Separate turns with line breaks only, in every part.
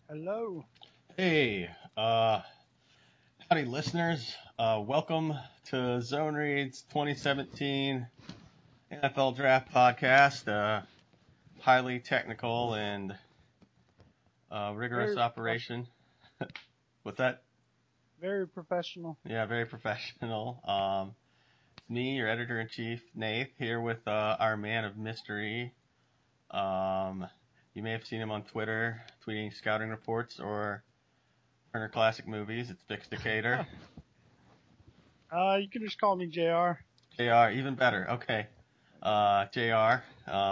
Hello.
Hey, howdy listeners. Welcome to Zone Reads 2017 NFL Draft Podcast. Highly technical and rigorous
Very professional.
operation. What's that?
Very professional.
Yeah, very professional. It's me, your editor-in-chief, Nate, here with our man of mystery. You may have seen him on Twitter, tweeting scouting reports or Turner Classic Movies. It's Vix Decatur.
You can just call me JR.
JR, even better. Okay. JR.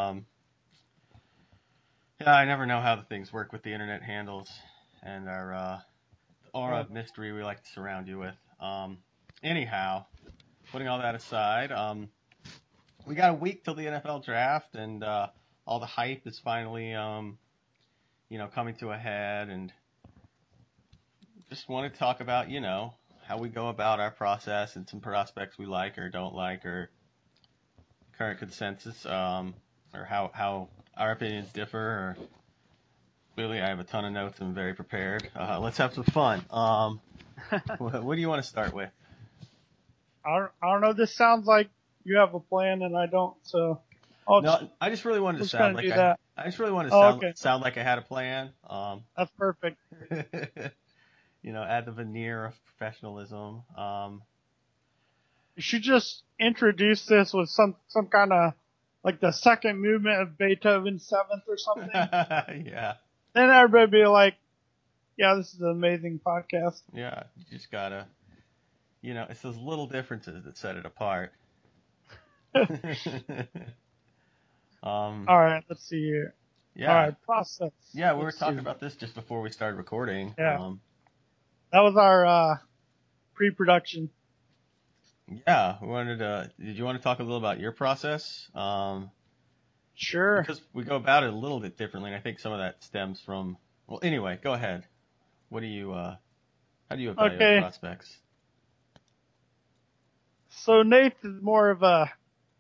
Yeah, I never know how the things work with the internet handles and our aura of mystery we like to surround you with. Anyhow, putting all that aside, we got a week till the NFL draft, and all the hype is finally, coming to a head, and just want to talk about, how we go about our process and some prospects we like or don't like, or current consensus, or how our opinions differ. Or clearly, I have a ton of notes and I'm very prepared. Let's have some fun. What do you want to start with?
I don't know. This sounds like you have a plan and I don't. So
No, I just really wanted to
just
sound
gonna
like
do that.
I just really wanted to
Oh, okay.
sound like I had a plan.
That's perfect.
Add the veneer of professionalism.
You should just introduce this with some kind of like the second movement of Beethoven's Seventh or something.
Yeah,
Then everybody be like, "Yeah, this is an amazing podcast."
yeah. You just gotta, it's those little differences that set it apart. um,
All right. Let's see here. All
yeah,
right. Process.
yeah. We were
Let's see.
talking about this just before we started recording.
Yeah. That was our pre-production.
Yeah, we wanted to. Did you want to talk a little about your process?
Sure.
Because we go about it a little bit differently, and I think some of that stems from. Well, anyway, go ahead. What do you? How do you evaluate
Okay.
prospects?
So Nate is more of a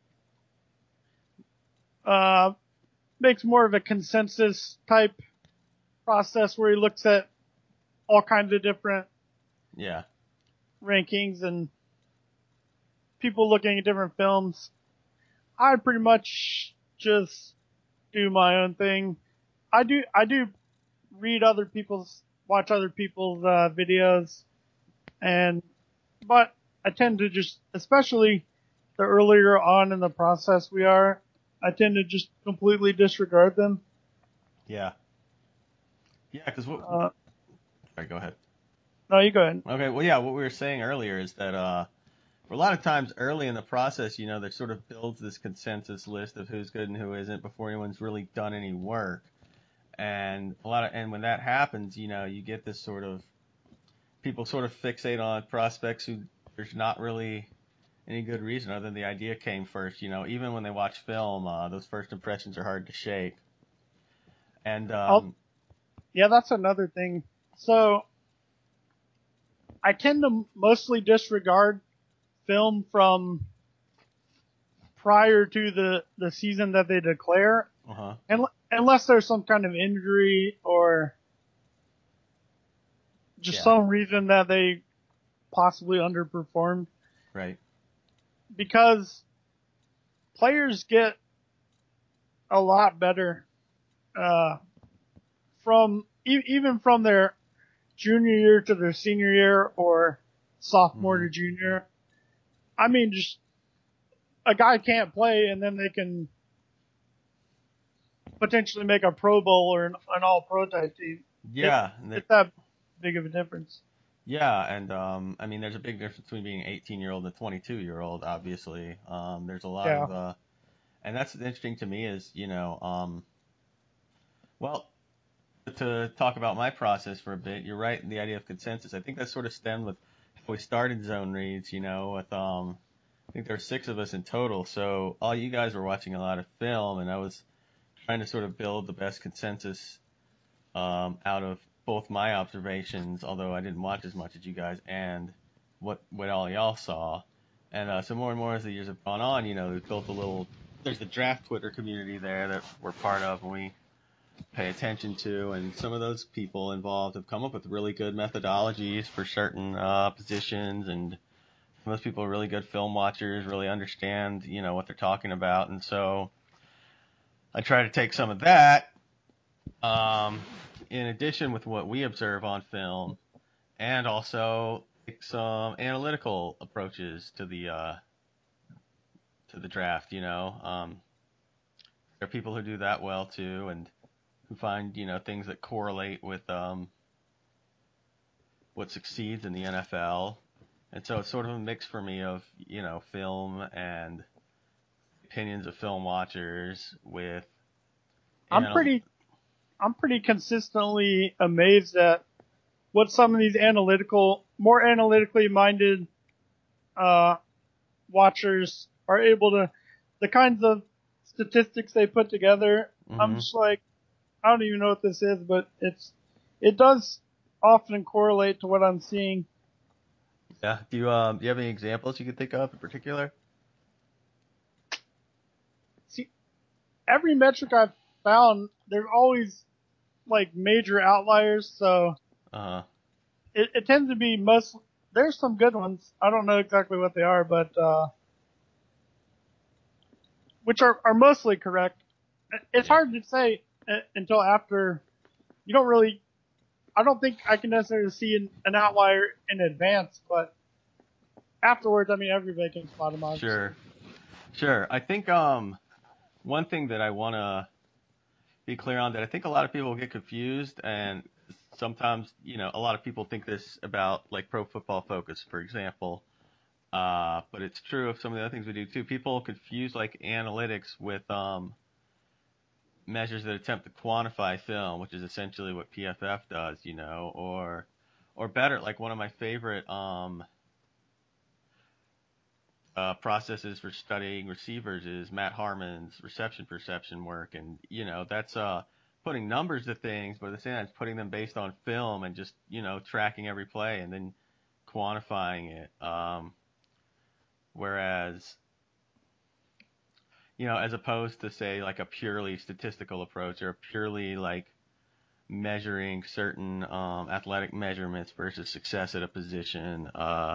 uh, makes more of a consensus type process where he looks at all kinds of different
Yeah.
rankings and people looking at different films. I pretty much just do my own thing. I do read watch other people's videos, and but I tend to just, especially the earlier on in the process we are, I tend to just completely disregard them.
Yeah. Yeah. Because what?
Uh,
Sorry, go ahead.
no, you go ahead.
Okay. Well, yeah. What we were saying earlier is that for a lot of times early in the process, there sort of builds this consensus list of who's good and who isn't before anyone's really done any work. And when that happens, you get this sort of people sort of fixate on prospects who there's not really any good reason other than the idea came first. Even when they watch film, those first impressions are hard to shake. And
I'll, yeah, that's another thing. So I tend to mostly disregard film from prior to the season that they declare,
uh-huh.
unless there's some kind of injury or just
Yeah,
some reason that they possibly underperformed.
right.
Because players get a lot better uh, even from their junior year to their senior year or sophomore
Mm-hmm.
to junior. I mean, just a guy can't play and then they can potentially make a Pro Bowl or an All Pro type team.
Yeah,
It's that big of a difference.
yeah, and I mean, there's a big difference between being an 18-year-old and a 22-year-old. Obviously, there's a lot
Yeah.
of, and that's interesting to me is, well, to talk about my process for a bit, you're right in the idea of consensus. I think that sort of stemmed with how we started Zone Reads, with I think there were six of us in total. So all you guys were watching a lot of film, and I was trying to sort of build the best consensus out of both my observations, although I didn't watch as much as you guys, and what all y'all saw. And so more and more as the years have gone on, we've built a little. There's the draft Twitter community there that we're part of, and we pay attention to, and some of those people involved have come up with really good methodologies for certain positions, and some of those people are really good film watchers, really understand, what they're talking about, and so I try to take some of that, in addition with what we observe on film, and also take some analytical approaches to the draft. There are people who do that well too, and who find things that correlate with what succeeds in the NFL. And so it's sort of a mix for me of film and opinions of film watchers with
I'm
anal-
pretty I'm pretty consistently amazed at what some of these more analytically minded uh, watchers are able to, the kinds of statistics they put together. I'm
Mhm.
just like, I don't even know what this is, but it does often correlate to what I'm seeing.
Yeah. Do you have any examples you could think of in particular?
See, every metric I've found, there's always like major outliers, so
Uh-huh.
it tends to be there's some good ones. I don't know exactly what they are, but, which are mostly correct. It's
Yeah.
hard to say until after. You don't really. I don't think I can necessarily see an outlier in advance, but afterwards, I mean, everybody can spot them, obviously.
Sure. Sure. I think one thing that I want to be clear on, that I think a lot of people get confused, and sometimes a lot of people think this about like Pro Football Focus, for example. But it's true of some of the other things we do too. People confuse like analytics with measures that attempt to quantify film, which is essentially what PFF does, or better, like one of my favorite processes for studying receivers is Matt Harmon's reception perception work, and that's putting numbers to things, but at the same time it's putting them based on film and just tracking every play and then quantifying it. Whereas as opposed to say like a purely statistical approach or a purely like measuring certain athletic measurements versus success at a position.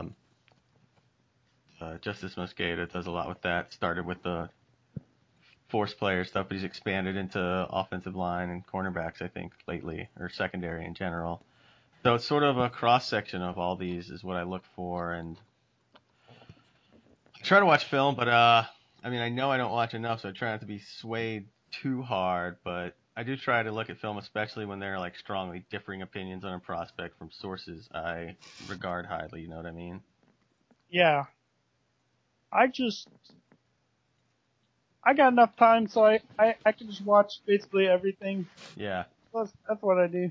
Justice Mosqueda does a lot with that. Started with the force player stuff, but he's expanded into offensive line and cornerbacks, I think, lately, or secondary in general. So it's sort of a cross section of all these is what I look for, and I try to watch film, but I mean, I know I don't watch enough, so I try not to be swayed too hard, but I do try to look at film, especially when there are like strongly differing opinions on a prospect from sources I regard highly. You know what I mean?
Yeah, I just I got enough time, so I can just watch basically everything.
Yeah,
That's what I do.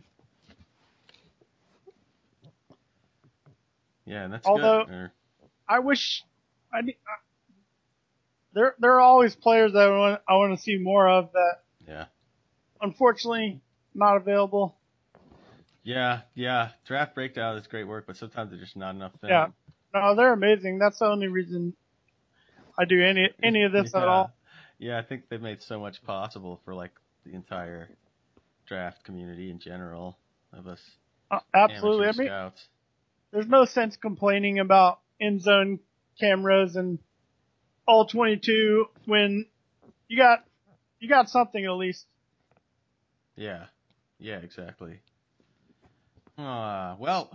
yeah, and that's good.
Although I wish I need- there are always players that I want to see more of that
Yeah,
unfortunately not available.
yeah. Draft breakdown is great work, but sometimes there's just not enough
Yeah,
film.
no, they're amazing. That's the only reason I do any of this at
Yeah,
all.
yeah. I think they've made so much possible for like the entire draft community in general of us
Absolutely.
amateur
I mean,
scouts.
there's no sense complaining about end zone cameras and all 22 when you got you got something at least.
Yeah, yeah, exactly. Well,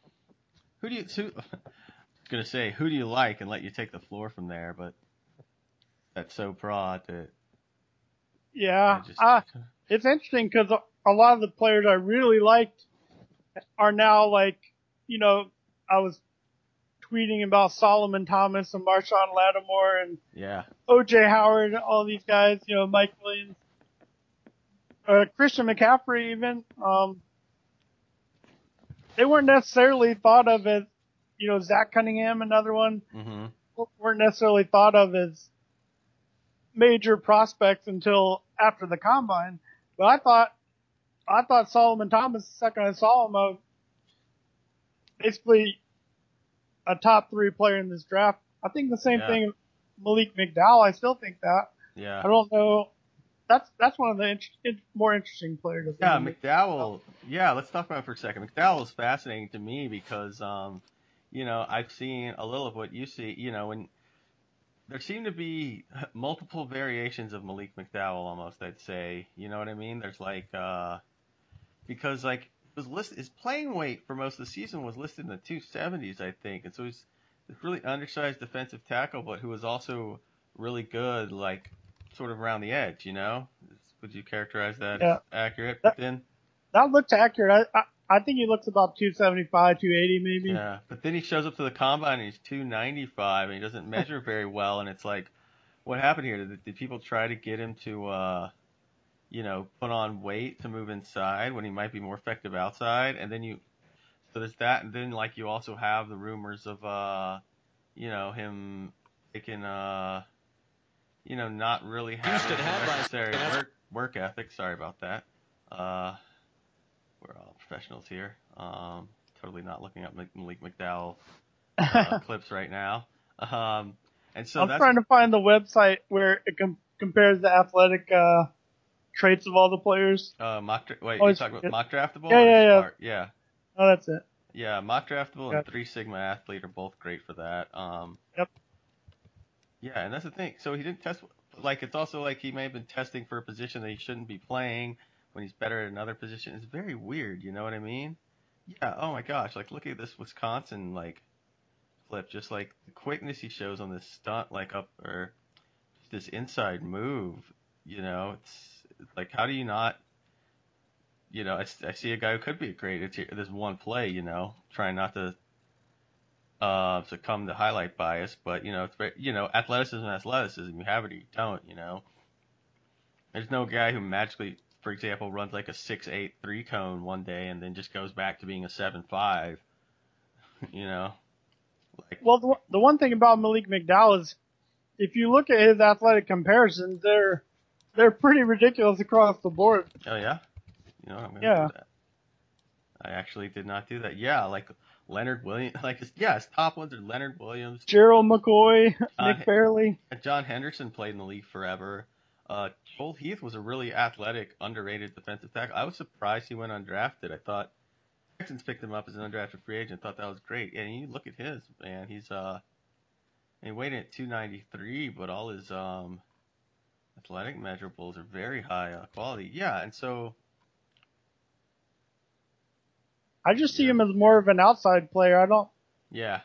gonna say who do you like and let you take the floor from there, but that's so broad that I
Yeah,
just
it's interesting because a lot of the players I really liked are now like, you know, I was tweeting about Solomon Thomas and Marshawn Lattimore and
yeah,
OJ Howard, all these guys, Mike Williams, Christian McCaffrey even. They weren't necessarily thought of as, Zach Cunningham, another one,
mhm,
weren't necessarily thought of as major prospects until after the combine. But I thought Solomon Thomas, the second I saw him, basically a top three player in this draft. I think the same
yeah,
thing Malik McDowell. I still think that.
yeah,
I don't know. that's one of the more interesting players. I
Yeah,
think.
McDowell. Yeah, let's talk about it for a second. McDowell is fascinating to me because, I've seen a little of what you see. When there seem to be multiple variations of Malik McDowell, almost, I'd say. You know what I mean? There's because it was listed, his playing weight for most of the season was listed in the 270s, I think, and so he's this really undersized defensive tackle, but who was also really good, sort of around the edge. Would you characterize that as
Yeah,
accurate? But
that
then,
that looks accurate. I think he looks about 275, 280 maybe.
yeah, but then he shows up to the combine and he's 295 and he doesn't measure very well, and it's like, what happened here? Did people try to get him to, put on weight to move inside when he might be more effective outside? And then so there's that, and then you also have the rumors of him taking not really having the necessary work ethic. Sorry about that. Uh, we're all professionals here. Totally not looking up Malik McDowell clips right now. And so
I'm
that's
trying to find the website where it compares the athletic traits of all the players.
wait, you
Always
talking about
forget.
Mock Draftable
Yeah,
or
yeah, yeah.
Smart? Yeah.
Oh, that's it.
Yeah, Mock Draftable and
Got it.
3 Sigma Athlete are both great for that.
Yep.
Yeah, and that's the thing. So he didn't test. It's also like he may have been testing for a position that he shouldn't be playing when he's better at another position. It's very weird. You know what I mean? Yeah. Oh my gosh. Look at this Wisconsin clip. Just the quickness he shows on this stunt, up or this inside move. It's like, how do you not? I see a guy who could be great. It's this one play. Trying not to succumb to highlight bias, but it's very, athleticism. You have it or you don't. There's no guy who magically, for example, runs like a 6'8" 3-cone one day and then just goes back to being a 7'5". You know,
Well, the one thing about Malik McDowell is, if you look at his athletic comparisons, they're pretty ridiculous across the board.
oh yeah, I'm gonna
Yeah.
do that. I actually did not do that. Yeah, Leonard Williams, his top ones are Leonard Williams,
Gerald McCoy,
John,
Nick Fairley.
John Henderson played in the league forever. Joel Heath was a really athletic, underrated defensive tackle. I was surprised he went undrafted. I thought Texans picked him up as an undrafted free agent. Thought that was great. And you look at his man. He weighed in at 293, but all his athletic measurables are very high quality. Yeah, and so
I just see
yeah,
him as more of an outside player.
yeah,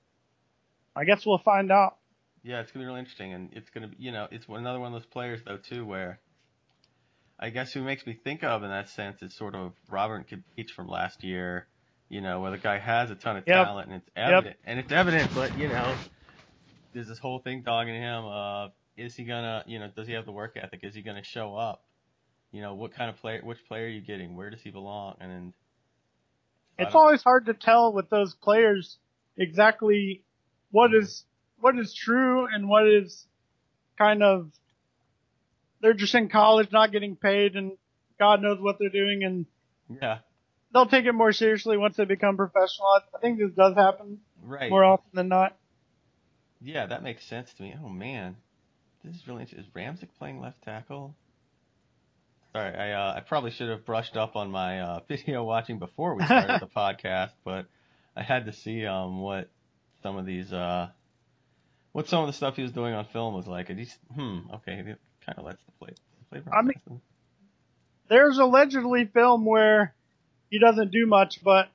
I guess we'll find out.
yeah. It's gonna be really interesting, and it's gonna be, it's another one of those players though too, where I guess who makes me think of in that sense is sort of Robert Beach from last year. Where the guy has a ton of
Yep.
talent and
Yep.
it's evident, but there's this whole thing dogging him. Is he gonna, does he have the work ethic? Is he gonna show up? What kind of player, which player are you getting? Where does he belong? And
It's always hard to tell with those players exactly what is true and what is kind of, they're just in college not getting paid and God knows what they're doing, and
yeah,
they'll take it more seriously once they become professional. I think this does happen
right.
more often than not.
Yeah, that makes sense to me. Oh man, this is really interesting. Is Ramczyk playing left tackle? Sorry, I probably should have brushed up on my video watching before we started the podcast, but I had to see what some of these what some of the stuff he was doing on film was like. And he's okay, he kind of lets the play
I mean, there's allegedly film where he doesn't do much, but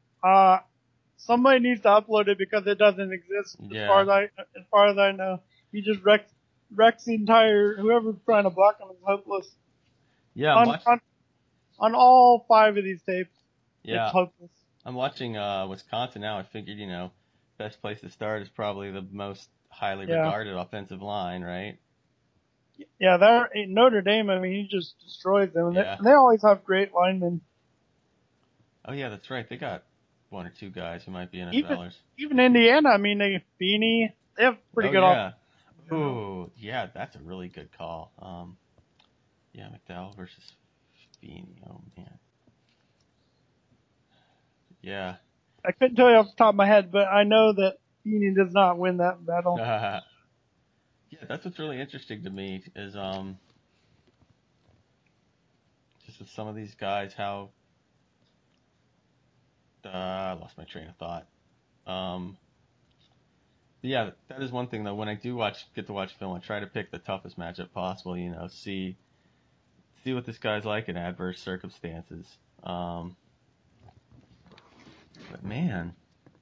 somebody needs to upload it because it doesn't exist.
Yeah.
As far as I know, he just wrecks the entire, whoever's trying to block him is hopeless.
Yeah,
On all 5 of these tapes,
yeah,
it's hopeless.
I'm watching Wisconsin now. I figured, best place to start is probably the most highly regarded offensive line, right?
Yeah, they're Notre Dame. I mean, he just destroys them.
Yeah.
And they always have great linemen.
Oh yeah, that's right. They got 1 or 2 guys who might be NFLers.
Even Indiana. I mean, Feeney. They have pretty good
yeah.
offense.
Ooh, yeah, that's a really good call. Yeah, McDowell versus Feeney. Oh man. Yeah.
I couldn't tell you off the top of my head, but I know that Feeney does not win that battle.
Yeah, that's what's really interesting to me is just with some of these guys, how I lost my train of thought. But yeah, that is one thing though. When I do get to watch film, I try to pick the toughest matchup possible. See what this guy's like in adverse circumstances. But man,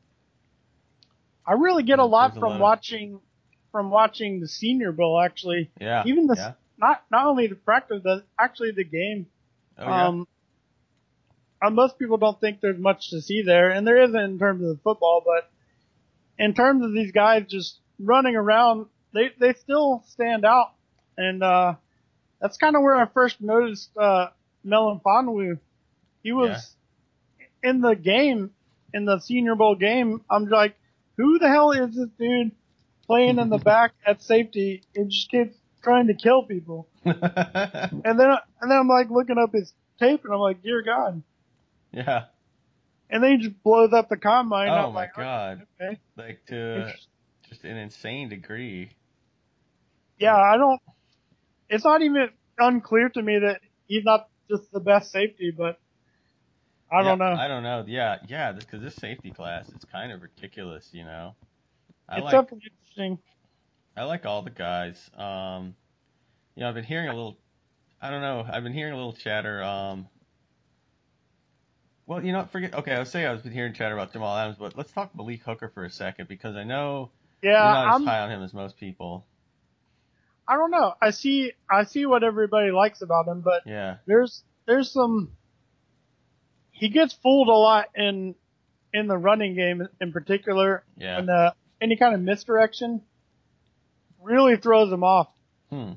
I really get a
there's
lot
a
from
lot of
watching the Senior Bowl. Actually,
yeah,
even
yeah.
not only the practice, but actually the game.
Oh yeah,
Most people don't think there's much to see there, and there isn't in terms of the football, but in terms of these guys just running around, they still stand out, and that's kind of where I first noticed Melanfonwu. He
yeah.
was in the game, in the Senior Bowl game. I'm like, who the hell is this dude playing in the back at safety and just keeps trying to kill people? And then I'm like looking up his tape, and I'm like, dear God.
Yeah.
And then he just blows up the combine.
Oh
I'm
my
like,
God.
okay,
Like to
interesting.
just an insane degree.
Yeah, I don't. It's not even unclear to me that he's not just the best safety, but I
Yeah,
don't know.
I don't know. Yeah, yeah, because this safety class is kind of ridiculous, you know. I
It's
like
definitely interesting.
I like all the guys. I've been hearing a little I don't know, I've been hearing a little chatter well, forget okay, I was saying I've been hearing chatter about Jamal Adams, but let's talk Malik Hooker for a second because I know you're
Yeah,
not as high on him as most people.
I don't know. I see what everybody likes about him, but
Yeah.
there's some. He gets fooled a lot in the running game in particular
Yeah.
when any kind of misdirection really throws him off.
Hmm.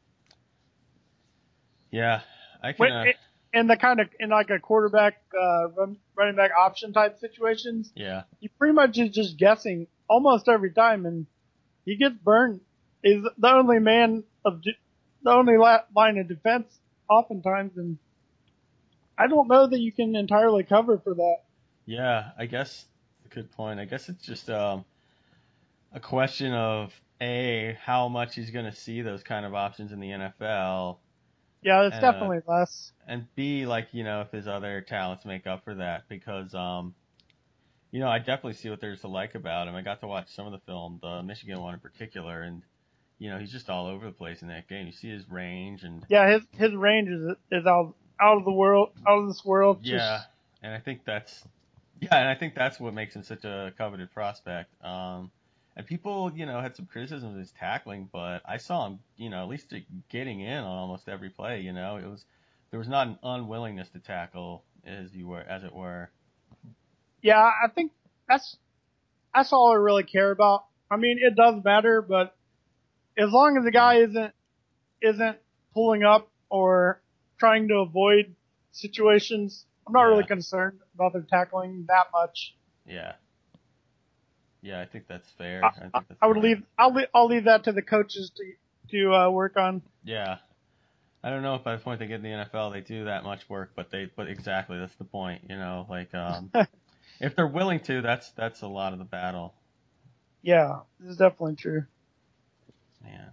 Yeah. I can
When in the kind of in like a quarterback running back option type situations,
yeah.
he pretty much is just guessing almost every time, and he gets burned. Is the only the only line of defense oftentimes, and I don't know that you can entirely cover for that.
Yeah, I guess good point. I guess it's just a question of A, how much he's going to see those kind of options in the NFL,
Yeah, it's
and
definitely less.
and B, like, if his other talents make up for that, because I definitely see what there's to like about him. I got to watch some of the film, the Michigan one in particular, and he's just all over the place in that game. You see his range, and
Yeah, his range is out of the world, out of this world.
yeah,
Just
and I think that's what makes him such a coveted prospect. And people, had some criticism of his tackling, but I saw him, at least getting in on almost every play. There was not an unwillingness to tackle as it were.
yeah, I think that's that's all I really care about. I mean, it does matter, but as long as the
Yeah,
guy isn't pulling up or trying to avoid situations, I'm not really
yeah,
concerned about their tackling that much.
yeah, yeah. I think that's fair. I think that's
I would
fair.
I'll leave that to the coaches to work on.
Yeah, I don't know if by the point they get in the NFL they do that much work, but exactly that's the point. Like if they're willing to, that's a lot of the battle.
Yeah, this is definitely true.
Man.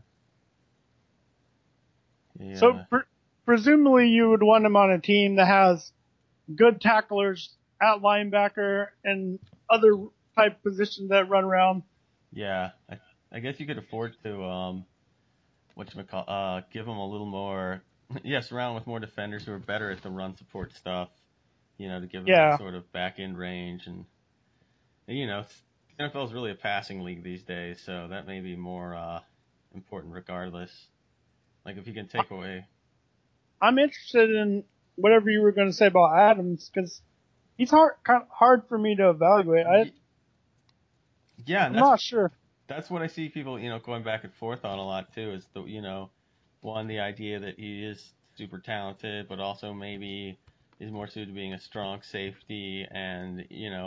So
Yeah.
presumably you would want him on a team that has good tacklers at linebacker and other type positions that run around.
Yeah. I guess you could afford to whatchamacall give them a little more surround with more defenders who are better at the run support stuff, to give them that
Yeah,
sort of back end range and the NFL is really a passing league these days, so that may be more important regardless. Like if you can take away
I'm interested in whatever you were going to say about Adams because he's kind of hard for me to evaluate.
yeah, and
I'm not sure.
that's what I see people, going back and forth on a lot too. Is one the idea that he is super talented, but also maybe is more suited to being a strong safety, and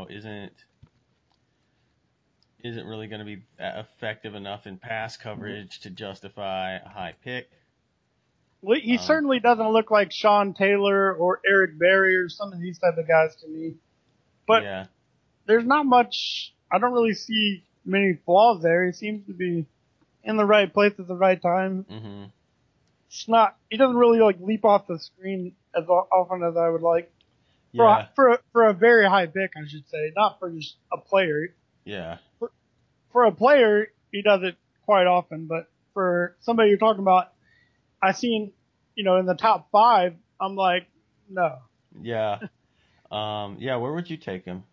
isn't really going to be effective enough in pass coverage to justify a high pick.
Well, he
Um,
certainly doesn't look like Sean Taylor or Eric Berry or some of these type of guys to me. But
yeah,
there's not much. I don't really see many flaws there. He seems to be in the right place at the right time.
hmm
he doesn't really like leap off the screen as often as I would like.
Yeah,
For a very high pick, I should say, not for just a player.
yeah,
For a player, he does it quite often, but for somebody you're talking about, I seen, in the top 5, I'm like, no.
yeah. Yeah. Where would you take him?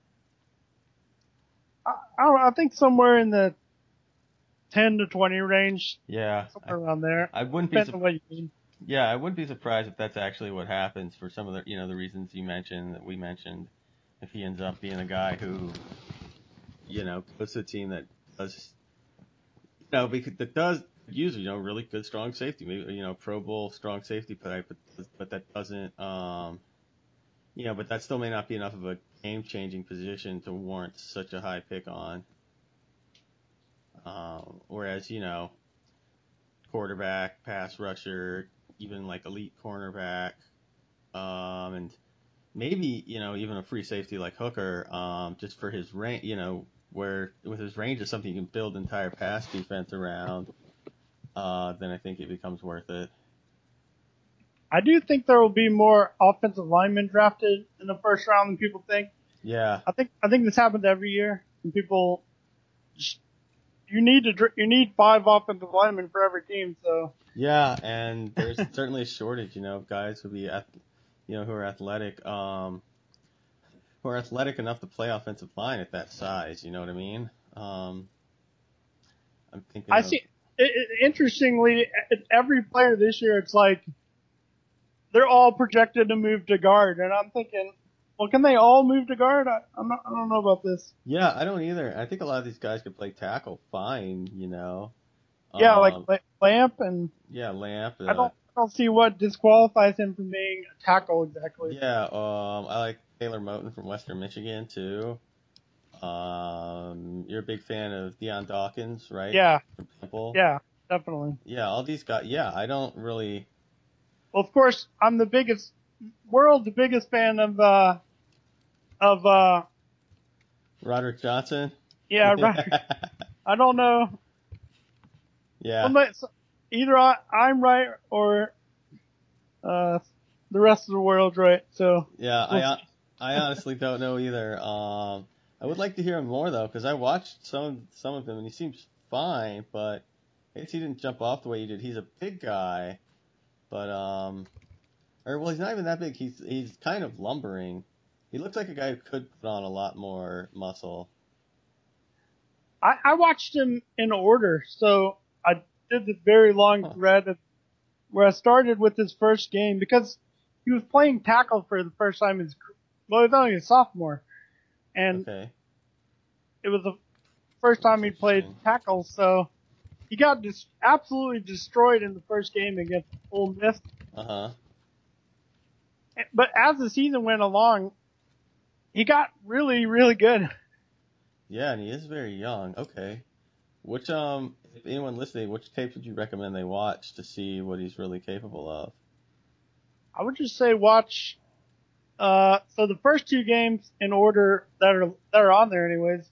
I don't know, I think somewhere in the 10 to 20 range,
Yeah,
somewhere around there,
I wouldn't be
depending on what you mean.
yeah, I wouldn't be surprised if that's actually what happens for some of the the reasons you mentioned that we mentioned. If he ends up being a guy who goes to a team that does because that does use really good strong safety, maybe Pro Bowl strong safety type, but that doesn't but that still may not be enough of a game changing position to warrant such a high pick on. Whereas quarterback, pass rusher, even like elite cornerback, and maybe even a free safety like Hooker, just for his range, where with his range is something you can build entire pass defense around. Then I think it becomes worth it.
I do think there will be more offensive linemen drafted in the first round than people think.
Yeah,
I think this happens every year, and people just, you need 5 offensive linemen for every team. So
yeah, and there's certainly a shortage, of guys who are athletic, enough to play offensive line at that size. You know what I mean? I'm thinking
I
of
see. Interestingly, every player this year, it's like they're all projected to move to guard, and I'm thinking, well, can they all move to guard? I don't know about this.
yeah, I don't either. I think a lot of these guys could play tackle fine.
Yeah, like
Um,
Lamp, and
yeah, Lamp.
I don't see what disqualifies him from being a tackle exactly.
Yeah, I like Taylor Moton from Western Michigan too. You're a big fan of Deion Dawkins, right?
Yeah,
From Temple.
yeah, definitely.
Yeah, all these guys. Yeah, I don't really.
Well, of course, I'm the biggest fan of
Roderick Johnson.
yeah, right. I don't know.
Yeah,
Somebody, either I'm right or uh, the rest of the world's right. So
yeah.
we'll
I
see.
I honestly don't know either. I would like to hear him more though, because I watched some of him and he seems fine, but I guess he didn't jump off the way he did. He's a big guy, but or well, he's not even that big. He's kind of lumbering. He looks like a guy who could put on a lot more muscle.
I watched him in order. So I did this very long
Huh.
thread where I started with his first game because he was playing tackle for the first time well, he was only a sophomore, and
Okay,
it was the first time
that's
he played
interesting.
tackle. So he got absolutely destroyed in the first game against Ole Miss.
Uh huh.
But as the season went along, he got really, really good.
Yeah, and he is very young. Okay. Which if anyone listening, which tapes would you recommend they watch to see what he's really capable of?
I would just say watch. So the first 2 games in order that are on there, anyways.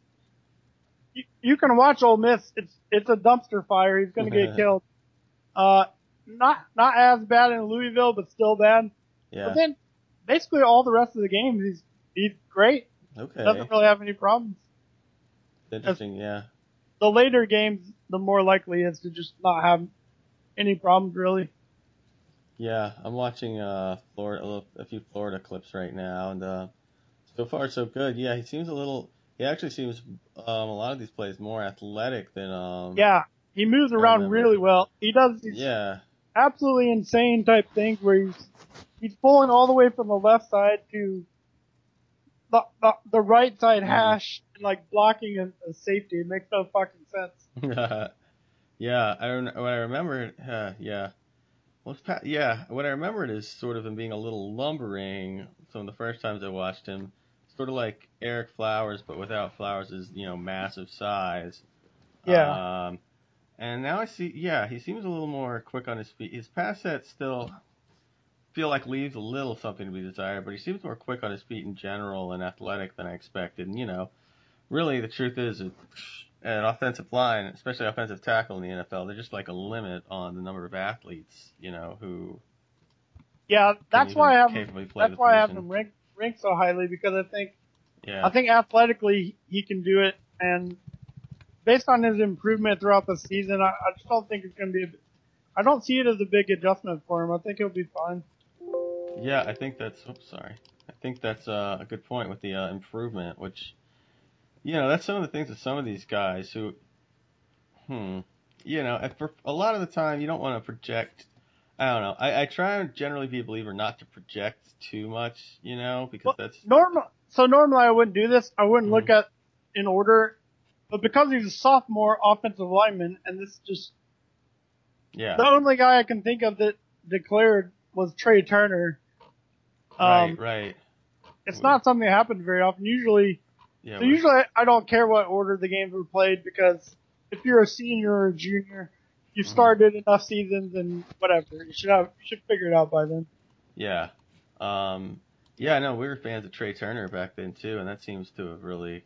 You can watch Ole Miss. It's a dumpster fire. He's going to get killed. Uh, not as bad in Louisville, but still bad. But
Yeah.
then basically all the rest of the games, he's great. Doesn't
Okay.
really have any problems. As
Interesting. Yeah.
the later games, the more likely is to just not have any problems really.
Yeah. I'm watching Florida a few Florida clips right now, and so far so good. Yeah, he seems a little. He actually seems a lot of these plays more athletic than
Yeah, he moves
I
around
remember.
really well. He does these
Yeah.
absolutely insane type things where he's pulling all the way from the left side to the right side
Mhm.
hash and like blocking a safety. It makes no fucking sense.
Yeah. What I remember. Yeah. Well, yeah, what I remembered is sort of him being a little lumbering. Some of the first times I watched him, sort of like Eric Flowers, but without Flowers' massive size.
Yeah.
Um, and now I see, yeah, he seems a little more quick on his feet. His pass set still feel like leaves a little something to be desired, but he seems more quick on his feet in general and athletic than I expected. And really, the truth is, And offensive line, especially offensive tackle in the NFL, they're just like a limit on the number of athletes, who
Yeah,
can
that's why
even
I have him.
capably play
That's
the
why I have
position.
him ranked so highly because
Yeah.
I think athletically he can do it, and based on his improvement throughout the season, I just don't think it's going to be. I don't see it as a big adjustment for him. I think he'll be fine.
Yeah, I think that's. Oops, sorry. I think that's a good point with the improvement, which that's some of the things that some of these guys who, hmm, for a lot of the time you don't want to project. I don't know. I try and generally be a believer not to project too much, because
Well,
that's.
normally I wouldn't do this. I wouldn't look
Mhm.
at in order, but because he's a sophomore offensive lineman, and this is just
Yeah.
the only guy I can think of that declared was Trey Turner.
Right.
Um,
Right.
it's not something that happens very often.
Yeah.
Usually I don't care what order the games were played because if you're a senior or a junior, you've
Mhm.
started enough seasons and whatever. You should figure it out by then.
Yeah. Um, yeah, I know we were fans of Trey Turner back then too, and that seems to have really.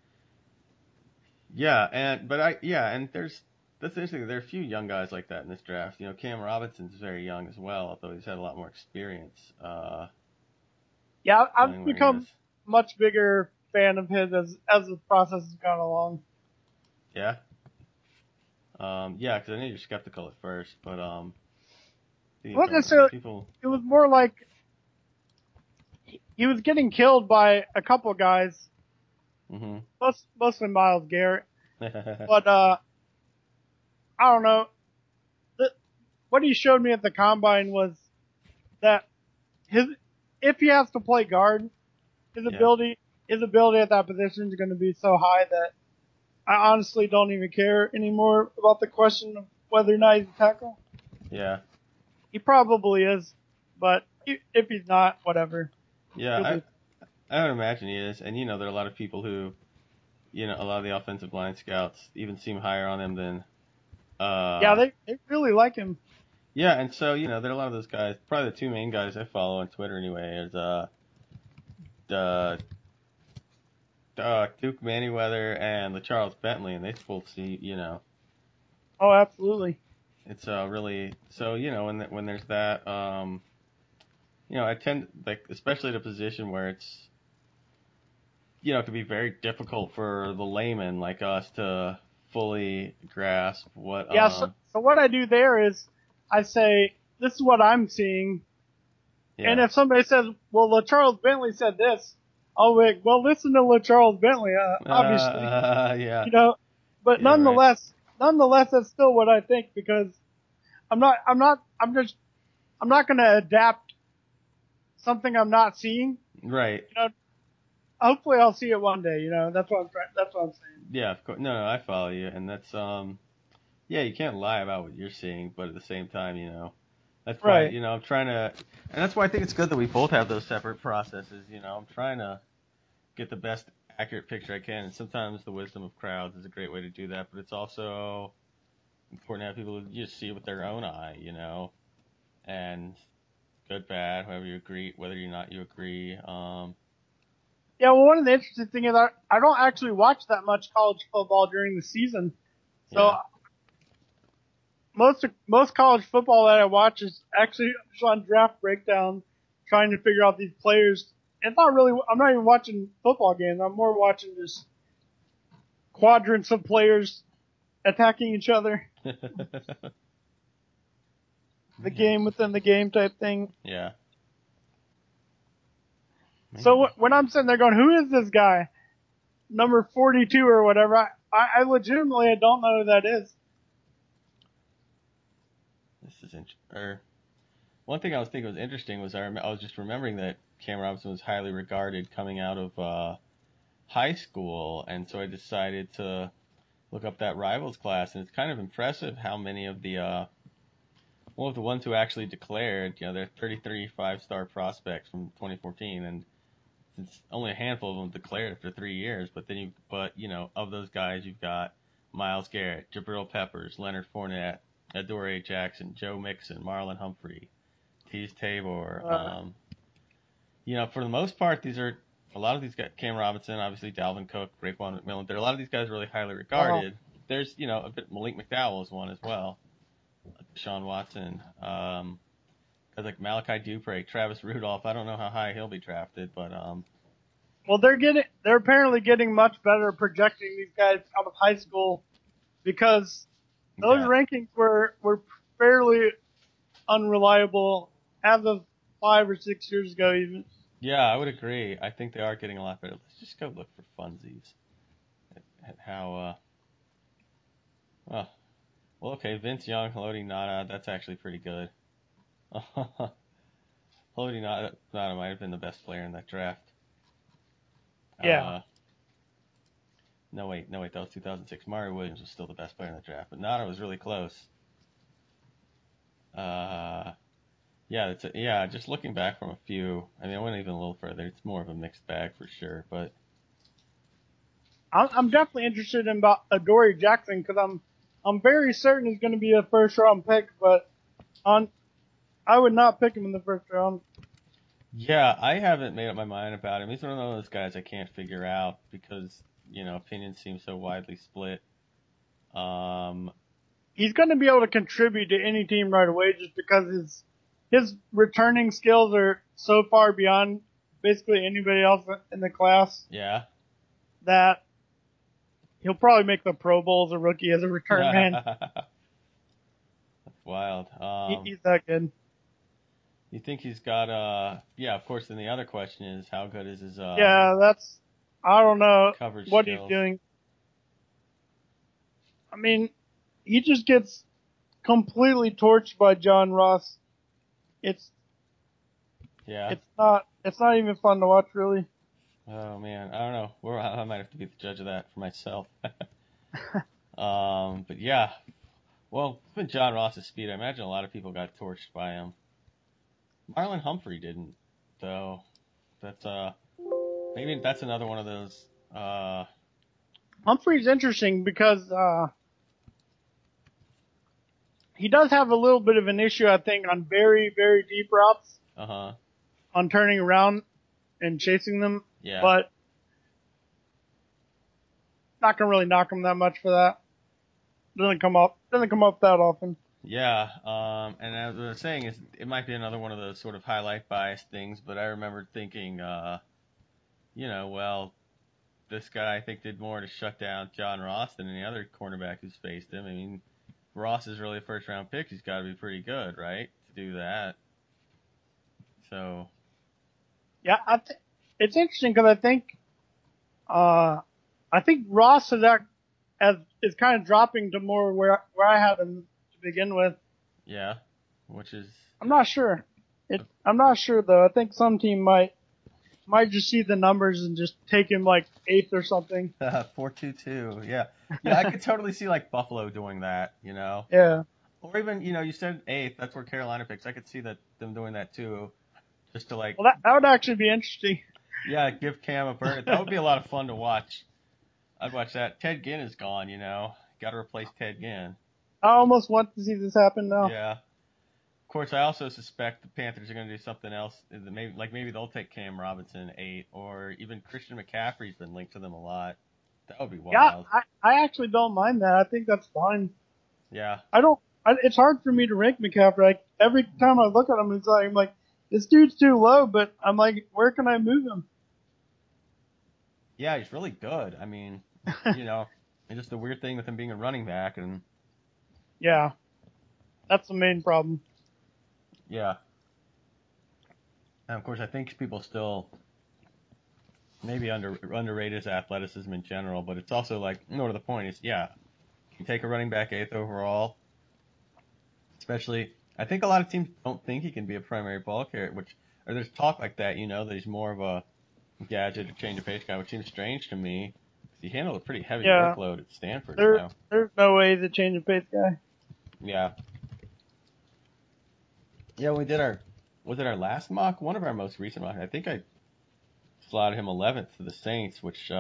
Yeah, and that's interesting. There are a few young guys like that in this draft. Cam Robinson's very young as well, although he's had a lot more experience
Yeah,
playing
I've
where he is.
become much bigger fan of his as the process has gone along.
Yeah. Yeah, because I know you're skeptical at first, but
It wasn't necessarily.
people.
It was more like he was getting killed by a couple of guys,
Mhm.
mostly Miles Garrett. But I don't know. The, what he showed me at the combine was that his if he has to play guard, his
Yeah.
ability his ability at that position is going to be so high that I honestly don't even care anymore about the question of whether or not he's a tackle.
Yeah.
He probably is, but if he's not, whatever.
Yeah.
He'll be.
I would imagine he is, and there are a lot of people who, a lot of the offensive line scouts even seem higher on him than.
Yeah,
Uh,
they really like him.
yeah, and so there are a lot of those guys. Probably the two main guys I follow on Twitter anyway is uh, Duke Manyweather and the Charles Bentley, and they both see
Oh, absolutely.
it's really so when there's that I tend like especially at a position where it's it can be very difficult for the layman like us to fully grasp what
Yeah. So what I do there is I say this is what I'm seeing, and
yeah
if somebody says, "Well, LaCharles Bentley said this," I'll be like, "Well, listen to LaCharles Bentley, obviously,
yeah
you know." But
yeah right
nonetheless, that's still what I think because I'm not going to adapt something I'm not seeing.
right
You know, hopefully I'll see it one day. That's what I'm trying. That's what I'm saying.
yeah of course no I follow you and that's yeah you can't lie about what you're seeing but at the same time that's why
Right.
I'm trying to and that's why I think it's good that we both have those separate processes I'm trying to get the best accurate picture I can and sometimes the wisdom of crowds is a great way to do that but it's also important to have people who just see it with their own eye and good bad whoever you agree whether or not you agree
Yeah. Well, one of the interesting things is I don't actually watch that much college football during the season. So
yeah
most college football that I watch is actually just on draft breakdown, trying to figure out these players. It's not really. I'm not even watching football games. I'm more watching just quadrants of players attacking each other. The
yeah
game within the game type thing.
yeah
So
man
when I'm sitting there going, "Who is this guy? Number 42 or whatever?" I legitimately don't know who that is.
this is interesting. One thing I was thinking was interesting was I was just remembering that Cam Robinson was highly regarded coming out of high school, and so I decided to look up that rivals class, and it's kind of impressive how many of the the ones who actually declared, there are 33 five-star prospects from 2014, and it's only a handful of them declared after 3 years. But of those guys, you've got Myles Garrett, Jabril Peppers, Leonard Fournette, Adoree Jackson, Joe Mixon, Marlon Humphrey, Teez Tabor.
Uh,
For the most part, these are a lot of these guys, Cam Robinson, obviously Dalvin Cook, Raekwon McMillan, a lot of these guys are really highly
Uh,
regarded. There's, a bit Malik McDowell is one as well. Deshaun Watson, guys like Malachi Dupre, Travis Rudolph. I don't know how high he'll be drafted, but
well, they're apparently getting much better projecting these guys out of high school because those
yeah,
rankings were fairly unreliable as of 5 or 6 years ago, even.
yeah, I would agree. I think they are getting a lot better. Let's just go look for funsies at how. Oh, well, okay, Vince Young, Haloti Nada, that's actually pretty good. Haloti Nada might have been the best player in that draft.
Yeah.
Uh, no wait, that was 2006. Mario Williams was still the best player in the draft, but Nada was really close. Uh, yeah, yeah. Just looking back from a few, I mean, I went even a little further. It's more of a mixed bag for sure, but
I'm definitely interested in about Adoree Jackson because I'm very certain he's going to be a first round pick, but on I would not pick him in the first round.
yeah, I haven't made up my mind about him. He's one of those guys I can't figure out because opinions seem so widely split. Um,
He's going to be able to contribute to any team right away just because his returning skills are so far beyond basically anybody else in the class
yeah,
that he'll probably make the Pro Bowl as a rookie as a return man.
that's wild.
He's that good.
You think he's got yeah, of course. Then the other question is how good is his
Yeah, I don't know
coverage
what he's
skills?
doing. I mean, he just gets completely torched by John Ross. It's
Yeah.
it's not even fun to watch really.
Oh man, I don't know. I might have to be the judge of that for myself. But yeah. Well, with John Ross's speed, I imagine a lot of people got torched by him. Marlon Humphrey didn't, though. That's maybe that's another one of those.
Humphrey's interesting because he does have a little bit of an issue, I think, on very, very deep routes,
Uh huh.
on turning around and chasing them,
Yeah.
but not gonna really knock him that much for that. Doesn't come up that often.
Yeah. And as I was saying, is it might be another one of those sort of highlight bias things, but I remember thinking, well, this guy I think did more to shut down John Ross than any other cornerback who's faced him. I mean, Ross is really a first round pick. He's got to be pretty good, right, to do that. So
Yeah, it's interesting because uh, I think Ross is kind of dropping to more where I had him to begin with.
yeah, which is
I'm not sure. I'm not sure though. I think some team might just see the numbers and just take him like eighth or something.
4.22. Yeah, yeah, I could totally see like Buffalo doing that,
Yeah.
or even you said eighth. That's where Carolina picks. I could see that them doing that too, just to like
Well, that would actually be interesting.
yeah, give Cam a burn. That would be a lot of fun to watch. I'd watch that. Ted Ginn is gone, Got to replace Ted Ginn.
I almost want to see this happen now.
Yeah. Of course, I also suspect the Panthers are going to do something else. Maybe they'll take Cam Robinson 8, or even Christian McCaffrey's been linked to them a lot. That would be
Yeah,
wild.
I actually don't mind that. I think that's fine.
Yeah,
I don't. It's hard for me to rank McCaffrey. Like, every time I look at him, I'm like, this dude's too low. But I'm like, where can I move him?
yeah, he's really good. I mean, and just the weird thing with him being a running back, and
Yeah, that's the main problem.
yeah, and of course, I think people still maybe underrate his athleticism in general, but it's also like more to the point is yeah, you take a running back 8th overall, especially. I think a lot of teams don't think he can be a primary ball carrier, or there's talk like that, that he's more of a gadget or change of pace guy, which seems strange to me. He handled a pretty heavy
Yeah,
workload at Stanford,
there's no way he's a change of pace guy.
Yeah. Yeah, was it our last mock? One of our most recent mock. I think I slotted him 11th to the Saints, which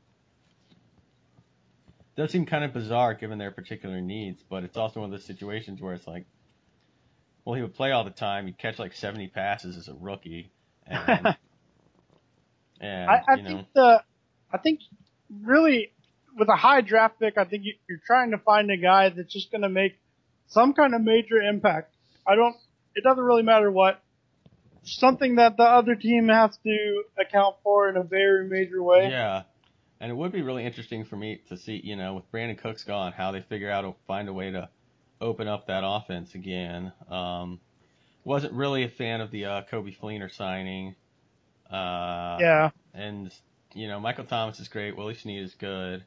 does seem kind of bizarre given their particular needs, but it's also one of those situations where it's like, well, he would play all the time. He'd catch like 70 passes as a rookie, and And,
I think really with a high draft pick, I think you're trying to find a guy that's just going to make some kind of major impact. It doesn't really matter what, something that the other team has to account for in a very major way.
yeah. And it would be really interesting for me to see, with Brandon Cooks gone, how they figure out to find a way to open up that offense again. Wasn't really a fan of the Kobe Fleener signing.
Yeah.
And, Michael Thomas is great. Willie Snead is good.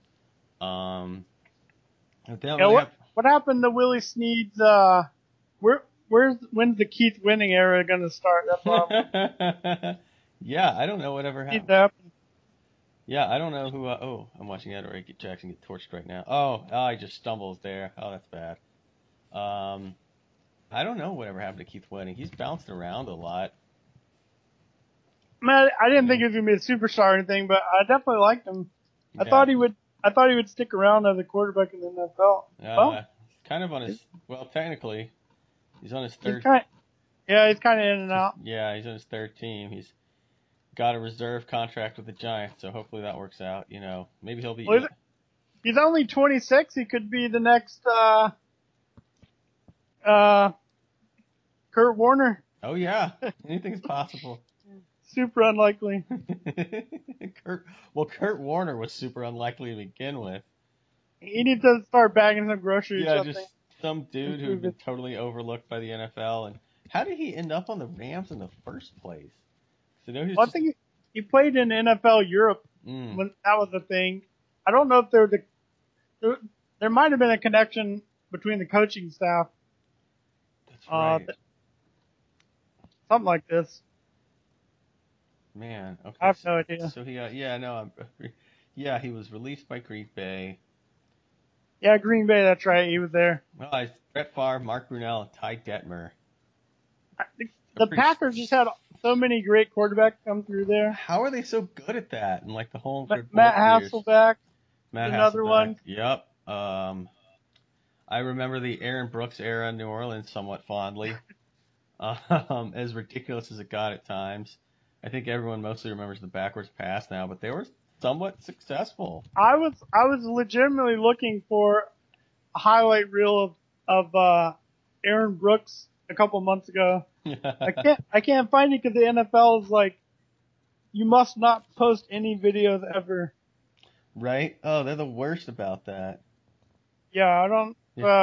They don't
Yeah,
really have.
what happened to Willie Snead's, when's the Keith Winning era going to start? That's what
Yeah, I don't know whatever
needs
happened.
to happen.
Yeah, I don't know who. I'm watching Adoree Jackson get torched right now. Oh, he just stumbles there. Oh, that's bad. Um, I don't know whatever happened to Keith Winning. He's bounced around a lot.
Man, I didn't think
Yeah.
he was going to be a superstar or anything, but I definitely liked him. I
Yeah.
thought he would stick around as a quarterback in the NFL. Well,
He's kind of on his. Well, technically, he's on his
he's
third.
he's kind of in and out.
Yeah, he's on his third team. He's got a reserve contract with the Giants, so hopefully that works out. Maybe he'll be.
Well, he's only 26. He could be the next, Kurt Warner.
Oh yeah, anything's possible.
Super unlikely.
Kurt Warner was super unlikely to begin with.
He needs to start bagging some groceries
Yeah,
or something.
just some dude who had been totally overlooked by the NFL. And how did he end up on the Rams in the first place? So no,
Well, I think he played in NFL Europe when that was a thing. I don't know if there might have been a connection between the coaching staff.
That's right.
Something like this.
Man, okay.
I have no idea.
So he, he was released by Green Bay.
Yeah, Green Bay, that's right. He was there.
Well, it's Brett Favre, Mark Brunell, and Ty Detmer.
The Packers just had so many great quarterbacks come through there.
How are they so good at that? And like the whole
Matt Hasselbeck, another one.
Yep. I remember the Aaron Brooks era in New Orleans somewhat fondly. As ridiculous as it got at times. I think everyone mostly remembers the backwards pass now, but they were somewhat successful.
I was legitimately looking for a highlight reel of Aaron Brooks a couple months ago. I can't find it because the NFL is like, you must not post any videos ever.
Right? Oh, they're the worst about that.
Yeah, I don't.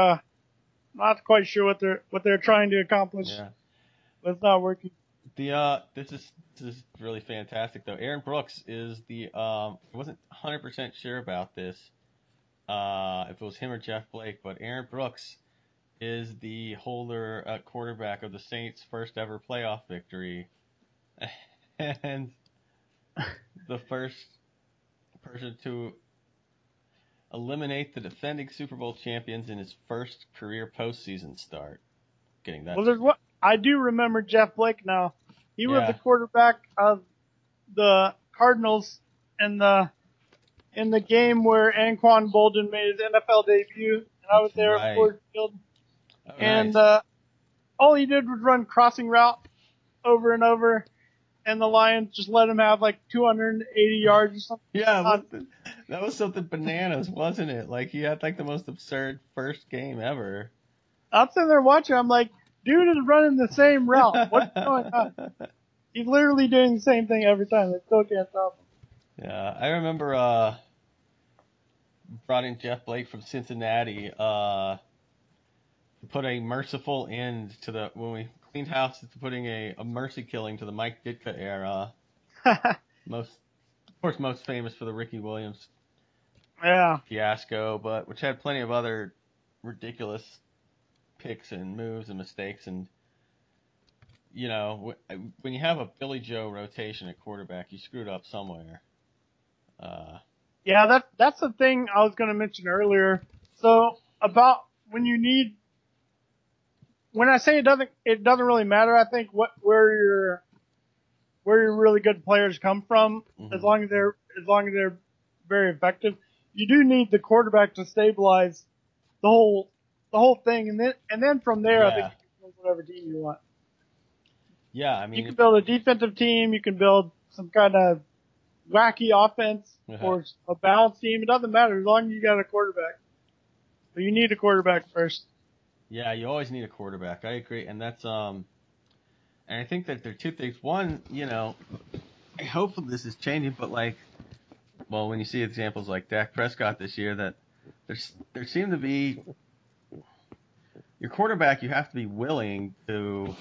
Not quite sure what they're trying to accomplish.
Yeah.
But it's not working.
This is really fantastic though. Aaron Brooks is I wasn't 100% sure about this. If it was him or Jeff Blake, but Aaron Brooks is the holder at quarterback of the Saints' first ever playoff victory, and the first person to eliminate the defending Super Bowl champions in his first career postseason start. Getting that.
Well, there's what I do remember Jeff Blake now. He was the
Yeah.
quarterback of the Cardinals in the game where Anquan Bolden made his NFL debut, and I was there at Ford Field.
Oh,
and
nice.
all he did was run crossing route over and over, and the Lions just let him have like 280 yards or something.
Yeah, that was something bananas, wasn't it? Like he had like the most absurd first game ever.
I'm sitting there watching. I'm like, dude is running the same route. What's going on? He's literally doing the same thing every time. They still can't stop him.
Yeah, I remember brought in Jeff Blake from Cincinnati to put a merciful end to when we cleaned house, to putting a mercy killing to the Mike Ditka era. Most famous for the Ricky Williams fiasco, but which had plenty of other ridiculous picks and moves and mistakes. And when you have a Billy Joe rotation at quarterback, you screwed up somewhere.
Yeah, that's the thing I was going to mention earlier. So about when I say it doesn't really matter. I think where your really good players come from, as long as they're very effective. You do need the quarterback to stabilize the whole thing, and then from there, I think you can build whatever team you want.
Yeah, I mean,
you can build a defensive team. You can build some kind of wacky offense or a balanced team. It doesn't matter as long as you got a quarterback. But you need a quarterback first.
Yeah, you always need a quarterback. I agree, and that's and I think that there are two things. One, hopefully this is changing, but when you see examples like Dak Prescott this year, that there seem to be your quarterback. You have to be willing to.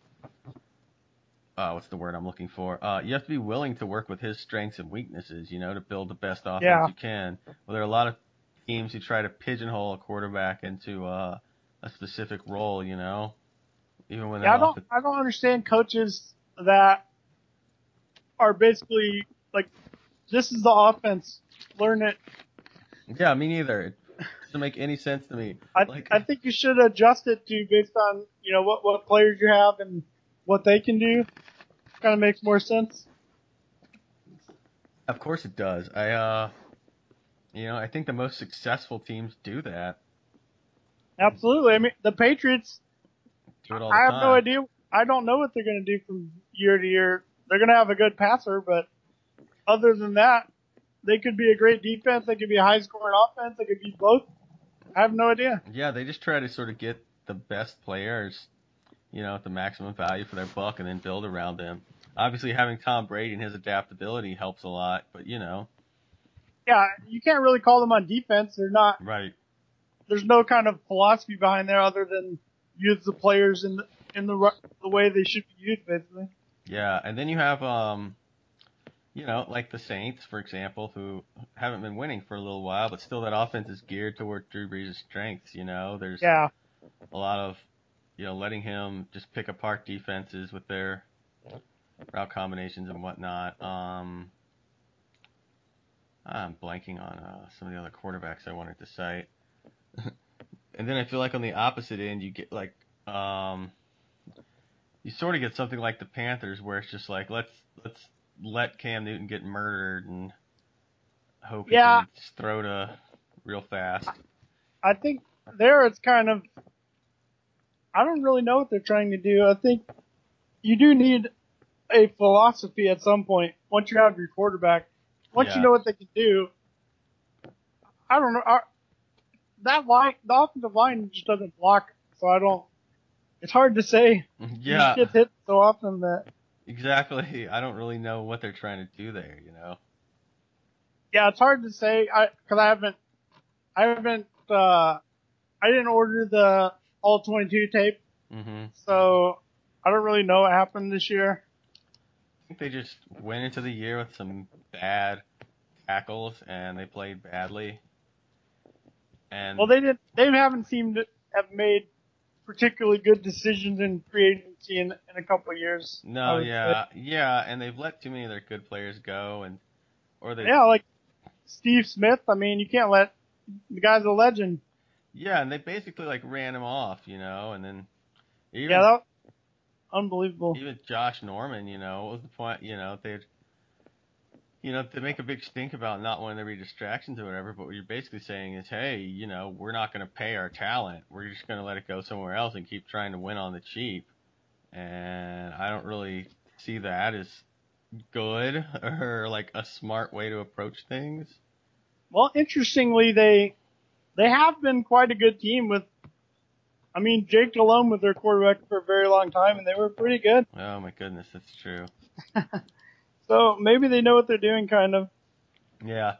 What's the word I'm looking for? You have to be willing to work with his strengths and weaknesses, to build the best offense you can. Well, there are a lot of teams who try to pigeonhole a quarterback into a specific role, even when
I don't understand coaches that are basically like, this is the offense, learn it.
Yeah, me neither. It doesn't make any sense to me.
I think you should adjust it to based on what players you have and what they can do. Kind of makes more sense.
Of course it does. I think the most successful teams do that.
Absolutely. I mean, the Patriots.
Do it all the time.
I have no idea. I don't know what they're going to do from year to year. They're going to have a good passer, but other than that, they could be a great defense. They could be a high-scoring offense. They could be both. I have no idea.
Yeah, they just try to sort of get the best players, at the maximum value for their buck and then build around them. Obviously, having Tom Brady and his adaptability helps a lot, but
Yeah, you can't really call them on defense. They're not.
Right.
There's no kind of philosophy behind there other than use the players in the way they should be used, basically.
Yeah, and then you have like the Saints, for example, who haven't been winning for a little while, but still that offense is geared toward Drew Brees' strengths. There's a lot of letting him just pick apart defenses with their route combinations and whatnot. I'm blanking on some of the other quarterbacks I wanted to cite. And then I feel like on the opposite end, you get you sort of get something like the Panthers, where it's just like let's let Cam Newton get murdered and hope he can just throw to real fast.
I think there it's kind of, I don't really know what they're trying to do. I think you do need a philosophy at some point once you have your quarterback. Once you know what they can do, I don't know. The offensive line just doesn't block, so I don't. It's hard to say.
Yeah.
You just get hit so often that.
Exactly. I don't really know what they're trying to do there.
Yeah, it's hard to say. Because I didn't order the all 22 tape.
Mm-hmm.
So I don't really know what happened this year.
I think they just went into the year with some bad tackles and they played badly. And
they haven't seemed to have made particularly good decisions in free agency in a couple of years.
No, yeah, and they've let too many of their good players go,
like Steve Smith. I mean, you can't let the guy's a legend.
Yeah, and they basically ran him off, and then even
that unbelievable.
Even Josh Norman, what was the point? They make a big stink about not wanting there to be distractions or whatever, but what you're basically saying is, hey, we're not going to pay our talent. We're just going to let it go somewhere else and keep trying to win on the cheap. And I don't really see that as good or a smart way to approach things.
Well, interestingly, they have been quite a good team with, Jake Delhomme was their quarterback for a very long time, and they were pretty good.
Oh, my goodness, that's true.
So maybe they know what they're doing, kind of.
Yeah.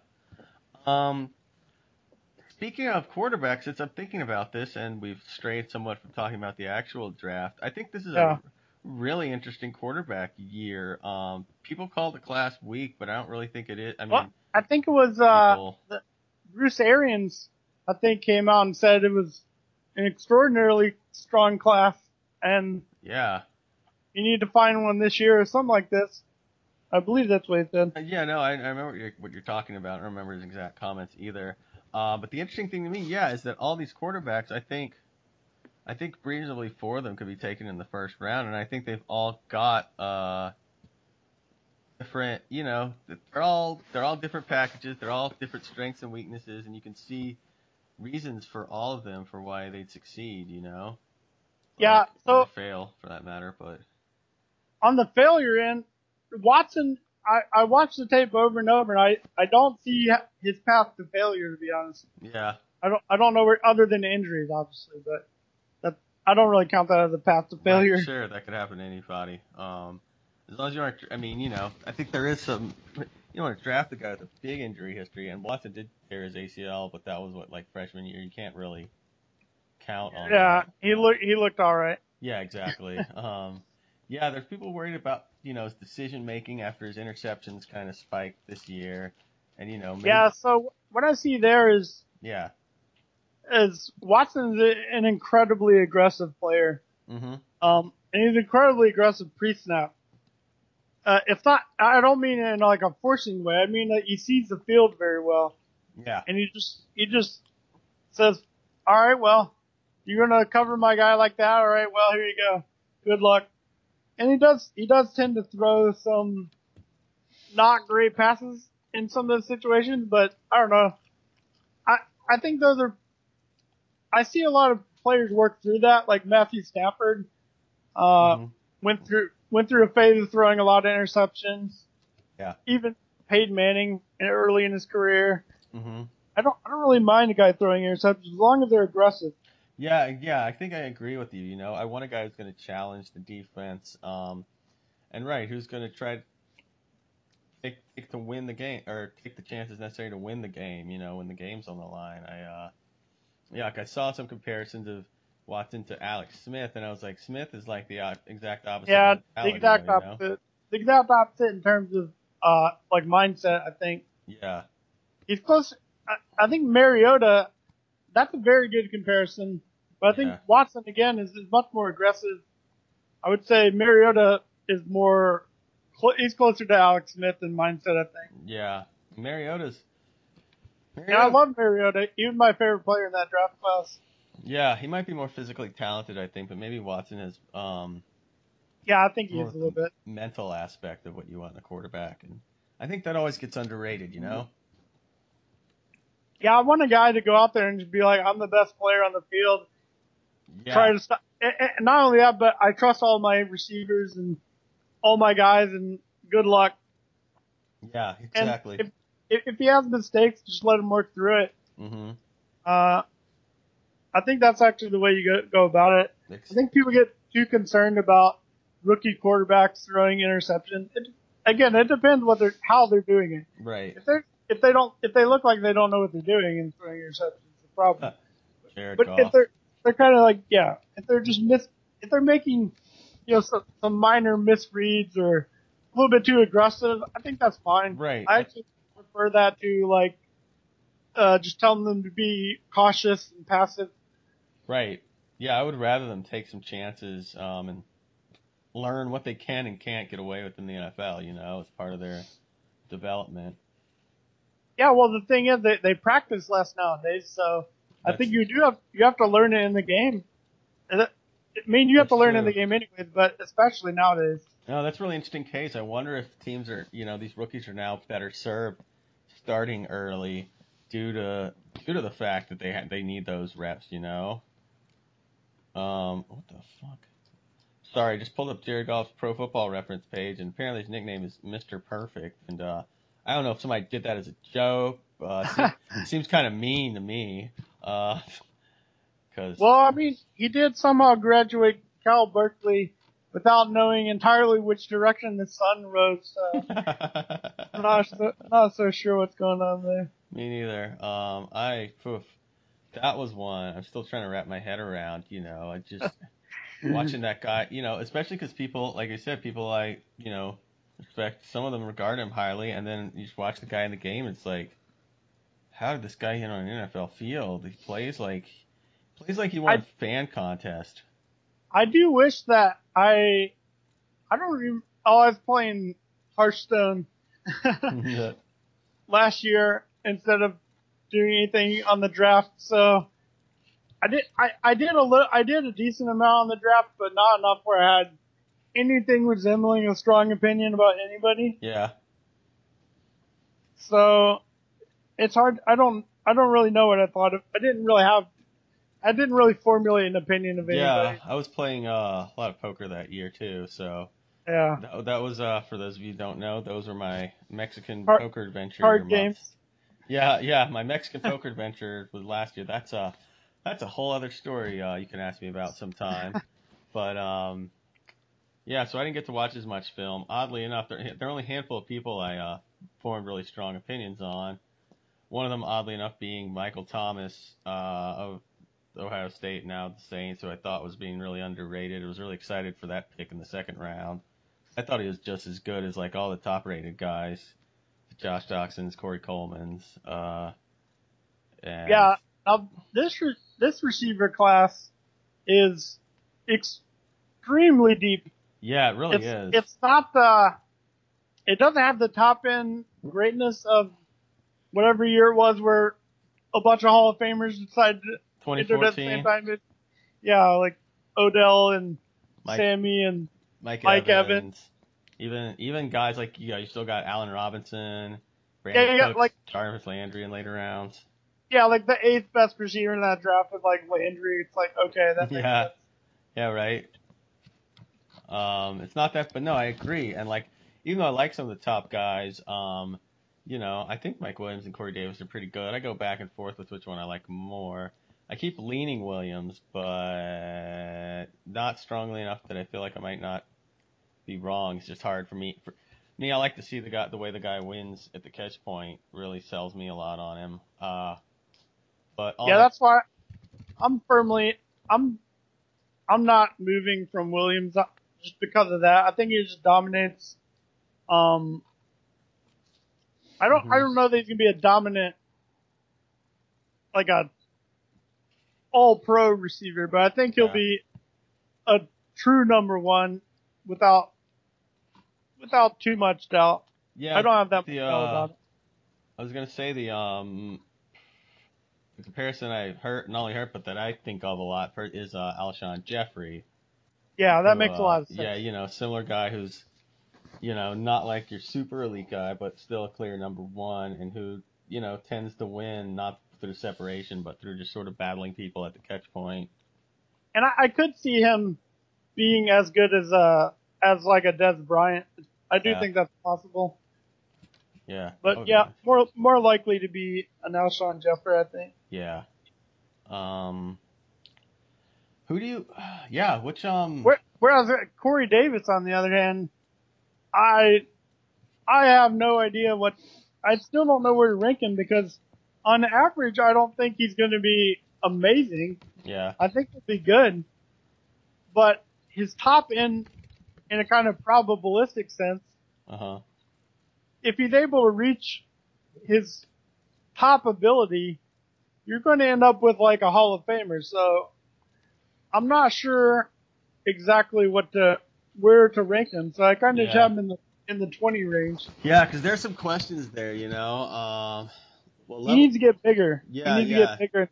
Speaking of quarterbacks, since I'm thinking about this, and we've strayed somewhat from talking about the actual draft, I think this is a really interesting quarterback year. People call the class weak, but I don't really think it is.
I think it was Bruce Arians, I think, came out and said it was an extraordinarily strong class, and you need to find one this year or something like this. I believe that's what he said.
I remember what you're talking about. I don't remember his exact comments either. But the interesting thing to me, is that all these quarterbacks, I think reasonably 4 of them could be taken in the first round, and I think they've all got different, they're all different packages. They're all different strengths and weaknesses, and you can see reasons for all of them for why they'd succeed, or fail for that matter. But
on the failure end, Watson I watched the tape over and over, and I don't see his path to failure, to be honest.
Yeah.
I don't know where, other than injuries, obviously, but that, I don't really count that as a path to failure.
Right, sure, that could happen to anybody. As long as you aren't, I mean, I think there is some, you want to draft a guy with a big injury history, and Watson did tear his ACL, but that was like freshman year. You can't really count on
Yeah,
that.
he looked all right.
Yeah, exactly. Yeah, there's people worried about, his decision making after his interceptions kind of spiked this year, and maybe,
Yeah, so what I see there
yeah,
is Watson's an incredibly aggressive player.
mhm,
And he's incredibly aggressive pre-snap. It's not, I don't mean in like a forcing way. I mean that he sees the field very well.
yeah,
And he just says, all right, well, you're going to cover my guy like that. All right, well, here you go. Good luck. And he does tend to throw some not great passes in some of those situations, but I don't know. I, I think those are, I see a lot of players work through that, like Matthew Stafford,
mhm,
went through a phase of throwing a lot of interceptions.
yeah,
Even Peyton Manning early in his career.
mhm.
I don't really mind a guy throwing interceptions as long as they're aggressive.
Yeah, yeah, I think I agree with you. I want a guy who's going to challenge the defense, and right, who's going to try to take to win the game or take the chances necessary to win the game. When the game's on the line. Yeah, like I saw some comparisons of Watson to Alex Smith, and I was like, Smith is like the exact opposite
Yeah, the
mentality, though.
exact opposite. The exact opposite in terms of like mindset. I think
Yeah,
he's close. I think Mariota. That's a very good comparison. But I think
yeah,
Watson again is much more aggressive. I would say Mariota is more. He's closer to Alex Smith in mindset. I think.
yeah. Mariota's
And I
Mariota.
love Mariota. He was my favorite player in that draft class.
Yeah, he might be more physically talented, I think, but maybe Watson has
Yeah, I think he
more
is a
with
little
the
bit.
mental aspect of what you want in a quarterback, and I think that always gets underrated.
Yeah, I want a guy to go out there and just be like, I'm the best player on the field.
Yeah,
Try to stop. And not only that, but I trust all my receivers and all my guys, and good luck.
yeah,
And
exactly.
if he has mistakes, just let him work through it.
Mhm.
Uh, I think that's actually the way you go about it. I think people get too concerned about rookie quarterbacks throwing interceptions. Again, it depends how they're doing it.
Right.
If they look like they don't know what they're doing and throwing interceptions, it's a problem.
Jared
But if
Goff.
they're kind of like, yeah, if they're just if they're making, some minor misreads or a little bit too aggressive, I think that's fine.
Right.
I actually prefer that to like, just telling them to be cautious and passive.
Right. Yeah, I would rather them take some chances and learn what they can and can't get away with in the NFL, as part of their development.
Yeah, well, the thing is they practice less nowadays, so I
That's
think you have to learn it in the game. And I mean, you have to
that's
learn in the
true.
game anyways, but especially nowadays.
No, that's a really interesting case. I wonder if teams are, these rookies are now better served starting early due to the fact that they need those reps. What the fuck? Sorry, I just pulled up Jared Goff's Pro Football Reference page, and apparently his nickname is Mr. Perfect. And I don't know if somebody did that as a joke. Seems kind of mean to me. Because
Well, I mean, he did somehow graduate Cal Berkeley without knowing entirely which direction the sun rose. So not so sure what's going on there.
me neither. That was one. I'm still trying to wrap my head around. I just watching that guy. Especially because people, like I said, people respect. Some of them regard him highly, and then you just watch the guy in the game. It's like, how did this guy get on an NFL field? He plays like he won a
I
fan contest.
I do wish that I don't even. Oh, I was playing Hearthstone last year instead of doing anything on the draft. So I did a decent amount on the draft, but not enough where I had anything resembling a strong opinion about anybody.
Yeah.
So it's hard. I don't really know what I thought of. I didn't really formulate an opinion of
Yeah,
anybody.
I was playing a lot of poker that year too, so
Yeah.
That was for those of you who don't know, those were my Mexican
Card,
poker adventure
card
months.
games.
Yeah, my Mexican poker adventure was last year. That's a whole other story you can ask me about sometime. But yeah, so I didn't get to watch as much film. Oddly enough, there are only a handful of people I formed really strong opinions on. One of them, oddly enough, being Michael Thomas of Ohio State, now the Saints, who I thought was being really underrated. I was really excited for that pick in the second round. I thought he was just as good as like all the top-rated guys, Josh Doxson's, Corey Coleman's, and
Yeah. This receiver class is extremely deep.
yeah, it really is.
It's not it doesn't have the top end greatness of whatever year it was where a bunch of Hall of Famers decided to enter at the same
2014,
time. Yeah, like Odell and
Mike
Sammy and
Mike
Mike Evans.
Evans, even guys like you still got Allen Robinson, Brandon
Yeah, yeah,
Cooks, Jarvis Landry in later rounds.
yeah, like the eighth best receiver in that draft with like Landry. It's like, okay, that makes
Yeah,
sense.
yeah, right. It's not that, but no, I agree. And like, even though I like some of the top guys, I think Mike Williams and Corey Davis are pretty good. I go back and forth with which one I like more. I keep leaning Williams, but not strongly enough that I feel like I might not be wrong. It's just hard for me. For me, I like to see the way the guy wins at the catch point. Really sells me a lot on him. But all
Yeah,
that,
that's why I'm firmly I'm I'm not moving from Williams just because of that. I think he just dominates. Um, I
hmm
don't know that he's gonna be a dominant like a all pro receiver, but I think he'll
yeah,
be a true number one without too much doubt. I
yeah.
don't have that much
The
doubt about it.
I was gonna say the comparison I heard, not only heard, but that I think of a lot is Alshon Jeffrey,
Yeah, that
who,
makes a lot of
yeah,
sense.
similar guy who's, not like your super elite guy, but still a clear number one, and who, tends to win not through separation, but through just sort of battling people at the catch point.
And I could see him being as good as like a Des Bryant. I do
Yeah,
think that's possible.
yeah,
But
oh
yeah,
gosh,
more likely to be an Alshon Jeffrey, I think.
yeah. Um, who do you, yeah, which,
Whereas Corey Davis, on the other hand, I I have no idea what. I still don't know where to rank him because, on average, I don't think he's going to be amazing.
yeah,
I think he'll be good, but his top end, in a kind of probabilistic sense,
uh-huh,
if he's able to reach his top ability, you're going to end up with like a Hall of Famer. So I'm not sure exactly where to rank him. So I kind of
yeah.
have him in the 20 range.
Yeah, because there's some questions there, what
He
level,
needs to get bigger. He
yeah,
needs to get
yeah,
bigger.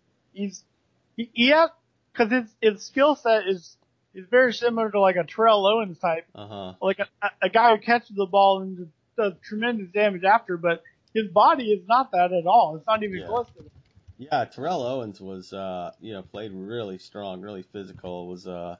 He has, cause his skill set is very similar to like a Terrell Owens type,
uh-huh.
like a guy who catches the ball and does tremendous damage after, but his body is not that at all. It's not even
Yeah.
close to it.
Yeah, Terrell Owens was played really strong, really physical,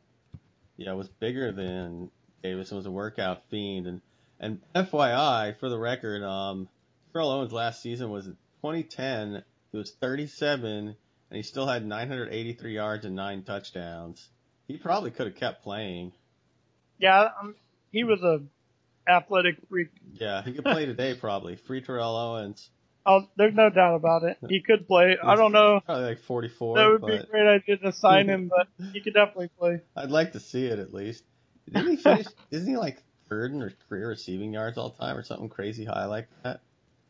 was bigger than Davis and was a workout fiend and FYI, for the record, Terrell Owens last season was in 2010, he was 37 and he still had 983 yards and 9 touchdowns. He probably could have kept playing.
Yeah, he was a athletic freak.
Yeah, he could play today probably. Free Terrell Owens.
Oh, there's no doubt about it. He could play. I
He's
don't know.
probably like
That
44,
would be a
but
great idea to sign him, but he could definitely play.
I'd like to see it at least. Didn't he finish? Isn't he like third in career receiving yards all time or something crazy high like that?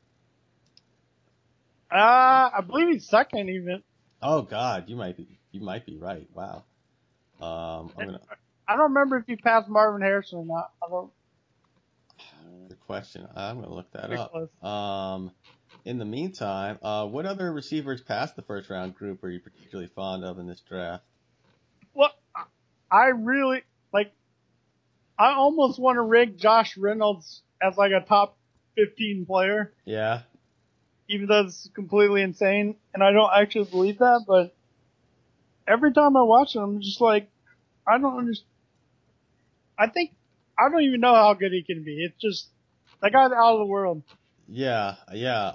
I believe he's second even.
Oh God, you might be right. Wow. I'm gonna
I don't remember if he passed Marvin Harrison or not. I don't.
good question. I'm gonna look that
Pretty
up.
close.
In the meantime, what other receivers past the first round group are you particularly fond of in this draft?
Well, I really like. I almost want to rank Josh Reynolds as like a top 15 player,
Yeah,
even though it's completely insane, and I don't actually believe that. But every time I watch him, I'm just like, I don't understand. I think I don't even know how good he can be. It's just that guy's out of the world.
Yeah, yeah.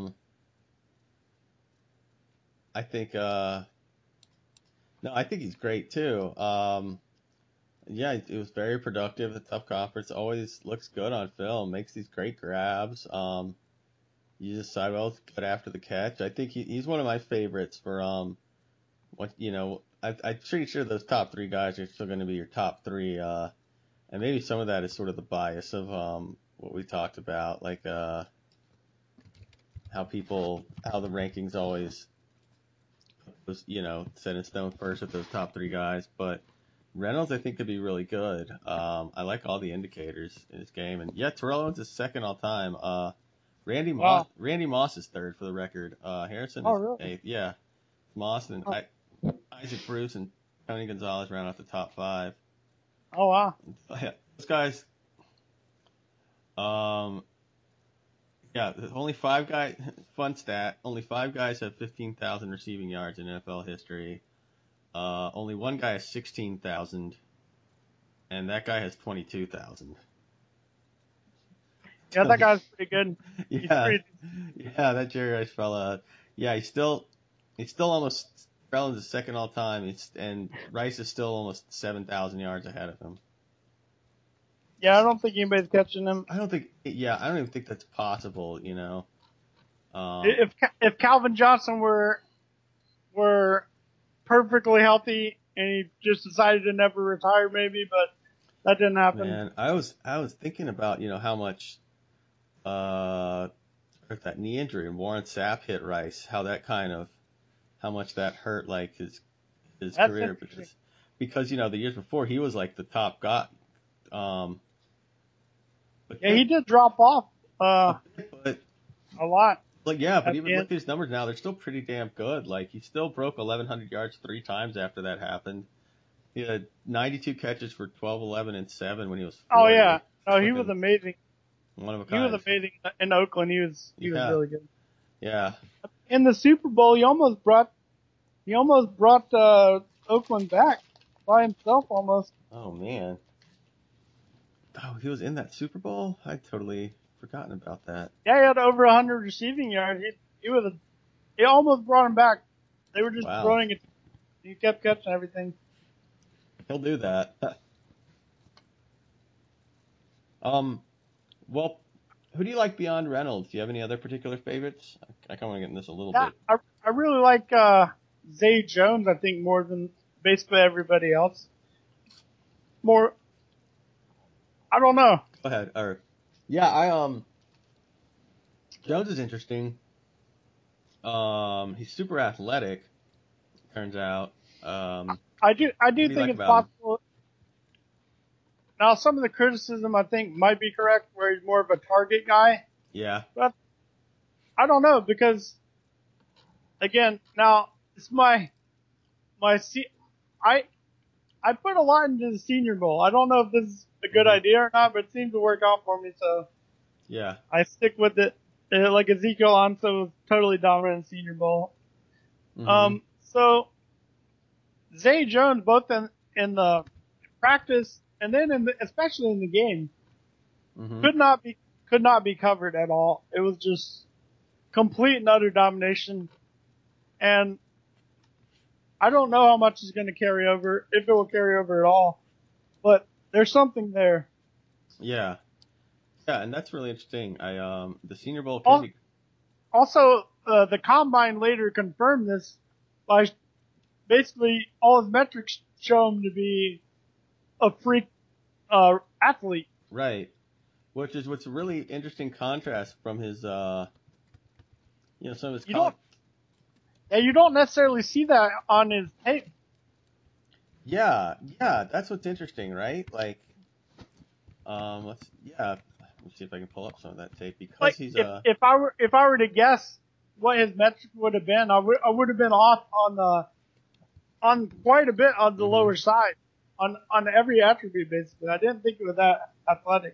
I think no, I think he's great too. Yeah, it was very productive. The tough conference always looks good on film. Makes these great grabs. Uses sidewells good after the catch. I think he's one of my favorites for what I'm pretty sure those top three guys are still going to be your top three. And maybe some of that is sort of the bias of what we talked about, like how the rankings always was, set in stone first with those top three guys. But Reynolds, I think, could be really good. I like all the indicators in his game, and yeah, Terrell Owens is second all time.
Wow.
Randy Moss is third for the record. Harrison
Oh,
is
really?
eighth. Yeah, Moss and
Oh,
Isaac Bruce and Tony Gonzalez round out the top five.
oh wow.
Yeah, those guys. Um, yeah, only five guys. Fun stat: only five guys have 15,000 receiving yards in NFL history. Only one guy has 16,000, and that guy has 22,000.
Yeah,
So
that guy's pretty good. He's
yeah,
pretty.
yeah, that Jerry Rice fella. Yeah, he's still almost Rollins is second all time. And Rice is still almost 7,000 yards ahead of him.
Yeah, I don't think anybody's catching him.
I don't think. Yeah, I don't even think that's possible.
If Calvin Johnson were perfectly healthy and he just decided to never retire, maybe, but that didn't happen.
Man, I was thinking about how much hurt that knee injury and Warren Sapp hit Rice, how much that hurt like his
That's
career
interesting.
because the years before he was like the top guy. Um, but
Yeah, he did drop off
a bit,
a lot
but
at
even
the
look
end.
at his numbers now; they're still pretty damn good. Like he still broke 1,100 yards three times after that happened. He had 92 catches for 12, 11, and 7 when he was
Oh yeah,
40.
no, he was
Fucking
amazing.
one of a
He was
kind.
amazing in Oakland. He was
Yeah,
really good.
yeah.
In the Super Bowl, he almost brought Oakland back by himself almost.
Oh man. Oh, he was in that Super Bowl? I'd totally forgotten about that.
Yeah, he had over 100 receiving yards. He almost brought him back. They were just
Wow.
throwing it. He kept catching everything.
He'll do that. um, well, who do you like beyond Reynolds? Do you have any other particular favorites? I kind of want to get in this a little
Yeah,
bit.
I really like Zay Jones. I think more than basically everybody else. More, I don't know.
Go ahead. Yeah, Jones is interesting. He's super athletic, turns out.
I do
What do you
think
like
it's
about him?
possible. Now, some of the criticism I think might be correct, where he's more of a target guy,
Yeah,
but I don't know because again, now it's I I put a lot into the Senior Bowl. I don't know if this is a good
hmm
idea or not, but it seems to work out for me, so
yeah,
I stick with it. Like Ezekiel Ansah was totally dominant in Senior Bowl.
hmm
So Zay Jones, both in the practice and then especially in the game,
hmm
could not be covered at all. It was just complete and utter domination, and I don't know how much is going to carry over, if it will carry over at all. But there's something there.
yeah, yeah, and that's really interesting. The Senior Bowl can
Al-
be
Also, the combine later confirmed this by basically all his metrics show him to be a freak athlete.
right, which is what's a really interesting contrast from his some of his
You
college.
don't, yeah, you don't necessarily see that on his tape.
Yeah, yeah, that's what's interesting, right? Like, let's see if I can pull up some of that tape because
Like
he's
if I were to guess what his metric would have been, I would have been off on quite a bit on the
hmm
lower side on every attribute basically. I didn't think it was that athletic.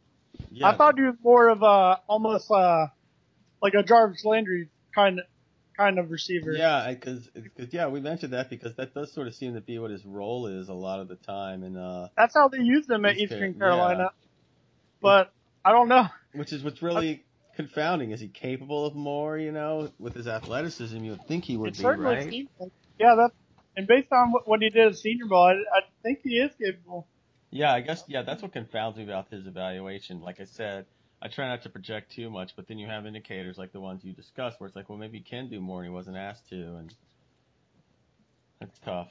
I
yeah,
thought he was more of a almost like a Jarvis Landry kind kind of receiver.
Yeah, because yeah, we mentioned that because that does sort of seem to be what his role is a lot of the time, and
That's how they use them at Eastern Carolina. But I don't know.
Which is what's really confounding. Is he capable of more? With his athleticism, you would think he would
It
be,
certainly
right?
seems like, yeah, and based on what he did at Senior Bowl, I think he is capable.
Yeah, I guess, yeah, that's what confounds me about his evaluation. Like I said, I try not to project too much, but then you have indicators like the ones you discussed where it's like, well, maybe he can do more and he wasn't asked to, and that's tough.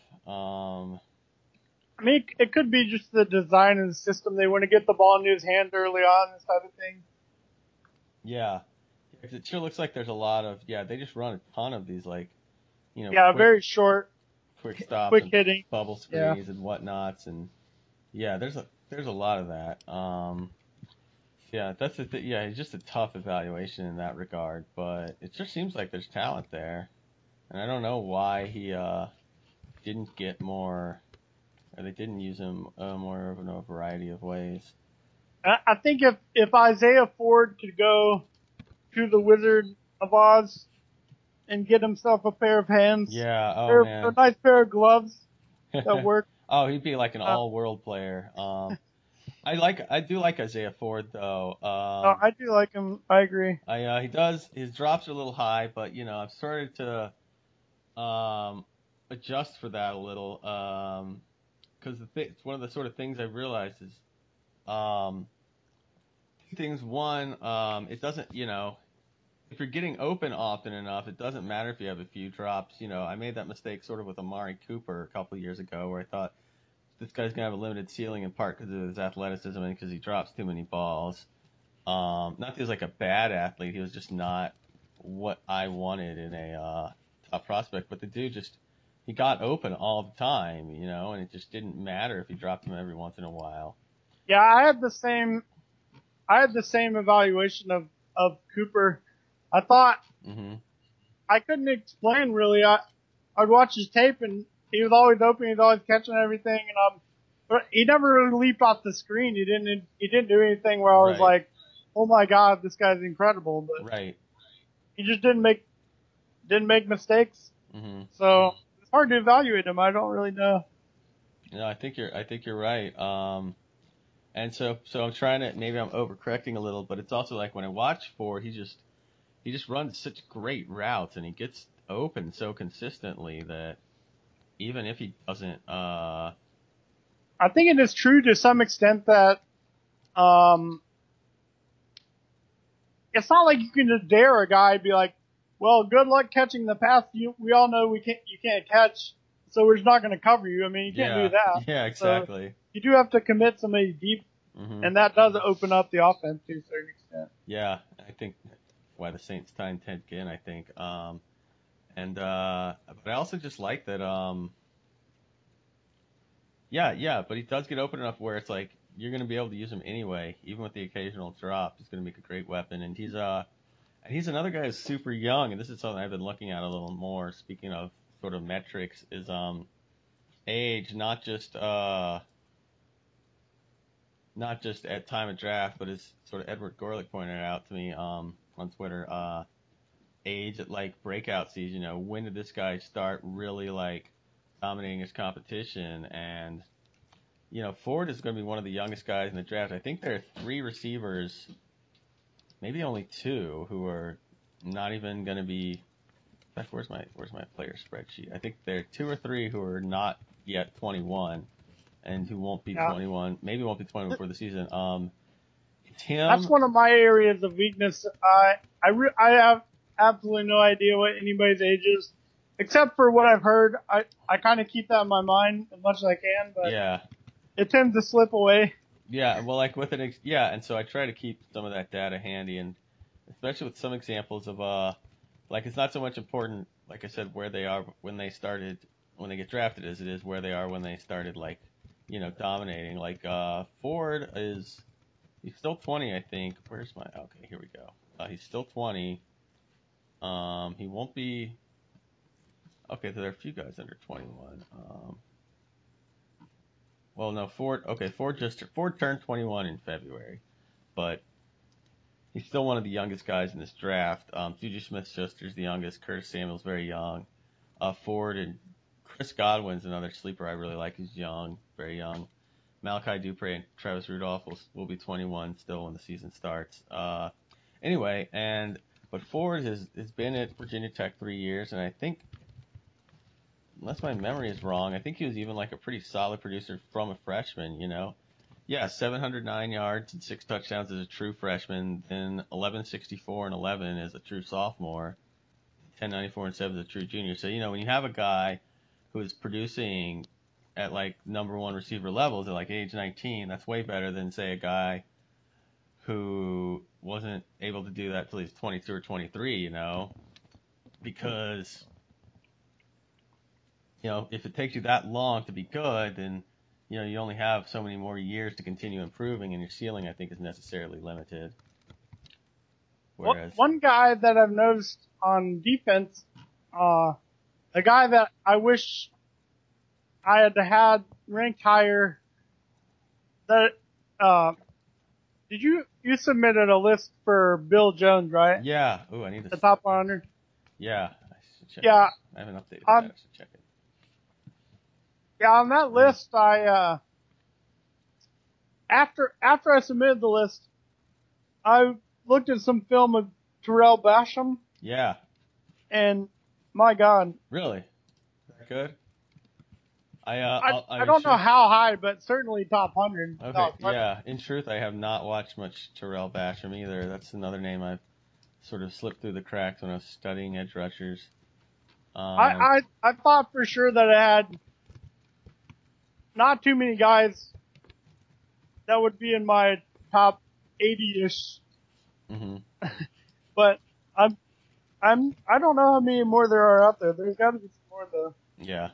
I mean, it could be just the design and the system. They want to get the ball into his hands early on, this type of thing.
Yeah. 'Cause it sure looks like there's a lot of, yeah, they just run a ton of these, like,
Yeah,
quick,
very short,
quick stops
quick
and
hitting.
bubble
Yeah.
screens and whatnots, and yeah, there's a lot of that. Yeah, that's the yeah, it's just a tough evaluation in that regard, but it just seems like there's talent there, and I don't know why he didn't get more, or they didn't use him more of in a variety of ways.
I think if Isaiah Ford could go to the Wizard of Oz and get himself a pair of hands,
Yeah, oh
a
man.
nice pair of gloves that work.
Oh, he'd be like an
Uh,
all-world player. I do like Isaiah Ford though.
I do like him. I agree.
He does his drops are a little high, but I've started to adjust for that a little. Because it's one of the sort of things I realized is two things. One, it doesn't, if you're getting open often enough, it doesn't matter if you have a few drops. I made that mistake sort of with Amari Cooper a couple of years ago where I thought this guy's going to have a limited ceiling in part because of his athleticism and because he drops too many balls. Not that he was like a bad athlete, he was just not what I wanted in a top prospect, but the dude he got open all the time, and it just didn't matter if he dropped him every once in a while.
Yeah, I had the same evaluation of Cooper. I thought
Hmm.
I couldn't explain really. I'd watch his tape and he was always open. He was always catching everything, and but he never really leaped off the screen. He didn't do anything where I was
Right,
like, oh my god, this guy's incredible. But
right.
he just didn't make mistakes.
Hmm.
So it's hard to evaluate him. I don't really know.
No, I think you're right. And so I'm trying to, maybe I'm overcorrecting a little, but it's also like when I watch Ford, he just runs such great routes and he gets open so consistently that even if he doesn't,
I think it is true to some extent that um, it's not like you can just dare a guy and be like, well, good luck catching the pass. We all know you can't catch, so we're just not going to cover you. I mean, you can't do
yeah,
that.
yeah,
So
exactly.
you do have to commit somebody deep,
Hmm.
and that does open up the offense to a certain extent.
Yeah, I think why the Saints signed Ted Ginn, I think. And but I also just like that. Yeah, yeah, but he does get open enough where it's like you're going to be able to use him anyway, even with the occasional drop. He's going to make a great weapon, and he's another guy who's super young, and this is something I've been looking at a little more. Speaking of sort of metrics, is age, not just at time of draft, but as sort of Edward Gorlick pointed out to me on Twitter, age at like breakout season. When did this guy start really like dominating his competition? And Ford is going to be one of the youngest guys in the draft. I think there are three receivers, maybe only two, who are not even going to be. In fact, where's my player spreadsheet? I think there are two or three who are not yet 21 and who won't be
Yeah,
21, maybe won't be 21 before the season. It's
that's
him.
one of my areas of weakness. I have absolutely no idea what anybody's age is, except for what I've heard. I kind of keep that in my mind as much as I can, but
Yeah,
it tends to slip away.
yeah. Well, like with yeah, and so I try to keep some of that data handy, and especially with some examples of like it's not so much important, like I said, where they are when they started, when they get drafted, as it is where they are when they started, like dominating. Like Ford he's still 20, I think. Where's my okay? Here we go. He's still 20. He won't be. Okay, so there are a few guys under 21. Well, no, Ford. Okay, Ford turned 21 in February, but He's still one of the youngest guys in this draft. Juju Smith-Schuster's the youngest. Curtis Samuel's very young. Ford and Chris Godwin's another sleeper I really like. He's young, very young. Malachi Dupre and Travis Rudolph will be 21 still when the season starts. But Ford has been at Virginia Tech 3 years, and I think, unless my memory is wrong, I think he was even like a pretty solid producer from a freshman, you know. Yeah, 709 yards and 6 touchdowns as a true freshman, then 1164 and 11 as a true sophomore, 1094 and 7 as a true junior. So, you know, when you have a guy who is producing at like number one receiver levels at like age 19, that's way better than, say, a guy who wasn't able to do that till he's 22 or 23, you know, because, you know, if it takes you that long to be good, then, you know, you only have so many more years to continue improving, and your ceiling, I think, is necessarily limited. Whereas
one guy that I've noticed on defense, a guy that I wish I had ranked higher, that, did you submitted a list for Bill Jones, right?
yeah, ooh, I need to
The top 100.
Yeah, I should check.
Yeah,
I haven't updated that. I should check it.
yeah. On that list, I after I submitted the list, I looked at some film of Terrell Basham,
Yeah,
and my God,
really? Is that good?
I don't know how high, but certainly top 100.
Okay, yeah. In truth, I have not watched much Terrell Basham either. That's another name I've sort of slipped through the cracks when I was studying edge rushers.
I thought for sure that it had not too many guys that would be in my top 80-ish,
hmm
but I don't know how many more there are out there. There's got to be some more though.
Yeah.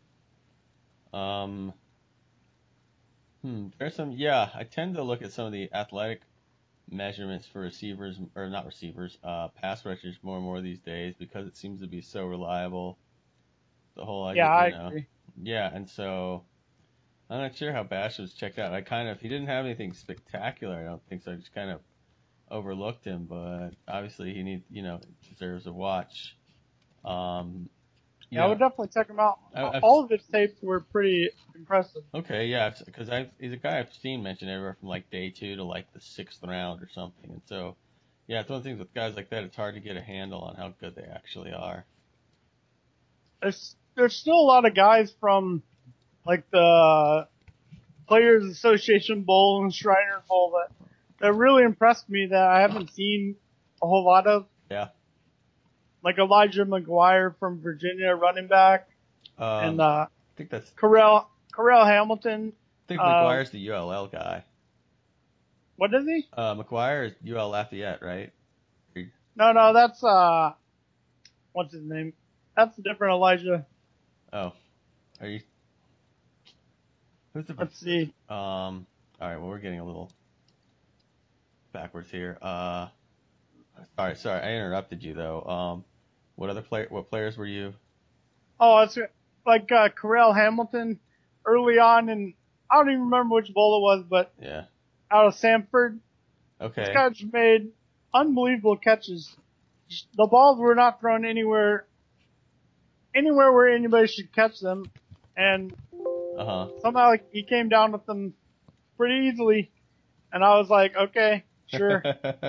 Um. There's some. Yeah, I tend to look at some of the athletic measurements for receivers, or not receivers, pass rushers more and more these days because it seems to be so reliable. The whole
Yeah,
idea,
I
you know.
agree.
Yeah, and so I'm not sure how Bash was checked out. He didn't have anything spectacular. I don't think so. I just kind of overlooked him, but obviously deserves a watch. Um,
Yeah, I
yeah,
would definitely check him out.
I've
All of his tapes were pretty impressive.
okay, yeah, because he's a guy I've seen mentioned everywhere from like day 2 to like the 6th round or something, and so yeah, it's one of the things with guys like that. It's hard to get a handle on how good they actually are.
There's still a lot of guys from like the Players Association Bowl and Shriner Bowl that really impressed me that I haven't seen a whole lot of.
Yeah.
Like Elijah McGuire from Virginia, running back, and
I think
Carell Hamilton.
McGuire's the ULL guy.
What is he?
McGuire is UL Lafayette, right?
No, that's what's his name? That's a different Elijah.
Oh, are you? Who's the?
Let's see.
All right. Well, we're getting a little backwards here. Sorry, I interrupted you though. What players were you?
Oh, it's like Carell Hamilton early on, and I don't even remember which bowl it was, but
Yeah.
out of Sanford. This
Okay.
guy just made unbelievable catches. The balls were not thrown anywhere where anybody should catch them, and somehow he came down with them pretty easily. And I was like, okay, sure.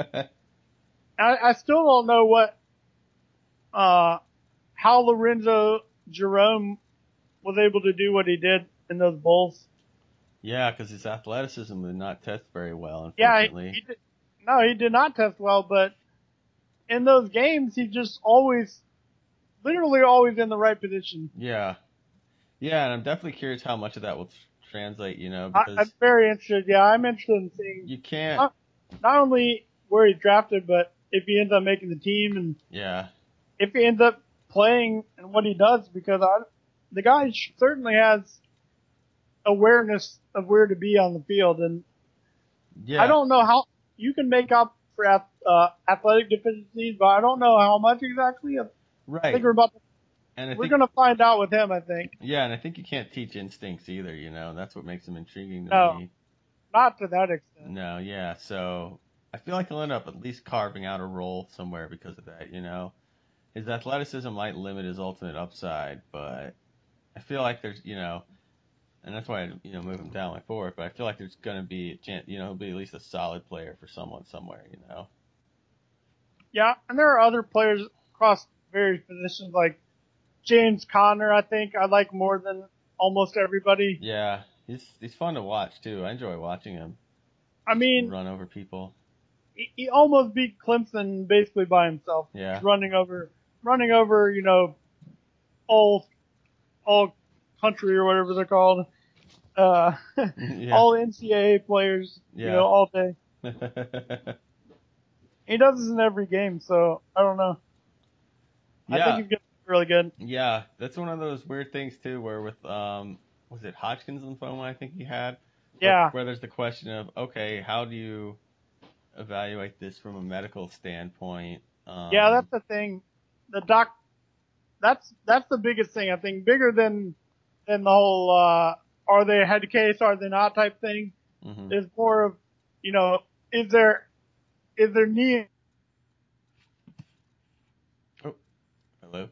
I still don't know how Lorenzo Jerome was able to do what he did in those bowls.
Yeah, because his athleticism did not test very well,
Yeah,
unfortunately.
he did not test well, but in those games, he just literally always in the right position.
Yeah. Yeah, and I'm definitely curious how much of that will translate,
I'm
because
very interested. Yeah, I'm interested in seeing
you can't.
not only where he's drafted, but if he ends up making the team and
Yeah.
if he ends up playing and what he does, because the guy certainly has awareness of where to be on the field, and I
Yeah.
don't know how you can make up for athletic deficiencies, but I don't know how much exactly. I think
Right.
we're gonna find out with him. I think.
Yeah, and I think you can't teach instincts either, and that's what makes him intriguing to
No,
me.
not to that extent.
No, yeah. So I feel like he'll end up at least carving out a role somewhere because of that. His athleticism might limit his ultimate upside, but I feel like there's, and that's why I, move him down like fourth. But I feel like there's gonna be a chance, he'll be at least a solid player for someone somewhere.
Yeah, and there are other players across various positions like James Conner. I think I like more than almost everybody.
Yeah, he's fun to watch too. I enjoy watching him
I
just
mean,
run over people.
he almost beat Clemson basically by himself,
Yeah.
just running over, all all country or whatever they're called, uh,
Yeah.
all NCAA players,
Yeah.
all day. He does this in every game, so I don't know. I think
Yeah.
he's gonna be really good.
Yeah. That's one of those weird things too, where with was it Hodgkin's lymphoma? I think he had,
Yeah,
where there's the question of, okay, how do you evaluate this from a medical standpoint?
yeah, that's the thing. The doc, that's the biggest thing. I think bigger than the whole are they a head case, are they not type thing.
hmm
Is more of, you know, is there knee
Oh, hello.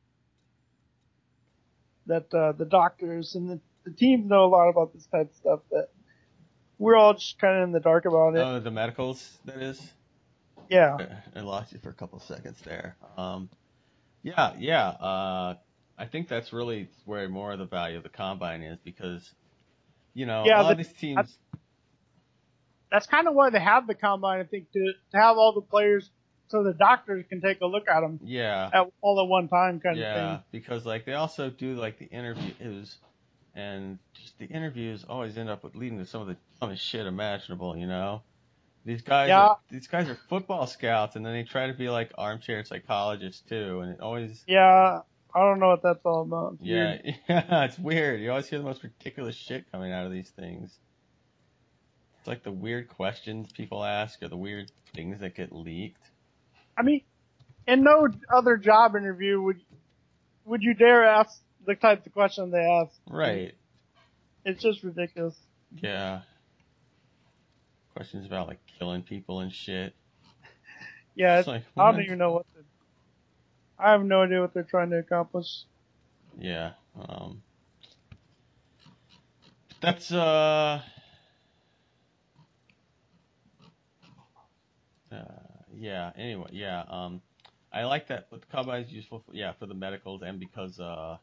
that the doctors and the teams know a lot about this type of stuff that we're all just kind of in the dark about it.
Oh, the medicals, that is.
Yeah,
I lost you for a couple seconds there. Yeah, yeah. I think that's really where more of the value of the combine is because, a
yeah.
lot of these
I,
teams.
that's kind of why they have the combine. I think to have all the players so the doctors can take a look at them
Yeah,
at all at one time, kind of
yeah.
thing.
Because, like, they also do, like, the interviews, and just the interviews always end up with leading to some of the dumbest shit imaginable.
Yeah,
These guys are football scouts, and then they try to be, like, armchair psychologists, too, and it always.
yeah. I don't know what that's all about. It's weird.
Yeah, yeah, it's weird. You always hear the most ridiculous shit coming out of these things. It's like the weird questions people ask or the weird things that get leaked.
I mean, in no other job interview would you dare ask the types of questions they ask.
Right.
It's just ridiculous.
Yeah. Questions about like killing people and shit.
Yeah,
It's like
I don't
what?
even know I have no idea what they're trying to accomplish.
Yeah. That's yeah. Anyway, yeah. I like that. But the combine is useful for, yeah, for the medicals and because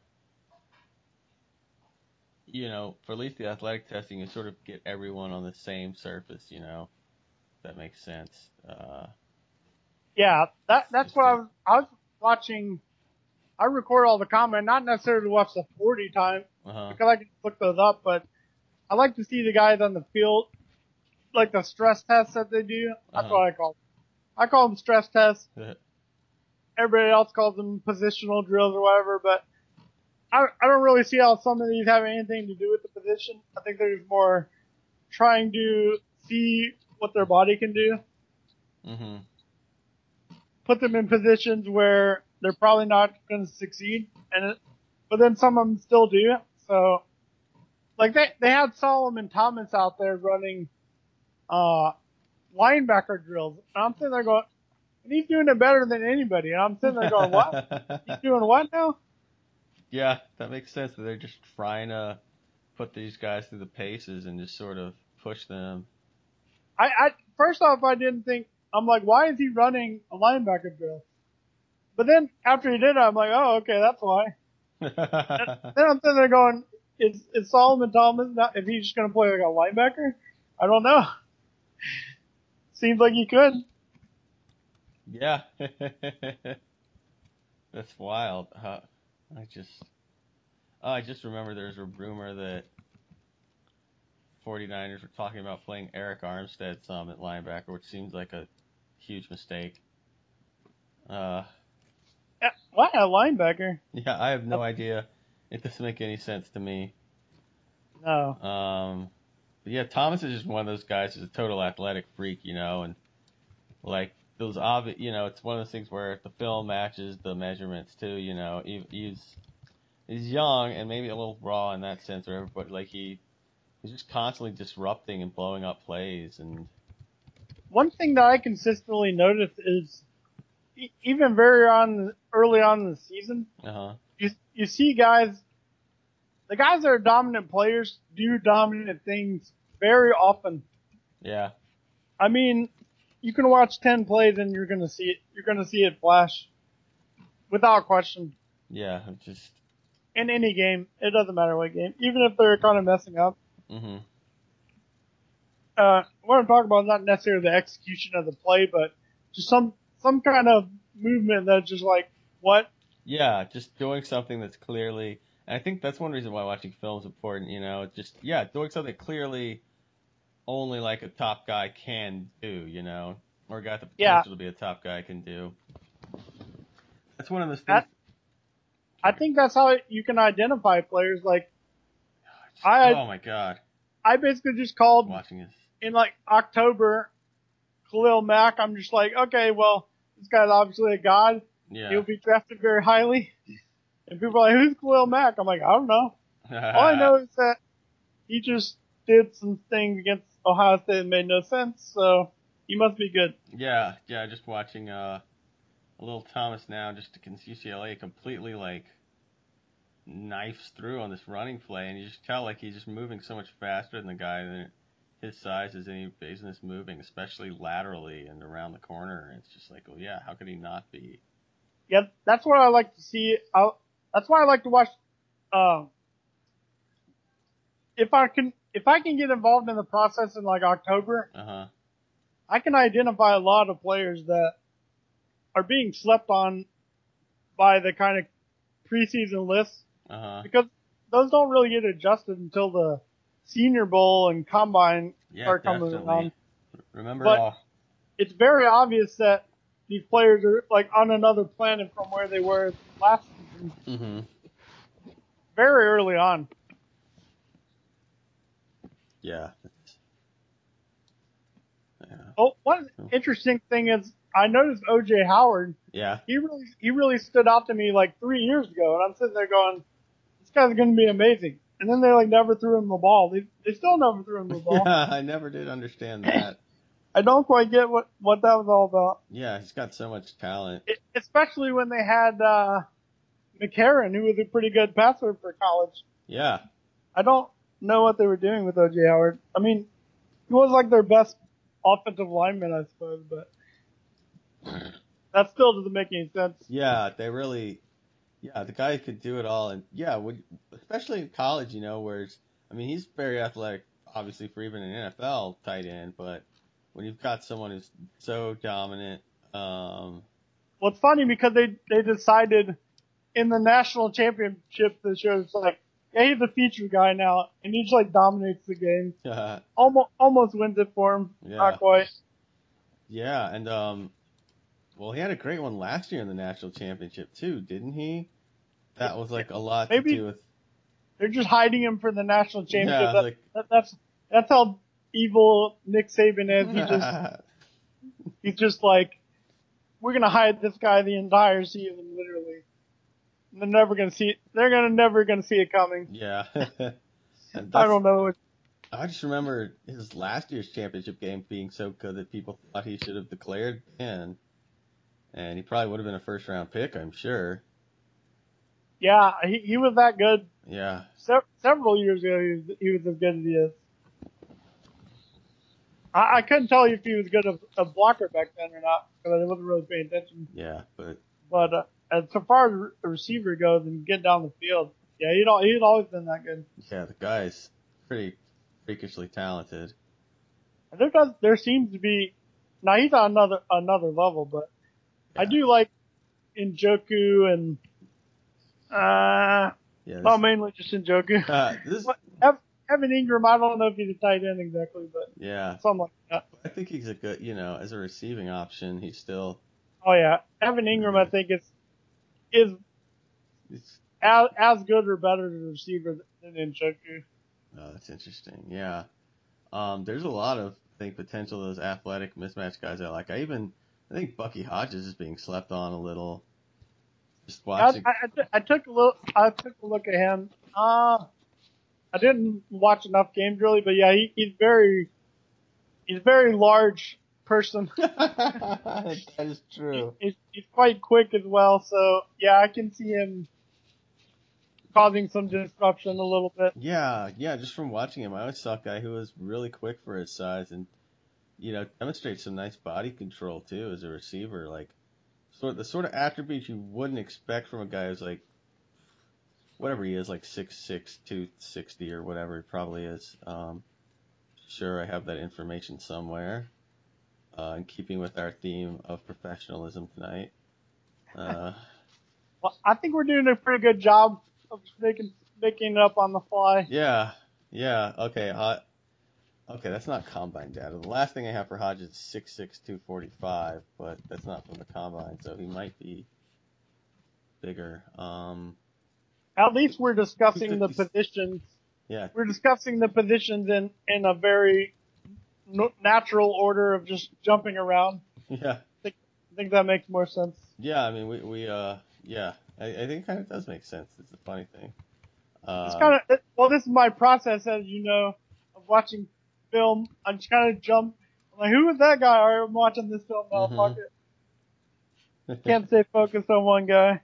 for at least the athletic testing, you sort of get everyone on the same surface. If that makes sense.
Yeah, that's
Just
what
to.
I was watching. I record all the comment, not necessarily to watch the 40 time
Uh huh.
because I can look those up, but I like to see the guys on the field, like the stress tests that they do. That's
Uh
what I call them. I call them stress tests.
huh.
Everybody else calls them positional drills or whatever, but I don't really see how some of these have anything to do with the position. I think they're just more trying to see what their body can do,
mhm.
put them in positions where they're probably not going to succeed, but then some of them still do. So, like they had Solomon Thomas out there running, uh, linebacker drills. And I'm sitting there going, and he's doing it better than anybody. And I'm sitting there going, what? He's doing what now?
Yeah, that makes sense. That they're just trying to put these guys through the paces and just sort of push them.
First off, I didn't think, I'm like, why is he running a linebacker drill? But then after he did it, I'm like, oh, okay, that's why. Then I'm sitting there going, is Solomon Thomas not, if he's just going to play like a linebacker? I don't know. Seems like he could.
Yeah, that's wild. I just, I just remember there's a rumor that 49ers were talking about playing Eric Armstead some at linebacker, which seems like a huge mistake. Uh,
Why a linebacker?
yeah, I have no idea. It doesn't make any sense to me.
No.
But yeah, Thomas is just one of those guys who's a total athletic freak, and like those obvious, it's one of those things where the film matches the measurements too. He's young and maybe a little raw in that sense, or everybody like he's just constantly disrupting and blowing up plays, and
one thing that I consistently notice is even early on in the season, you see the guys that are dominant players do dominant things very often.
Yeah.
I mean, you can watch 10 plays and you're gonna see it. You're gonna see it flash, without question.
Yeah. Just.
In any game, it doesn't matter what game, even if they're kind of messing up.
Mm-hmm.
What I'm talking about is not necessarily the execution of the play, but just some kind of movement that's just like, what?
Yeah, just doing something that's clearly, and I think that's one reason why watching film is important, doing something clearly only like a top guy can do, or a guy with the
Yeah,
potential to be a top guy can do. That's one of those things.
that, I think that's how you can identify players. Like,
Oh my God.
I basically just called
Watching this.
in like October, Khalil Mack. I'm just like, okay, well, this guy's obviously a god.
Yeah.
He'll be drafted very highly. And people are like, who's Khalil Mack? I'm like, I don't know. All I know is that he just did some things against Ohio State that made no sense, so he must be good.
Yeah, just watching a little Thomas now just against UCLA completely like knifes through on this running play, and you just tell like he's just moving so much faster than the guy that his size is any business moving, especially laterally and around the corner. And it's just like, well, yeah, how could he not be?
Yeah, that's what I like to see. That's why I like to watch. If I can get involved in the process in like October, I can identify a lot of players that are being slept on by the kind of preseason lists because those don't really get adjusted until the Senior Bowl and Combine start coming around.
Remember,
it's very obvious that these players are like on another planet from where they were last season. Very early on.
Yeah.
Oh, one interesting thing is I noticed O.J. Howard.
Yeah.
He really stood out to me like 3 years ago, and I'm sitting there going, this guy's going to be amazing. And then they like never threw him the ball. They still never threw him the ball.
Yeah, I never did understand that.
I don't quite get what that was all about.
Yeah, he's got so much talent.
Especially when they had McCarron, who was a pretty good passer for college.
Yeah.
I don't know what they were doing with O.J. Howard. I mean, he was like their best offensive lineman, I suppose, but that still doesn't make any sense.
Yeah, the guy could do it all, and especially in college, where he's very athletic, obviously for even an NFL tight end, but when you've got someone who's so dominant,
well, it's funny because they decided in the national championship this year, it's like, yeah, he's a feature guy now, and he just like dominates the game. Almost wins it for him. Yeah. Not quite.
Yeah, and well, he had a great one last year in the national championship too, didn't he? That was like a lot to do with.
They're just hiding him for the national championship.
Yeah,
that's how evil Nick Saban is. He's just like, we're gonna hide this guy the entire season, literally. They're never gonna see it. They're never gonna see it coming.
Yeah.
I don't know.
I just remember his last year's championship game being so good that people thought he should have declared in, and he probably would have been a first round pick, I'm sure.
Yeah, he was that good.
Yeah.
Several years ago, he was as good as he is. I couldn't tell you if he was good as a blocker back then or not because I wasn't really paying attention.
Yeah, but
as far as a receiver goes and getting down the field, yeah, he's always been that good.
Yeah, the guy's pretty freakishly talented.
There seems to be now he's on another level, but yeah. I do like Njoku and mainly just Njoku. Evan Ingram, I don't know if he's a tight end exactly, but
yeah,
something like that.
I think he's a good, as a receiving option, he's still.
Oh yeah, Evan Ingram, I think is as good or better as a receiver than Njoku.
Oh, that's interesting. Yeah, there's a lot of potential those athletic mismatch guys I like. I think Bucky Hodges is being slept on a little. Just watching.
I took a look at him. I didn't watch enough games really, but yeah, he's very large person.
That is true.
He's quite quick as well, so yeah, I can see him causing some disruption a little bit.
Yeah, yeah. Just from watching him, I always saw a guy who was really quick for his size, and demonstrates some nice body control too as a receiver. Like, the sort of attributes you wouldn't expect from a guy who's like whatever he is, like 6'6", 260 or whatever he probably is. Sure, I have that information somewhere. In keeping with our theme of professionalism tonight.
Well, I think we're doing a pretty good job of making it up on the fly.
Yeah, yeah. Okay, okay. That's not combine data. The last thing I have for Hodges is 6'6", 245, but that's not from the combine, so he might be bigger.
At least we're discussing the
250.
positions.
Yeah,
We're discussing the positions in a very natural order of just jumping around.
yeah,
I think that makes more sense.
yeah. I mean, yeah. I think it kind of does make sense. It's a funny thing.
It's kind of, well, this is my process, as you know, of watching film. I just kind of jump. I'm like, who is that guy? All right, I'm watching this film now. Fuck it. Can't stay focused on one guy.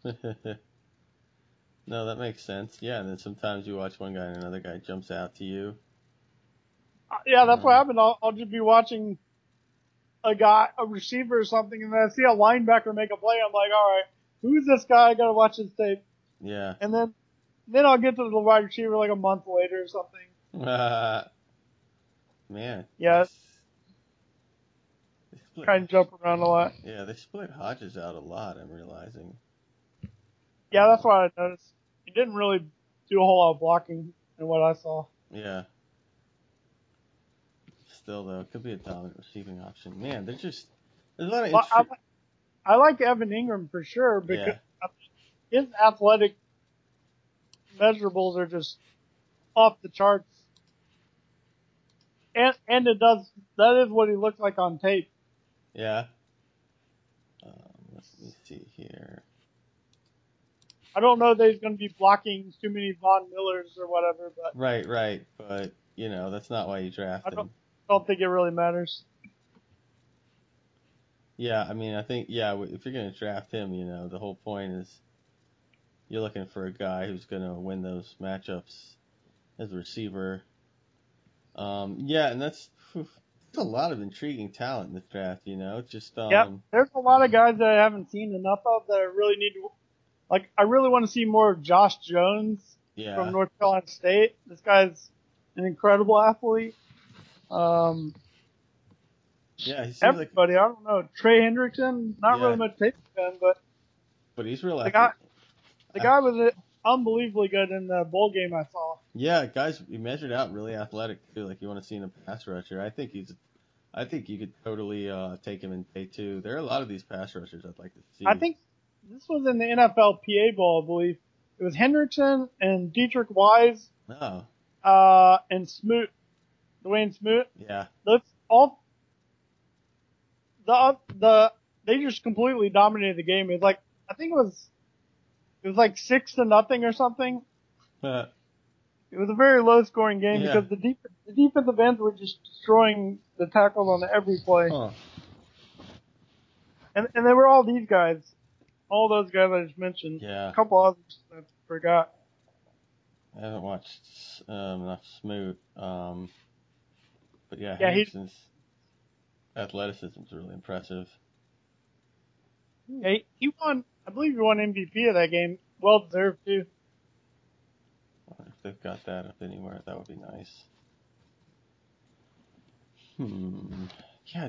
No, that makes sense. Yeah, and then sometimes you watch one guy and another guy jumps out to you.
Yeah, that's what happened. I'll just be watching a receiver or something, and then I see a linebacker make a play. I'm like, all right, who's this guy? I gotta watch his tape.
Yeah.
And then I'll get to the wide receiver like a month later or something.
Man.
Yeah,
They split.
kind of jump around a lot.
Yeah, they split Hodges out a lot. I'm realizing.
Yeah, that's what I noticed. He didn't really do a whole lot of blocking in what I saw.
Yeah. Still though, it could be a dominant receiving option. Man, there's a lot of
Well,
interesting.
I like Evan Ingram for sure because
Yeah.
his athletic measurables are just off the charts. And that is what he looks like on tape.
Yeah. Let me see here.
I don't know that he's going to be blocking too many Von Millers or whatever, but
Right. But that's not why you draft
I
him.
don't think it really matters.
Yeah, I mean, I think if you're gonna draft him, the whole point is you're looking for a guy who's gonna win those matchups as a receiver. Yeah, and there's a lot of intriguing talent in this draft. Just
Yep, there's a lot of guys that I haven't seen enough of that I really need to. Like, I really want to see more of Josh Jones from
yeah,
North Carolina State. This guy's an incredible athlete.
yeah, he seems like
Everybody, I don't know. Trey Hendrickson, not really
yeah,
much tape on him, but
but he's real
the guy,
athletic.
the guy was unbelievably good in the bowl game I saw.
Yeah, guys, he measured out really athletic too. Like you want to see in a pass rusher. I think you could totally take him in day two. There are a lot of these pass rushers I'd like to
I
see.
think this was in the NFLPA Bowl, I believe. It was Hendrickson and Dietrich Wise,
Oh,
and Smoot, Dwayne Smoot.
yeah,
That's all. They just completely dominated the game. It was like, I think it was like 6-0 or something. It was a very low scoring game
yeah.
because the defensive ends were just destroying the tackles on every play.
Huh.
And they were all these guys. All those guys I just mentioned.
Yeah,
A couple others I forgot.
I haven't watched enough Smoot. But yeah,
Yeah,
Hendrickson's athleticism is really impressive.
he won, I believe he won MVP of that game. Well deserved too.
I wonder if they've got that up anywhere. That would be nice. Yeah,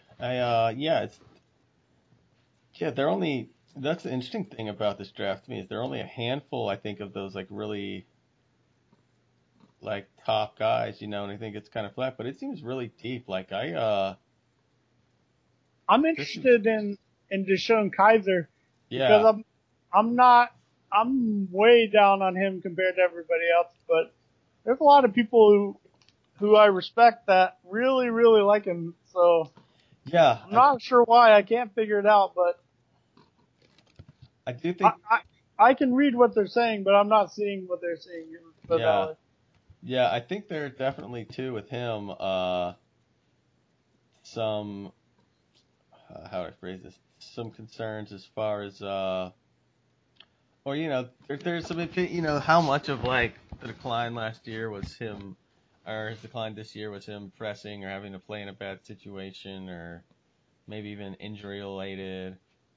they're only. That's the interesting thing about this draft to me is there are only a handful, I think, of those like really like top guys, and I think it's kind of flat, but it seems really deep. Like
I'm
this seems,
interested in Deshaun Kaiser because
yeah,
I'm way down on him compared to everybody else, but there's a lot of people who I respect that really, really like him. So
yeah,
I'm not sure why. I can't figure it out, but
I do
I,
think,
I, I can read what they're saying, but I'm not seeing what they're saying. Put it that
yeah, I think there are definitely two with him. some how do I phrase this? Some concerns as far as or there's some how much of like the decline last year was him, or his decline this year was him pressing or having to play in a bad situation, or maybe even injury related.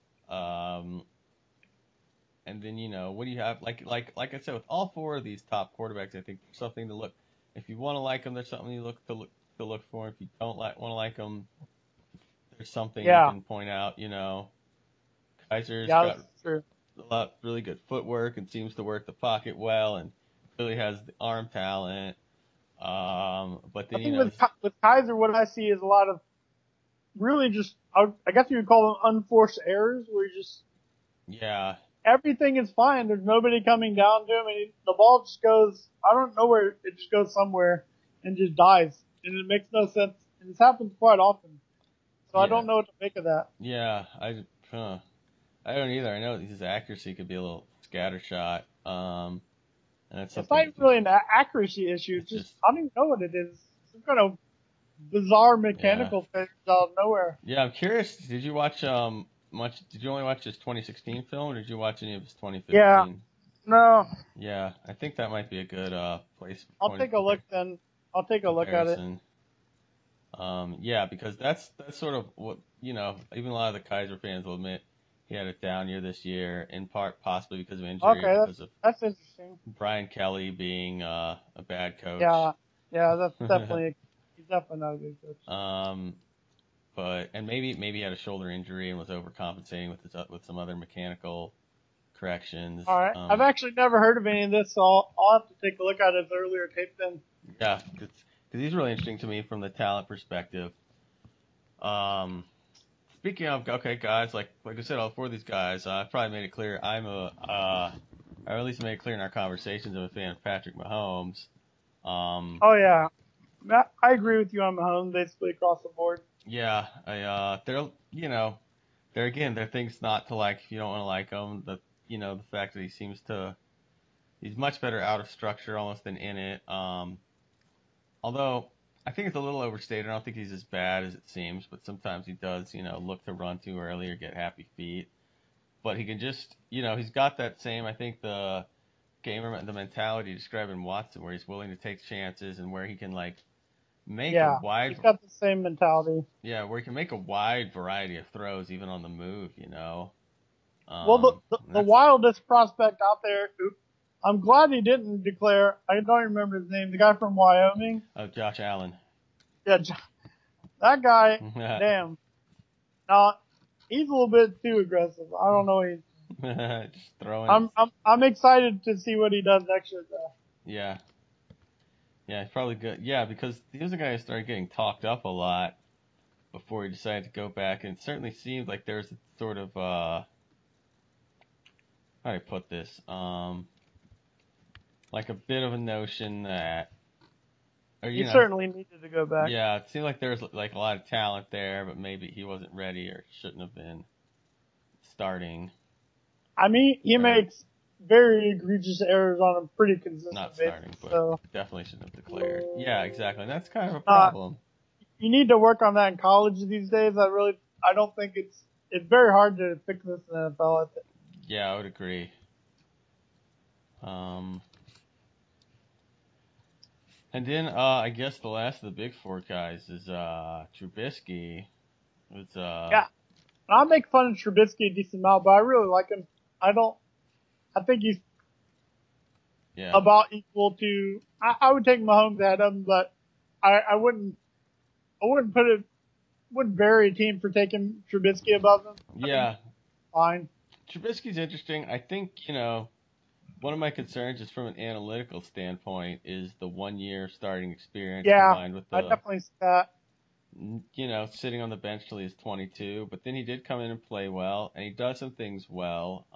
And then what do you have? Like I said, with all four of these top quarterbacks, I think there's something to look. If you want to like them, there's something you look for. If you don't want to like them, there's something you
Yeah.
can point out. Kaiser's
Yeah,
got
that's true.
a lot really good footwork and seems to work the pocket well, and really has the arm talent. But
I
then
think with Kaiser, what I see is a lot of really just, I guess you would call them unforced errors, where you just,
yeah,
everything is fine. There's nobody coming down to him, and the ball just goes, I don't know where, it just goes somewhere and just dies. And it makes no sense. And this happens quite often. So I
yeah,
don't know what to make of that.
yeah. I don't either. I know his accuracy could be a little scattershot. And that's
It's not
something.
even really an accuracy issue.
It's
It's just,
just
I don't even know what it is. Some kind of bizarre
yeah,
mechanical things out of nowhere.
yeah. I'm curious. Did you watch much? Did you only watch his 2016 film, or did you watch any of his
Yeah.
2015?
No.
Yeah, I think that might be a good place
I'll
point of
take a look then. I'll take a look at it.
comparison. Yeah, because that's sort of what even a lot of the Kaiser fans will admit he had a down year this year, in part possibly because of injury,
Okay,
because of
that's interesting.
Brian Kelly being a bad coach.
Yeah. Yeah, that's definitely, he's definitely not a good coach.
um, and maybe he had a shoulder injury and was overcompensating with some other mechanical corrections.
Alright. I've actually never heard of any of this, so I'll have to take a look at his earlier tape then.
Yeah, because he's really interesting to me from the talent perspective. Um, Speaking of okay guys, like I said, all four of these guys, I probably made it clear or at least made it clear in our conversations, I'm a fan of Patrick Mahomes.
Oh yeah. I agree with you on Mahomes basically across the board.
Yeah, they're things not to like if you don't want to like him. The fact that he's much better out of structure almost than in it. Although I think it's a little overstated. I don't think he's as bad as it seems, but sometimes he does, look to run too early or get happy feet. But he can just, he's got that same, I think, the mentality described in Watson, where he's willing to take chances and where he can like make a
Yeah.
wide,
He's got the same mentality.
yeah, where he can make a wide variety of throws even on the move.
Well, the
That's
wildest prospect out there, I'm glad he didn't declare, I don't remember his name, the guy from Wyoming.
Josh Allen.
Yeah, that guy, damn. Now, he's a little bit too aggressive. I don't know.
Just throwing.
I'm excited to see what he does next year though.
Yeah, yeah, he's probably good. Yeah, because he was a guy who started getting talked up a lot before he decided to go back, and it certainly seemed like there's a sort of how do I put this? Like a bit of a notion that, or
He certainly needed to go back.
yeah, it seemed like there was like a lot of talent there, but maybe he wasn't ready or shouldn't have been starting
I mean, he
or
makes very egregious errors on a pretty
not
consistent
starting,
basis.
but
So,
definitely shouldn't have declared. Yeah, exactly. And that's kind of a
uh,
problem.
you need to work on that in college these days. I don't think it's very hard to fix this in the NFL. I think.
Yeah, I would agree. Um, and then I guess the last of the big four guys is Trubisky. It's
Yeah, I make fun of Trubisky a decent amount, but I really like him. I don't. I think he's
yeah,
about equal to. I would take Mahomes at him, but I wouldn't. I wouldn't put it. Wouldn't bury a team for taking Trubisky above him. I think
yeah.
fine.
Trubisky's interesting. I think one of my concerns is from an analytical standpoint is the 1 year starting experience
Yeah,
combined with
I
the
definitely see that.
sitting on the bench till he's 22. But then he did come in and play well, and he does some things well.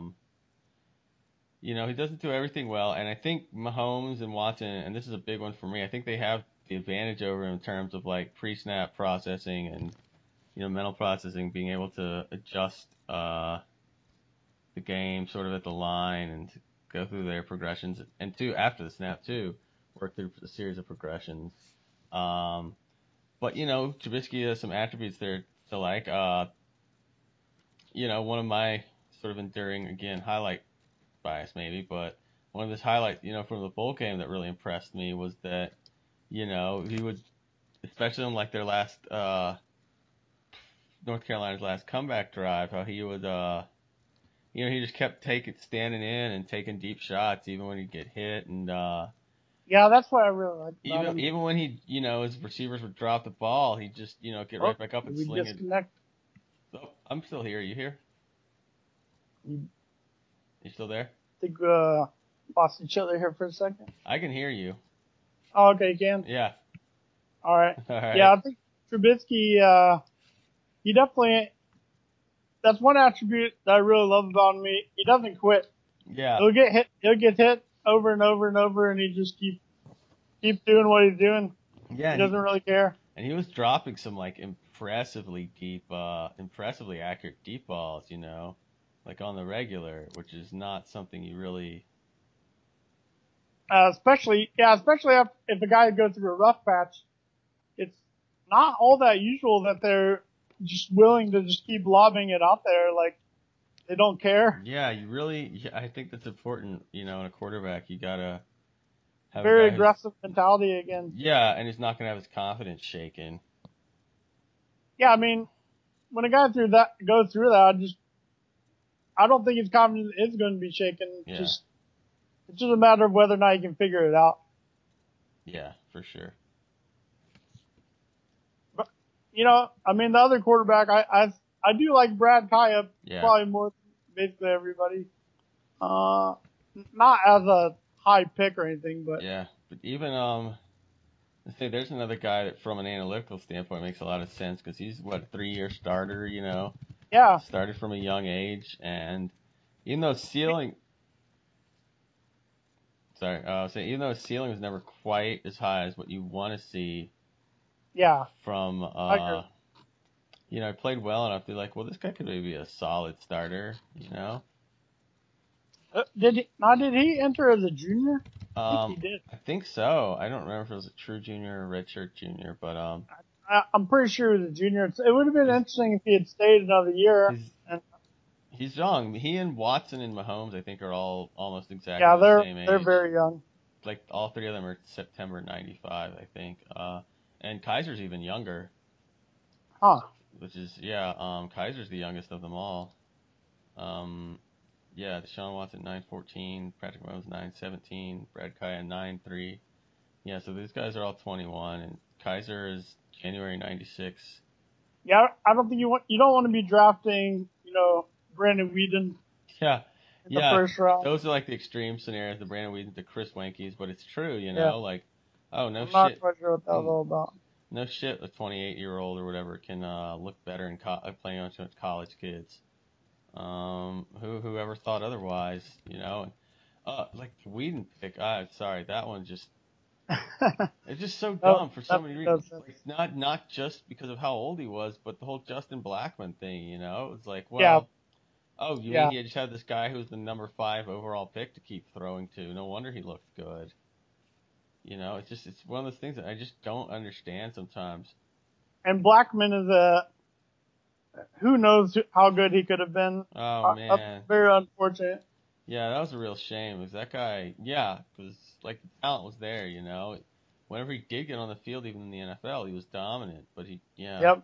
He doesn't do everything well, and I think Mahomes and Watson, and this is a big one for me, I think they have the advantage over him in terms of like pre-snap processing and mental processing, being able to adjust the game sort of at the line and to go through their progressions, and after the snap too, work through a series of progressions. Um, But Trubisky has some attributes there to like. One of my sort of enduring again highlight bias maybe, but one of his highlights, from the bowl game that really impressed me was that, he would, especially on like their last North Carolina's last comeback drive, how he would he just kept standing in and taking deep shots even when he'd get hit, and
Yeah, that's what I really like about him.
even when he his receivers would drop the ball, he'd just get right back up and
we
sling
disconnect.
it. Oh, I'm still here. You here?
You
You still there?
think lost each other here for a second?
I can hear you.
Oh, okay, you can.
Yeah.
All right.
All right.
Yeah, I think Trubisky. He definitely. That's one attribute that I really love about him. He doesn't quit.
Yeah.
He'll get hit. He'll get hit over and over and over, and he just keep doing what he's doing.
Yeah.
He doesn't really care.
And he was dropping some like impressively deep, impressively accurate deep balls, like on the regular, which is not something you really.
Especially if a guy goes through a rough patch, it's not all that usual that they're just willing to just keep lobbing it out there. Like, they don't care.
Yeah, I think that's important, in a quarterback. You gotta have a
Very
guy who's.
aggressive mentality again.
Yeah, and he's not gonna have his confidence shaken.
Yeah, I mean, when a guy goes through that, I don't think his confidence is going to be shaken.
Yeah.
It's just a matter of whether or not he can figure it out.
Yeah, for sure.
But, I mean, the other quarterback, I do like Brad Kaya probably more than basically everybody. Not as a high pick or anything, but.
Yeah, but even, let's say there's another guy that from an analytical standpoint makes a lot of sense because he's, what, a 3-year starter,
Yeah.
Started from a young age, and even though ceiling. Sorry, even though his ceiling was never quite as high as what you want to see.
Yeah.
From I played well enough to be like, well, this guy could maybe be a solid starter,
Did he enter as a junior? I think he did.
I think so. I don't remember if it was a true junior or redshirt junior, but
I'm pretty sure he was a junior. It would have been interesting if he had stayed another year.
He's young. He and Watson and Mahomes, I think, are all almost exactly
the
same age.
They're very young.
Like all three of them are September '95, I think. And Kaiser's even younger.
Huh.
Which is Kaiser's the youngest of them all. Deshaun Watson 9-14, Patrick Mahomes 9-17, Brad Kaya 9-3. Yeah, so these guys are all 21, and Kaiser is January '96.
Yeah, I don't think you don't want to be drafting, Brandon Weeden.
Yeah.
In the first round.
Those are like the extreme scenarios, the Brandon Weeden, the Chris Wenke's, but it's true, like, oh, no
I'm
shit.
I'm not quite sure what that was all about.
No shit, a 28-year-old or whatever can look better in playing on college kids. Who ever thought otherwise, like the Weeden pick, sorry, that one just, it's just so dumb for so many reasons. Like, not just because of how old he was, but the whole Justin Blackmon thing, It's like, well, oh, you mean he just had this guy who's the number 5 overall pick to keep throwing to? No wonder he looked good. It's one of those things that I just don't understand sometimes.
And Blackmon is who knows how good he could have been.
Oh, man.
That's very unfortunate.
Yeah, that was a real shame. Because that guy, because like the talent was there, Whenever he did get on the field, even in the NFL, he was dominant. But
Yep.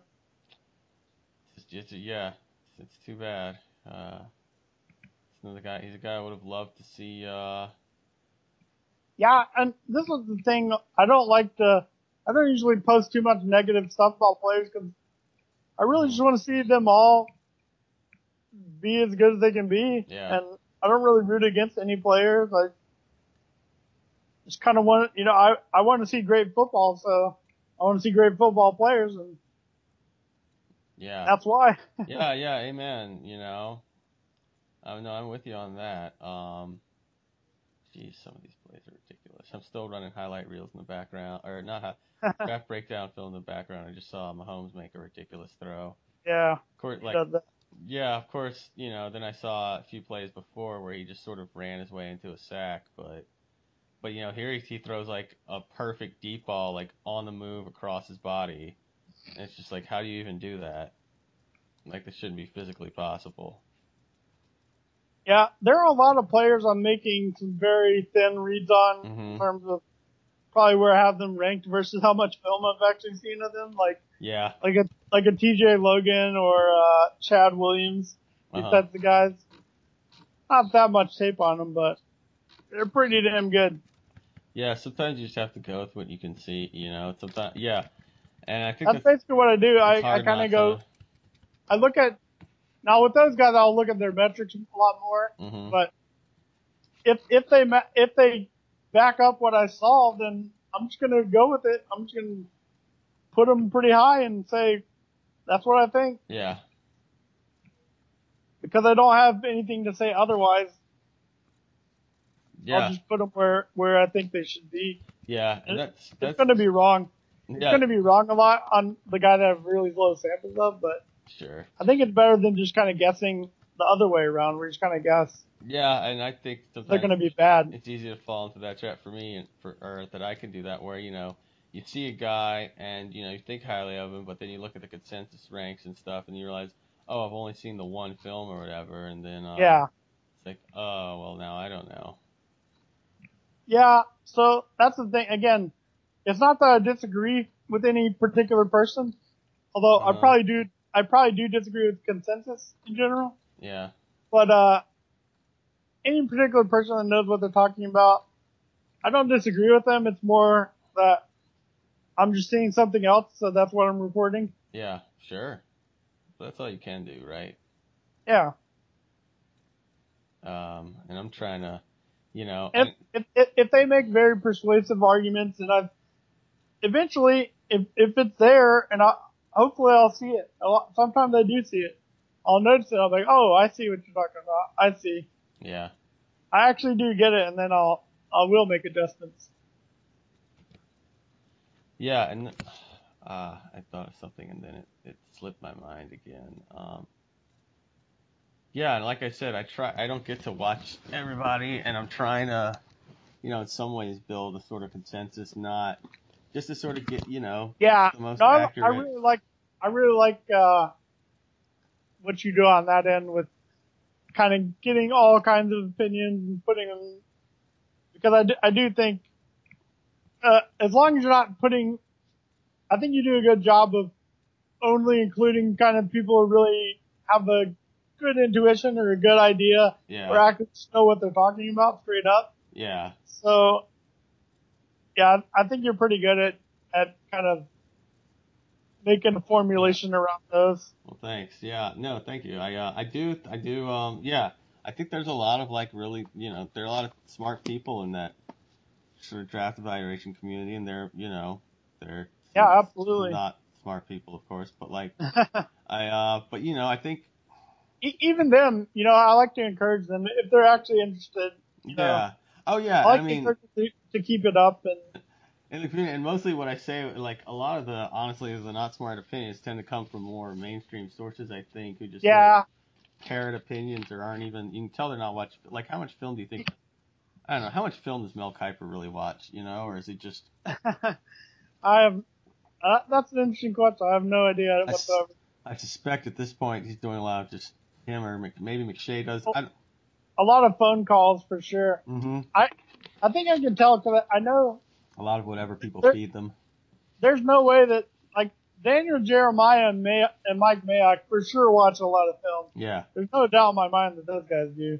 It's too bad. It's another guy. He's a guy I would have loved to see.
Yeah, and this is the thing. I don't usually post too much negative stuff about players because I really just want to see them all be as good as they can be.
Yeah.
And I don't really root against any players. I just kind of want, I want to see great football, so I want to see great football players, and that's why.
Yeah, amen. No, I'm with you on that. Geez, some of these plays are ridiculous. I'm still running highlight reels in the background, or not draft breakdown film in the background. I just saw Mahomes make a ridiculous throw.
Yeah.
Of course, of course, then I saw a few plays before where he just sort of ran his way into a sack, but here he throws like a perfect deep ball, like on the move across his body, And it's just like, how do you even do that? Like, this shouldn't be physically possible.
Yeah, there are a lot of players I'm making some very thin reads on in terms of probably where I have them ranked versus how much film I've actually seen of them.
Yeah.
Like a TJ Logan or Chad Williams, these types of guys. Not that much tape on them, but they're pretty damn good.
Yeah, sometimes you just have to go with what you can see, you know. Sometimes, yeah, and I think
That's basically what I do.
it's
I
hard
kind
not
of go,
to.
I look at, now with those guys, I'll look at their metrics a lot more.
Mm-hmm.
But if they back up what I saw, then I'm just gonna go with it. I'm just gonna put them pretty high and say that's what I think.
Yeah.
Because I don't have anything to say otherwise.
Yeah.
I'll just put them where I think they should be.
Yeah, and
it's going to be wrong. It's going to be wrong a lot on the guy that I have really low samples of, but
sure.
I think it's better than just kind of guessing the other way around, where you just kind of guess.
Yeah, and I think sometimes
they're going to be bad.
It's easy to fall into that trap for me, or that I can do that, where you see a guy and you think highly of him, but then you look at the consensus ranks and stuff, and you realize, oh, I've only seen the one film or whatever, and then it's like, oh, well, now I don't know.
Yeah, so that's the thing. Again, it's not that I disagree with any particular person, although I probably do disagree with consensus in general.
Yeah.
But any particular person that knows what they're talking about, I don't disagree with them. It's more that I'm just seeing something else, so that's what I'm reporting.
Yeah, sure. That's all you can do, right?
Yeah.
And I'm trying to,
if they make very persuasive arguments, and eventually, if it's there, and hopefully I'll see it. Sometimes I do see it. I'll notice it. I'm like, oh, I see what you're talking about. I see.
Yeah.
I actually do get it, and then I will make adjustments.
Yeah, and I thought of something, and then it slipped my mind again. Yeah, and like I said, I don't get to watch everybody, and I'm trying to, in some ways build a sort of consensus, not just to sort of get,
Yeah.
the most
No,
accurate.
I really like what you do on that end with kind of getting all kinds of opinions and putting them, because I do think, as long as you're not putting, I think you do a good job of only including kind of people who really have a good intuition or a good idea, or actually know what they're talking about straight up.
Yeah.
So, yeah, I think you're pretty good at kind of making a formulation around those.
Well, thanks. Yeah. No, thank you. I do. Yeah. I think there's a lot of really, there are a lot of smart people in that sort of draft evaluation community, and they're
Yeah, absolutely.
not smart people, of course, but I think
even them, I like to encourage them if they're actually interested.
Yeah. Oh yeah.
I like to encourage them to keep it up
and mostly what I say, like a lot of the not smart opinions tend to come from more mainstream sources, I think, who just sort of parrot opinions or aren't even. You can tell they're not watching. Like, how much film do you think? I don't know. How much film does Mel Kiper really watch? Or is he just?
I have. That's an interesting question. I have no idea whatsoever.
I suspect at this point he's doing a lot of just him, or maybe McShay does.
A lot of phone calls for sure.
Mm-hmm.
I think I can tell because I know
a lot of whatever people feed them.
There's no way that, like, Daniel Jeremiah and Mike Mayock for sure watch a lot of film.
Yeah.
There's no doubt in my mind that those guys do.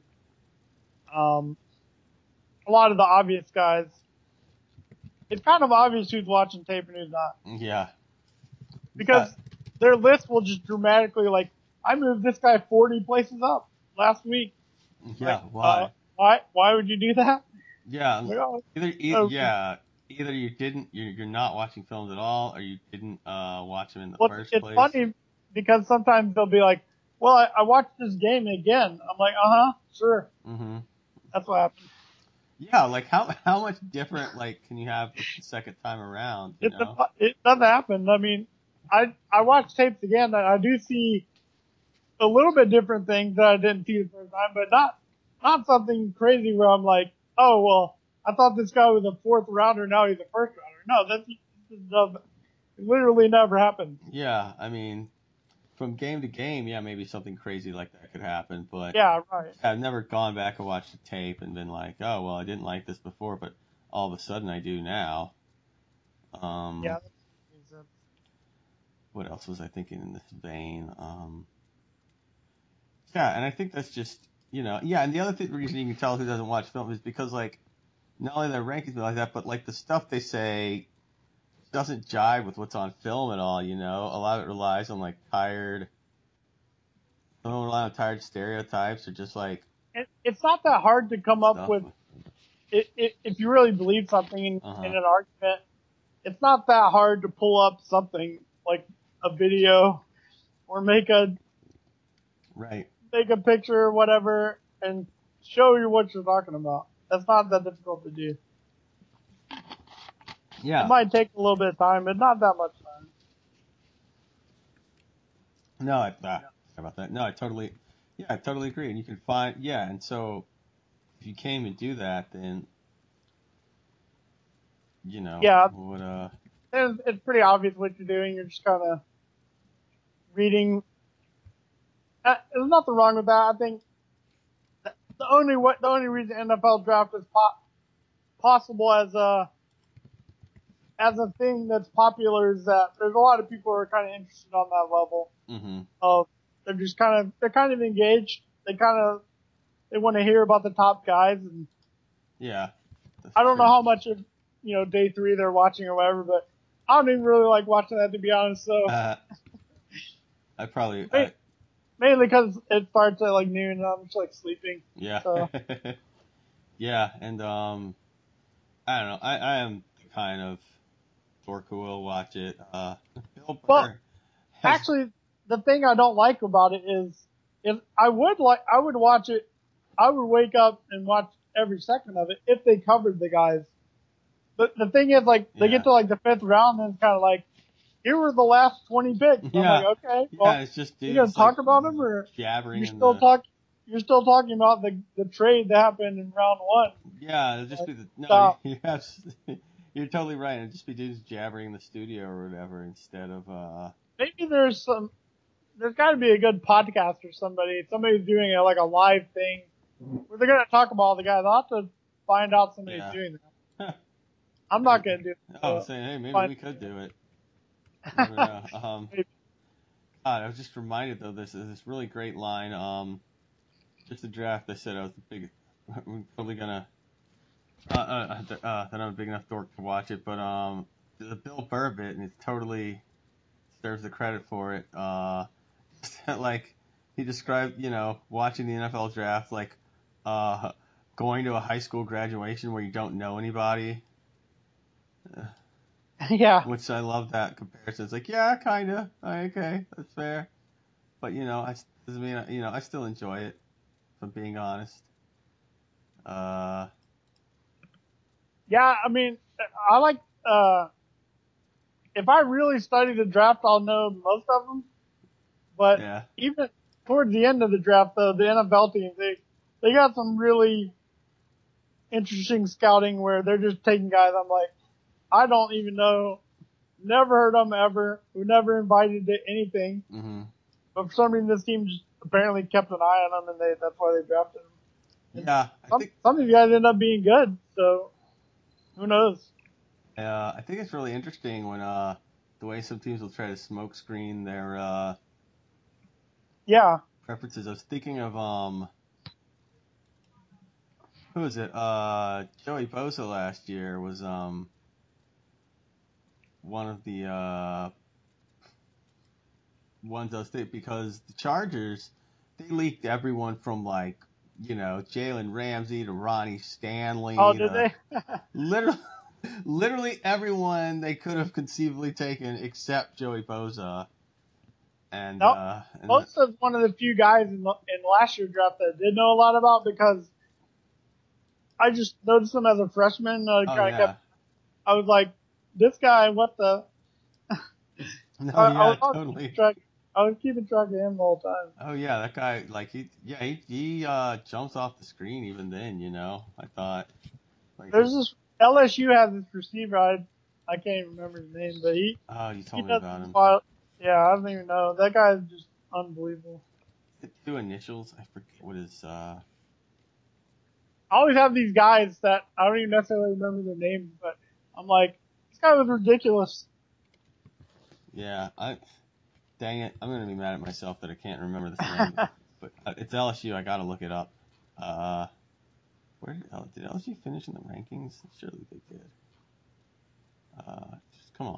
A lot of the obvious guys, it's kind of obvious who's watching tape and who's not.
Yeah.
Because their list will just dramatically, like, I moved this guy 40 places up last week.
Yeah,
like, why would you do that?
Yeah. Either you're not watching films at all, or you didn't watch them in the first place.
It's funny because sometimes they'll be like, well, I watched this game again. I'm like, sure.
Mm-hmm.
That's what happened.
Yeah, like how much different can you have the second time around?
It doesn't happen. I mean, I watch tapes again, and I do see a little bit different things that I didn't see the first time, but not something crazy where I'm like, oh well, I thought this guy was a fourth rounder, now he's a first rounder. No, It literally never happens.
Yeah, I mean, from game to game, yeah, maybe something crazy like that could happen, but
Yeah, right.
I've never gone back and watched the tape and been like, oh, well, I didn't like this before, but all of a sudden I do now.
Yeah,
Um,
that makes sense.
what else was I thinking in this vein? Yeah, and I think that's just, yeah, and the other reason you can tell who doesn't watch film is because, like, not only their rankings be like that, but, like, the stuff they say doesn't jive with what's on film at all, A lot of it relies on, like, some rely on tired stereotypes or just, like,
It's not that hard to come up
stuff.
with if you really believe something in
Uh-huh.
an argument. It's not that hard to pull up something like a video or
Right.
make a picture or whatever and show you what you're talking about. That's not that difficult to do. It
Yeah.
might take a little bit of time, but not that much time.
No, sorry about that. No, I totally agree. And you can find, yeah, and so if you came to do that, then,
Yeah,
what,
it's pretty obvious what you're doing. You're just kind of reading. There's nothing wrong with that. I think the only reason NFL draft is possible as a thing that's popular is that there's a lot of people who are kind of interested on that level
mm-hmm.
of they're kind of engaged. They want to hear about the top guys, and
Yeah, that's
I don't know
true.
how much of day three they're watching or whatever, but I don't even really like watching that, to be honest. So
I probably,
mainly because it starts at like noon and I'm just like sleeping.
yeah.
So
Yeah, and, I don't know, I am the kind of dork who will watch it. Bill
well,
Burr has,
actually, the thing I don't like about it is if I would watch it. I would wake up and watch every second of it if they covered the guys. But the thing is, like, they get
yeah,
to like the fifth round and it's kind of like, here were the last 20 picks. And I'm like,
yeah,
okay,
yeah,
well,
it's just
you're gonna
dudes, like,
talk about them, or
jabbering
you're
in
still
the,
talk, you're still talking about the trade that happened in round one.
yeah, it'll just
Like,
be no,
stop.
you have, you're totally right, it'll just be dudes jabbering in the studio or whatever instead of,
Maybe there's got to be a good podcast or somebody's doing it like a live thing where they're gonna talk about all the guys. I'll have to find out somebody's
yeah.
doing that. I'm not gonna do it.
Oh,
So
saying, hey, maybe
find
we could do it. You never know.
maybe.
God, I was just reminded though this really great line. Just the draft. I said I was the big. I'm probably gonna. That I'm a big enough dork to watch it, but the Bill Burr bit, and it totally deserves the credit for it. Like he described, watching the NFL draft like uh going to a high school graduation where you don't know anybody.
Yeah.
Which I love that comparison. It's like, yeah, kinda. Okay, that's fair. But I doesn't mean I still enjoy it. If I'm being honest. Uh,
Yeah. I mean, I like. If I really study the draft, I'll know most of them. But
yeah,
even towards the end of the draft, though, the NFL teams they got some really interesting scouting where they're just taking guys. I'm like, I don't even know, never heard of them ever, who never invited to anything.
hmm
But for some reason, this team just apparently kept an eye on them, and that's why they drafted them. And
yeah.
some of these guys end up being good, so who knows?
I think it's really interesting when the way some teams will try to smoke screen their
Yeah.
preferences. I was thinking of who was it? Joey Bosa last year was one of the ones I was thinking because the Chargers they leaked everyone from like Jalen Ramsey to Ronnie
Oh,
Stanley
did
to
they?
literally literally everyone they could have conceivably taken except Joey Bosa. And
No.
and
Bosa's one of the few guys in last year's draft that I did know a lot about because I just noticed him as a freshman.
oh yeah,
I was like, this guy, what the?
no
I
yeah
was keeping
totally.
track. I was keeping track of him the whole time.
Oh yeah, that guy like he jumps off the screen even then. I thought like
There's this LSU has this receiver. I can't remember his name, but he
Oh, you
he
told me
does
about
some
him.
wild. Yeah, I don't even know. That guy is just unbelievable.
The two initials, I forget what his.
I always have these guys that I don't even necessarily remember their names, but I'm like, this guy was ridiculous.
Yeah, dang it, I'm gonna be mad at myself that I can't remember this name. But it's LSU. I gotta look it up. Where did LSU finish in the rankings? Surely they did. Just come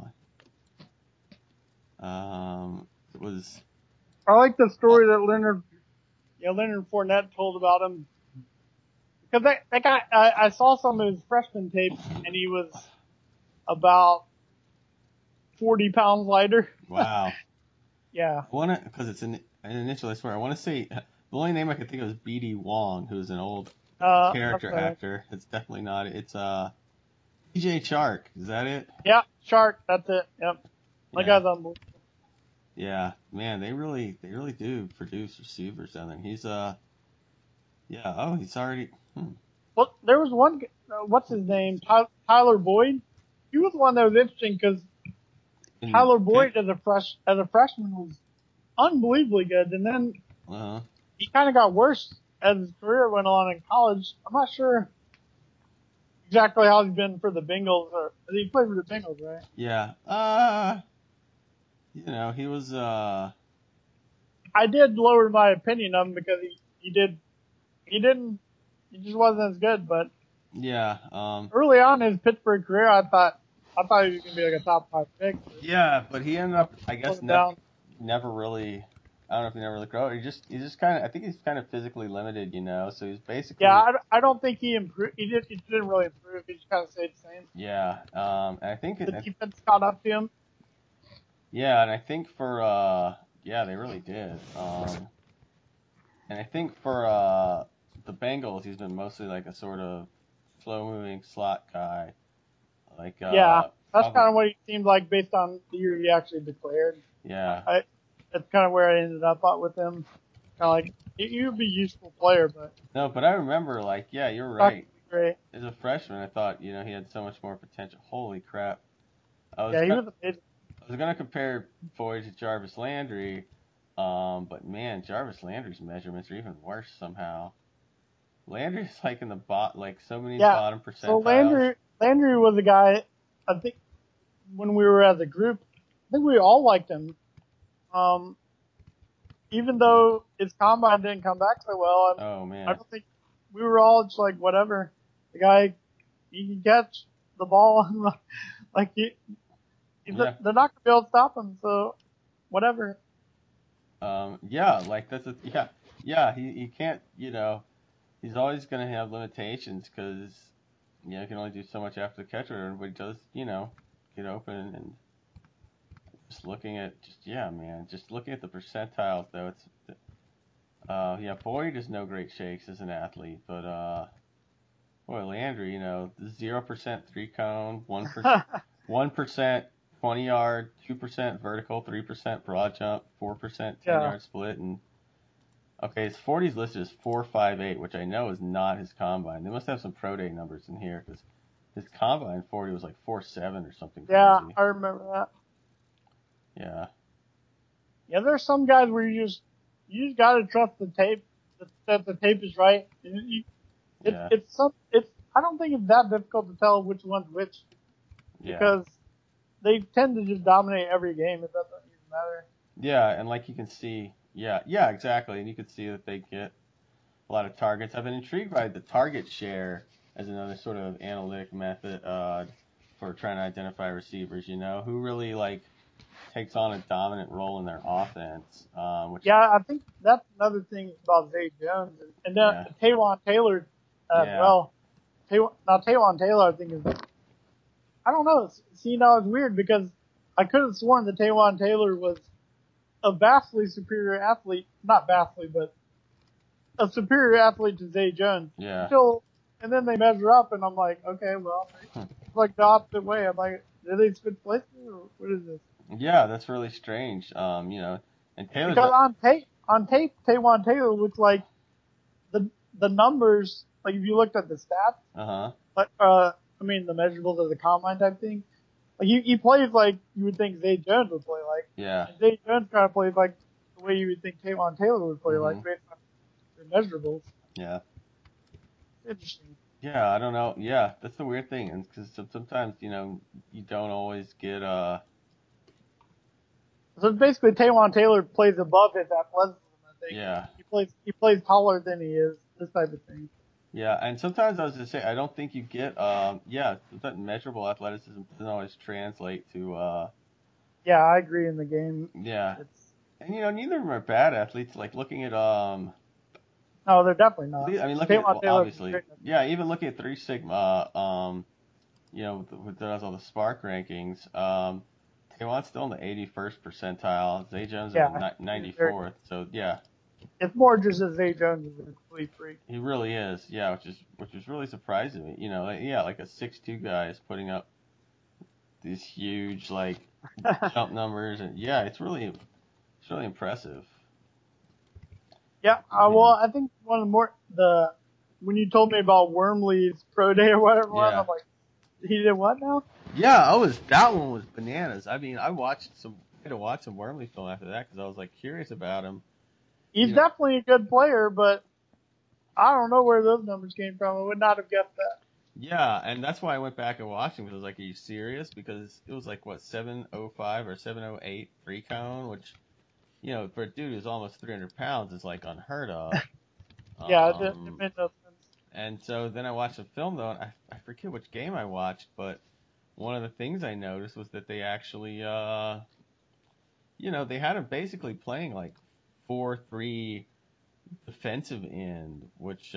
on. It was.
I like the story that Leonard Fournette told about him. Because that guy, I saw some of his freshman tape, and he was about 40 pounds lighter.
Wow.
Yeah.
I wanna, because it's an initial. I swear, I want to say the only name I could think of is B.D. Wong, who's an old character
Okay.
actor. It's definitely not. It's DJ Chark. Is that it?
Yeah, Shark, that's it. Yep. That
Yeah.
guy's unbelievable.
Yeah. Man, they really do produce receivers down there. He's yeah. Oh, he's already.
Well, there was one, what's his name? Tyler Boyd. He was one that was interesting because
In
Tyler
Pitt.
Boyd as a freshman was unbelievably good, and then
Uh-huh.
he kind of got worse as his career went on in college. I'm not sure exactly how he's been for the Bengals, or he played for the Bengals, right?
Yeah. He was
I did lower my opinion of him because he just wasn't as good. But
yeah.
early on in his Pittsburgh career, I thought he was gonna be like a top 5 pick.
Yeah, but he ended up, I guess,
Slowed down.
never really. I don't know if he never really grew. He's just kind of. I think he's kind of physically limited, So he's
Yeah,
basically.
I don't think he improved. He didn't really improve. He just kind of stayed the same.
Yeah. And I think.
The defense caught up to him.
Yeah, and I think for. Yeah, they really did. And I think for the Bengals, he's been mostly like a sort of slow-moving slot guy. Like
Yeah, that's
probably.
kind of what he seemed like based on the year he actually declared.
Yeah.
That's kind of where I ended up with him. Kind of like he would be a useful player, but
No, but I remember like, yeah, you're
not gonna
right.
be great.
As a freshman, I thought he had so much more potential. Holy crap! I was
Yeah, he
kind
was amazing.
I was gonna compare Boyd to Jarvis Landry, but man, Jarvis Landry's measurements are even worse somehow. Landry's like in the like so many
Yeah.
bottom
So
percentiles.
Landry was a guy. I think when we were as a group, I think we all liked him. Um, even though his combine didn't come back so well,
Oh
I
man,
don't think we were all just like whatever. The guy, he can catch the ball and run. Like
yeah,
they're not gonna be able to stop him. So whatever.
yeah, like yeah. He can't, he's always gonna have limitations because he can only do so much after the catch, but he does, get open and. Just looking at the percentiles though, yeah, Boyd is no great shakes as an athlete, but boy, Landry, 0% three cone, 1% 20-yard, 2% vertical, 3% broad jump, 4%
Yeah.
10-yard split, and okay, his 40s listed as 4.58, which I know is not his combine. They must have some pro day numbers in here because his combine 40 was like 4.7 or something
Yeah,
crazy.
I remember that.
Yeah,
Yeah, there's some guys where you just gotta trust the tape that the tape is right.
yeah,
I don't think it's that difficult to tell which one's which
yeah.
because they tend to just dominate every game. It doesn't even matter.
Yeah, and like you can see, yeah, exactly, and you can see that they get a lot of targets. I've been intrigued by the target share as another sort of analytic method for trying to identify receivers. Who really like takes on a dominant role in their offense. Which
Yeah, I think that's another thing about Zay Jones and then
yeah,
Taywan Taylor as
yeah,
well. Taywan Taylor, I think is I don't know. See, now it's weird because I could have sworn that Taywan Taylor was a vastly superior athlete, not vastly, but a superior athlete to Zay Jones.
yeah.
And then they measure up, and I'm like, okay, well, it's like the opposite way. I'm like, did they switch places, or what is this?
Yeah, that's really strange. And Taylor's
Because
not.
on tape, Taywan Taylor looked like the numbers, like if you looked at the stats,
Uh huh.
like, I mean, the measurables of the combine type thing, Like he plays like you would think Zay Jones would play like.
Yeah.
And Zay Jones kind of plays like the way you would think Tavon Taylor would play like
Mhm.
based on their measurables.
Yeah.
Interesting.
Yeah, I don't know. Yeah, that's the weird thing, and because sometimes you don't always get
So basically, Tavon Taylor plays above his athleticism. I think
yeah.
he plays taller than he is. This type of thing.
Yeah, and sometimes I was just saying I don't think you get sometimes measurable athleticism doesn't always translate to
Yeah, I agree. In the game,
yeah.
it's
And neither of them are bad athletes. Like looking at
no, they're definitely not.
I mean looking at,
Tavon
well,
Taylor's
obviously,
great.
yeah, even looking at Three Sigma with those all the Spark rankings, Taiwan's still in the 81st percentile. Zay Jones in
Yeah,
the
he's very.
94th. So yeah,
It's more just that Zay Jones is a complete freak.
he really is. Yeah, which is really surprising me. Like a 6'2" guy is putting up these huge like jump numbers, and yeah, it's really impressive.
Yeah,
Yeah.
well, I think one of the when you told me about Wormley's pro day or whatever it was,
Yeah.
I'm like, he did what now?
Yeah, that one was bananas. I mean, I had to watch some Wormley film after that because I was like curious about him.
He's
You know,
definitely a good player, but I don't know where those numbers came from. I would not have guessed that.
yeah, and that's why I went back and watched him because I was like, are you serious? Because it was like what 705 or 708 free cone, which for a dude who's almost 300 pounds is like unheard of.
Yeah, it made no sense.
And so then I watched the film though, and I forget which game I watched, but one of the things I noticed was that they actually they had him basically playing like 4-3 defensive end, which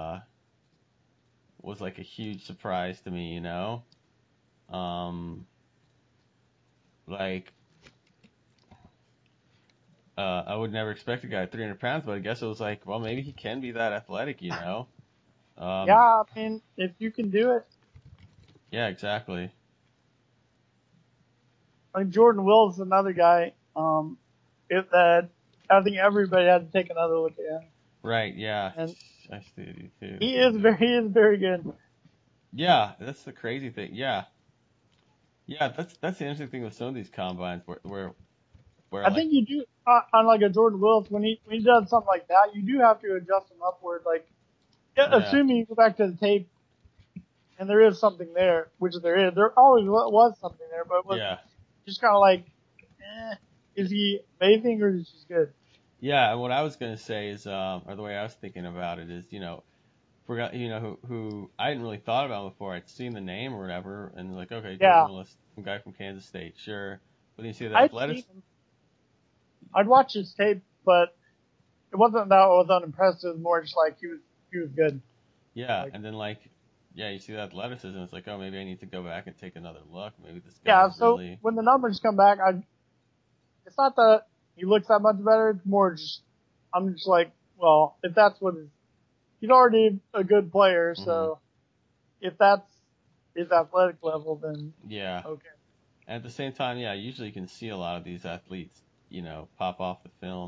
was like a huge surprise to me. Um, like I would never expect a guy at 300 pounds, but I guess it was like, well, maybe he can be that athletic.
Yeah,
Um,
I mean, if you can do it,
yeah, exactly.
like Jordan Will's another guy. If that, I think everybody had to take another look at him,
Right, yeah,
and
I still do too.
he is very good.
Yeah, that's the crazy thing. Yeah, yeah, that's the interesting thing with some of these combines where
I
like
think you do on like a Jordan Willis when he does something like that, you do have to adjust him upward. Like,
yeah,
assuming you go back to the tape and there is something there, which there is. There always was something there, but it was
yeah.
just kind of like, is he amazing or is he just good?
Yeah, and what I was gonna say is, or the way I was thinking about it is, forgot, who I hadn't really thought about before. I'd seen the name or whatever, and like, okay, Jordan
Yeah,
Willis, some guy from Kansas State, sure. But then you see the
I'd seen
athletics,
him. I'd watch his tape, but it wasn't that I was unimpressed. It was more just like he was good.
yeah,
Like,
and then like, yeah, you see the athleticism. It's like, oh, maybe I need to go back and take another look. Maybe this
yeah.
guy's
So
really,
when the numbers come back, it's not that he looks that much better. It's more just I'm just like, well, if that's what he's already a good player,
hmm
so if that's his athletic level, then
yeah.
okay.
And at the same time, yeah, usually you can see a lot of these athletes, pop off the film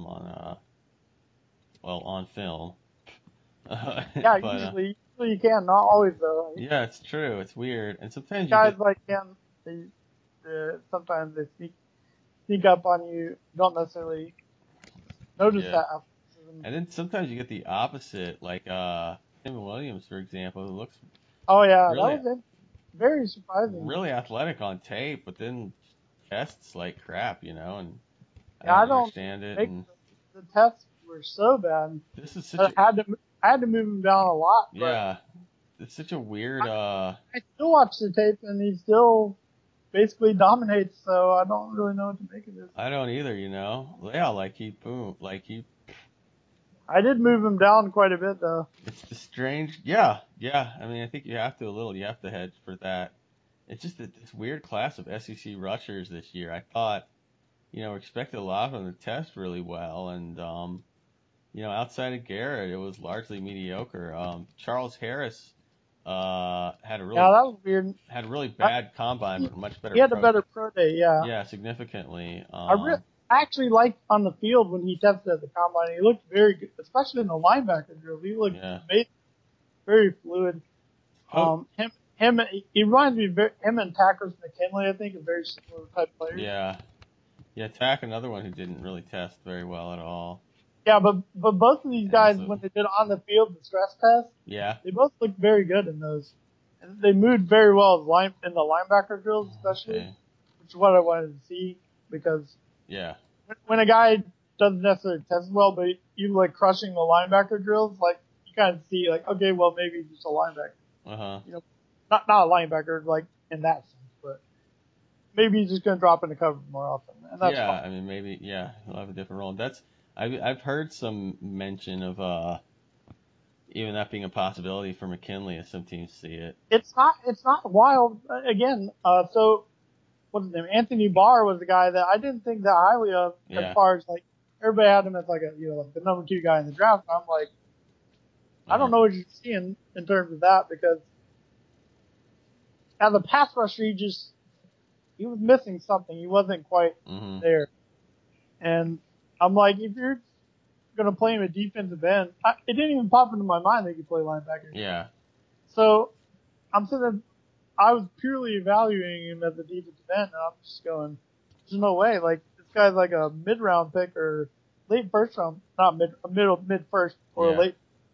on film.
Yeah,
But
usually you can, not always though.
yeah, it's true. It's weird, and sometimes you
Guys
get
like him, sometimes they sneak up on you. You don't necessarily notice
yeah.
that athleticism.
And then sometimes you get the opposite, like Tim Williams, for example, who looks
Oh yeah, that
really,
was it. Very surprising.
really athletic on tape, but then tests like crap, and I
Yeah,
don't
I don't
understand it.
make
And
the tests were so bad.
this is such
I
a,
had to move him down a lot, but
yeah, it's such a weird,
I still watch the tape and he still basically dominates. So I don't really know what to make of this.
I don't either. They all like he, boom, like he,
I did move him down quite a bit though.
it's the strange, yeah, yeah. I mean, I think you have to a little, you have to hedge for that. It's just that this weird class of SEC rushers this year. I thought, expected a lot of them to test really well, and outside of Garrett, it was largely mediocre. Charles Harris had a
Yeah,
really
that was weird. I,
bad combine,
he,
but much better
he had a
pro.
better pro day. Yeah,
Yeah, significantly.
I actually liked on the field when he tested at the combine. He looked very good, especially in the linebacker drill. He looked
Yeah.
amazing, very fluid.
Co-
Him. he reminds me of him and Tackers McKinley, I think, are very similar type players.
Yeah. Yeah, Tack, another one who didn't really test very well at all.
Yeah, but both of these guys,
Also,
when they did on the field the stress test,
yeah.
they both looked very good in those. And they moved very well in the linebacker drills, especially,
Okay.
which is what I wanted to see because
Yeah.
when a guy doesn't necessarily test well, but you like crushing the linebacker drills, like you kind of see like, okay, well maybe he's just a linebacker.
Uh-huh.
You know, not a linebacker like in that sense, but maybe he's just going to drop into cover more often, and that's
Yeah,
fine.
I mean, maybe, yeah, he'll have a different role. I've heard some mention of even that being a possibility for McKinley if some teams see it.
It's not wild again. So what's his name? Anthony Barr was the guy that I didn't think that highly of as
Yeah.
far as like everybody had him as like like the number 2 guy in the draft. I'm like, I
Uh-huh.
don't know what you're seeing in terms of that because as a pass rusher, he was missing something. He wasn't quite
Mhm.
there. And I'm like, if you're going to play him at defensive end, it didn't even pop into my mind that he could play linebacker.
Yeah.
So I'm sitting there, I was purely evaluating him as a defensive end, and I'm just going, there's no way. Like, this guy's like a mid-round pick or late first round, not mid first or
Yeah.
late.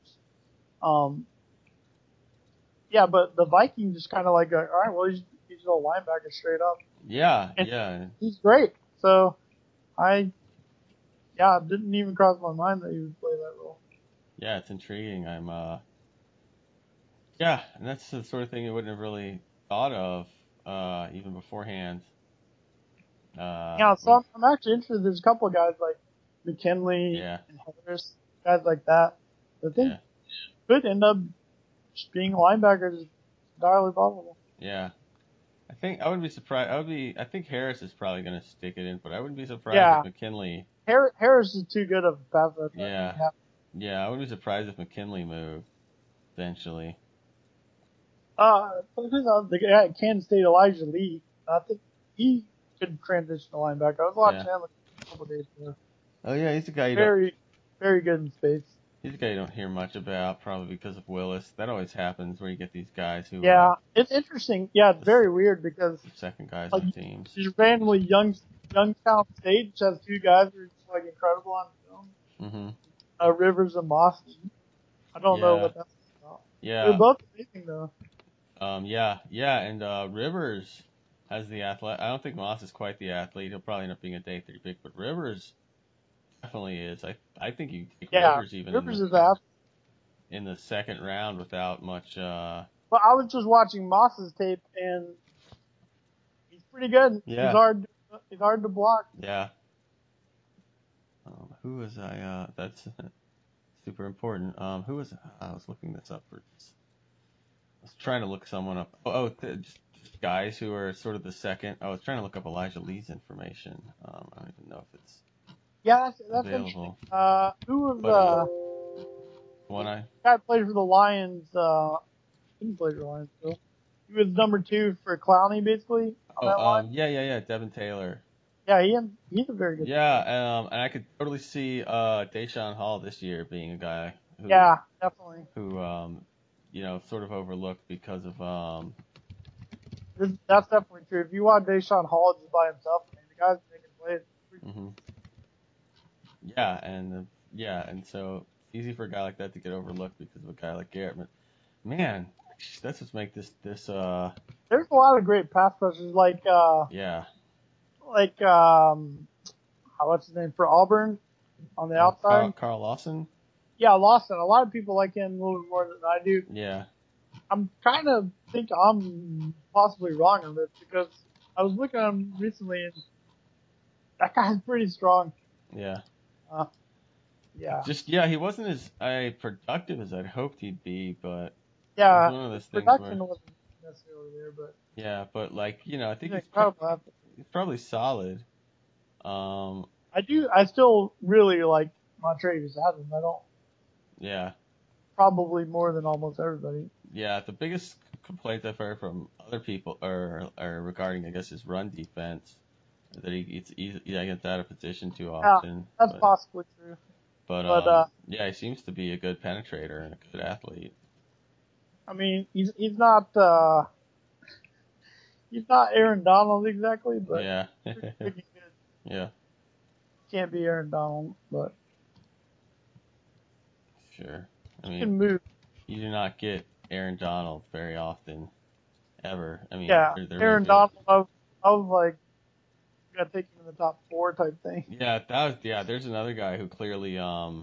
Yeah, but the Vikings just kind of like, all right, well, he's a linebacker straight up.
Yeah.
And
Yeah.
he's great. So it didn't even cross my mind that he would play that role.
Yeah, it's intriguing. Yeah, and that's the sort of thing you wouldn't have really thought of even beforehand.
Yeah, so
When,
I'm actually interested. There's a couple of guys like McKinley
yeah.
and Harris, guys like that. I think
Yeah.
could end up just being linebackers is entirely possible.
Yeah. I wouldn't be surprised. I think Harris is probably going to stick it in, but I wouldn't be surprised if
Yeah,
McKinley.
Harris is too good of a pass rusher.
Yeah. Yeah, I wouldn't be surprised if McKinley moved eventually.
Who's the guy at Kansas State, Elijah Lee? I think he could transition to linebacker. I was
Yeah.
watching him a couple of days ago.
Oh yeah, he's a guy
Very, very good in space.
he's a guy you don't hear much about, probably because of Willis. That always happens where you get these guys who
Yeah, it's interesting. Yeah, it's
the
very weird because
second guys
like
on teams.
just randomly Youngstown State just has 2 guys who are just like incredible on film.
Mhm.
Rivers and Moss. I don't know
Yeah.
what that's about. They're
Yeah.
both amazing though.
Yeah, and Rivers has the athlete. I don't think Moss is quite the athlete. He'll probably end up being a day 3 pick, but Rivers definitely is. I think you take
Yeah,
Rivers even
Rivers is that.
in the second round without much.
But I was just watching Moss's tape and he's pretty good.
Yeah,
He's hard to block.
yeah. Who was I? That's super important. Who was I was looking this up for? I was trying to look someone up. Just guys who are sort of the second. I was trying to look up Elijah Lee's information. I don't even know if it's
Yeah, that's interesting.
available.
Who was
But one I
guy that played for the Lions? Didn't play for the Lions though. He was number 2 for Clowney basically on that line.
yeah, Devin Taylor.
Yeah, he's a very good.
Yeah, and I could totally see Deshaun Hall this year being a guy
Yeah, definitely.
who sort of overlooked because of
That's definitely true. If you want Deshaun Hall just by himself, I mean, the guy's making plays.
hmm and so it's easy for a guy like that to get overlooked because of a guy like Garrett. But man, that's what's make this
There's a lot of great pass rushers
yeah.
what's his name for Auburn on the
Oh,
outside.
Carl Lawson.
Yeah, Lawson. A lot of people like him a little bit more than I do.
Yeah,
I'm trying to think I'm possibly wrong on this because I was looking at him recently and that guy's pretty strong.
yeah.
Uh, yeah.
He wasn't as productive as I'd hoped he'd be, but it was
Yeah,
one of
his
those things where
production wasn't necessarily there, but
yeah, but like I
he's
think
an incredible athlete.
he's probably solid. Um,
I still really like Montravius Adams. I don't,
yeah,
probably more than almost everybody.
yeah. The biggest complaints I've heard from other people are regarding, I guess, his run defense. That he gets out of position too
Yeah,
often.
that's possibly true.
But
But,
yeah, he seems to be a good penetrator and a good athlete.
I mean, he's not Aaron Donald exactly, but
Yeah.
pretty good.
Yeah.
Can't be Aaron Donald, but
Sure. I
he
mean,
can move.
you do not get Aaron Donald very often, ever. I mean,
Yeah,
they're very
Aaron
few.
Donald. I was like, got to take him in the top 4 type thing.
Yeah, that was yeah. There's another guy who clearly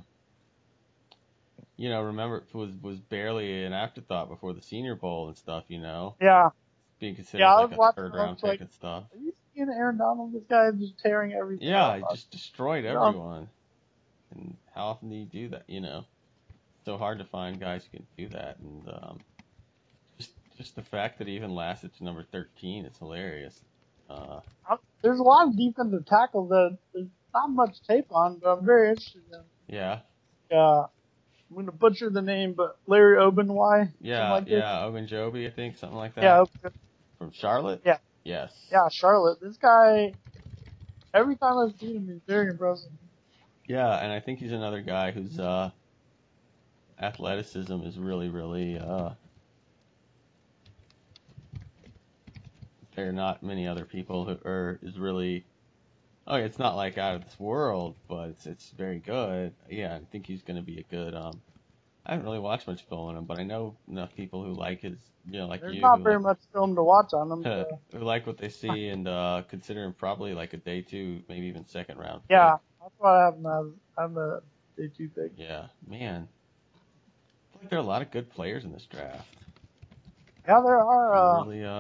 remember was barely an afterthought before the Senior Bowl and stuff.
Yeah,
Being considered
yeah.
as
I
like
was
a
watching.
third
I was
round pick
like,
and stuff.
are you seeing Aaron Donald? This guy is just tearing everything
Yeah,
up.
he just destroyed
No,
everyone. And how often do you do that? So hard to find guys who can do that. And just the fact that he even lasted to number 13 is hilarious.
there's a lot of defensive tackles that there's not much tape on, but I'm very interested in.
Yeah,
I'm going to butcher the name, but Larry Obenwhy, something
yeah,
like this.
yeah. Ogunjobi, I think, something like
Yeah,
that. From Charlotte.
yeah,
Yes.
yeah. Charlotte. This guy, every time I've seen him, he's very impressive.
Yeah, and I think he's another guy whose athleticism is really, really. There are not many other people who is really. Oh, it's not like out of this world, but it's very good. Yeah, I think he's going to be a good. I haven't really watched much film on him, but I know enough people who like his, like
There's
you,
not very much film to watch on him, so
who like what they see and consider him probably like a day 2, maybe even second round pick.
yeah, that's why I have him as I'm a day 2 pick.
Yeah, man, I feel like there are a lot of good players in this draft.
Yeah, there
You
are.
really,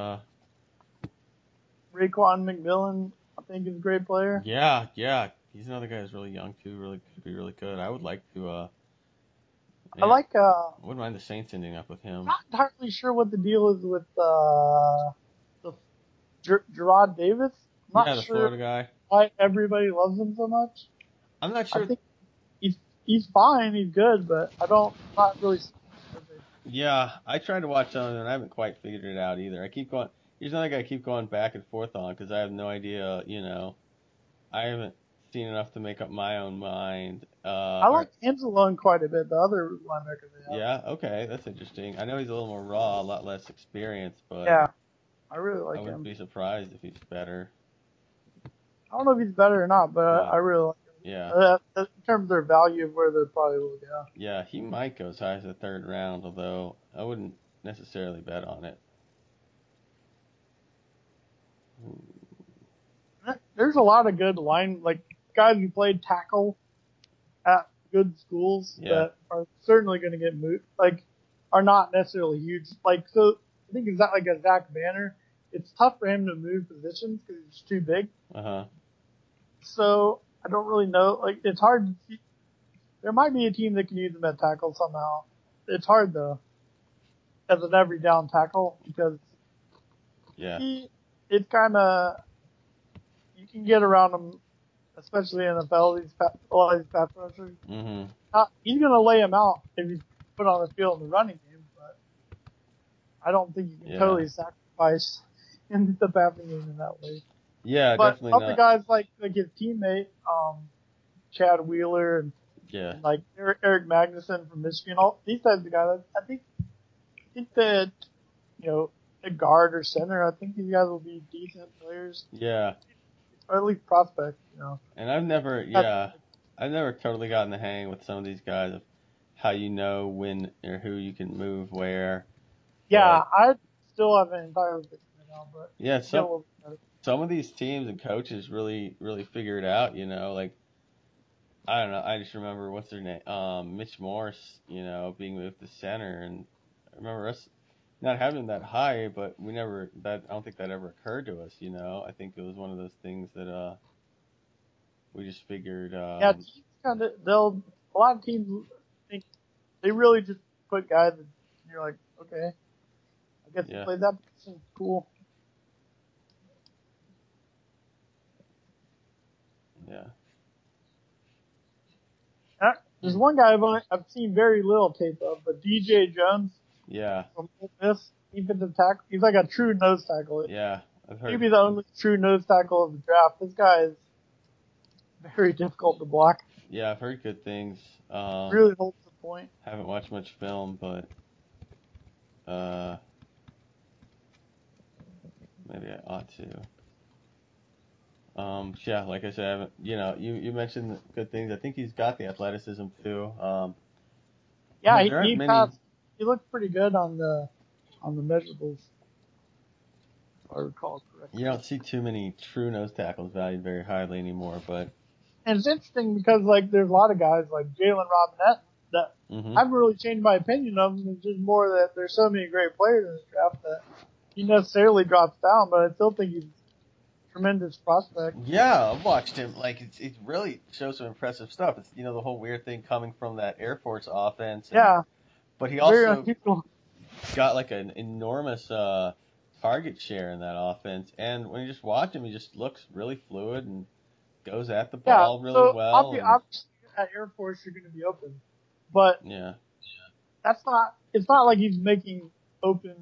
Raekwon McMillan, I think, is a great player.
yeah, he's another guy who's really young too. Really could be really good. I would like to,
I
man,
like.
I wouldn't mind the Saints ending up with him.
Not entirely sure what the deal is with the Gerard Davis. I'm not
Yeah, the
sure
Florida guy.
why everybody loves him so much.
I'm not
I
sure.
think he's fine, he's good, but I'm not really.
Yeah, I tried to watch some of it and I haven't quite figured it out either. I keep going. Here's another guy I keep going back and forth on because I have no idea. I haven't seen enough to make up my own mind.
I like Anzalone quite a bit. The other linebacker they have.
Yeah, okay, that's interesting. I know he's a little more raw, a lot less experience, but
Yeah, I really
I
like
wouldn't
him.
be surprised if he's better.
I don't know if he's better or not, but
But
I really like
yeah,
him. In terms of their value of where they probably will go.
yeah, he might go as high as the third round, although I wouldn't necessarily bet on it.
There's a lot of good guys who played tackle at good schools
Yeah,
that are certainly going to get moved. Are not necessarily huge. So I think is that like a Zach Banner. It's tough for him to move positions because he's too big.
uh-huh.
So I don't really know. It's hard to see. There might be a team that can use him at tackle somehow. It's hard though as an every down tackle because
Yeah,
it's kind of you can get around him, especially in the NFL. A lot of these pass rushers.
mm-hmm.
He's going to lay him out if he's put on the field in the running game, but I don't think you can
Yeah,
totally sacrifice in the passing game in that way.
yeah,
But
definitely
other
not.
guys like his teammate, Chad Wheeler
Yeah,
and like Eric Magnuson from Michigan, all these types of guys, I think that, a guard or center, I think these guys will be decent players,
yeah,
or at least prospects.
and I've never totally gotten the hang with some of these guys of how you know when or who you can move where,
Yeah,
but
I still haven't entirely figured it out, but
yeah,
get a
some
little better.
some of these teams and coaches really really figure it out. Like I don't know. I just remember what's their name, Mitch Morse. Being moved to center, and I remember us not having that high, but we never that I don't think that ever occurred to us. I think it was one of those things that we just figured.
Yeah, teams a lot of teams think they really just put guys and you're like, okay, I guess he
Yeah,
played that position. Cool.
yeah,
There's one guy I've seen very little tape of, but DJ Jones
yeah,
from Ole Miss, defensive tackle. He's like a true nose tackle.
yeah. I've heard.
Maybe the only true nose tackle of the draft. This guy is very difficult to block.
Yeah, I've heard good things.
Really holds the point.
Haven't watched much film, but Maybe I ought to. Yeah, like I said, I haven't, you mentioned good things. I think he's got the athleticism too.
Yeah,
There aren't
he
many.
passed. He looked pretty good on the measurables, if I recall
You
correctly.
don't see too many true nose tackles valued very highly anymore, but
And it's interesting because like there's a lot of guys like Jalen Robinette that
hmm
I haven't really changed my opinion of them. It's just more that there's so many great players in this draft that he necessarily drops down, but I still think he's a tremendous prospect.
yeah, I've watched him. Like it really shows some impressive stuff. It's the whole weird thing coming from that Air Force offense,
Yeah,
but he
very
also
unusual.
got like an enormous target share in that offense. And when you just watch him, he just looks really fluid and goes at the
Yeah,
ball really
so
well. And
obviously at Air Force you're going to be open, but
yeah,
that's not. It's not like he's making open.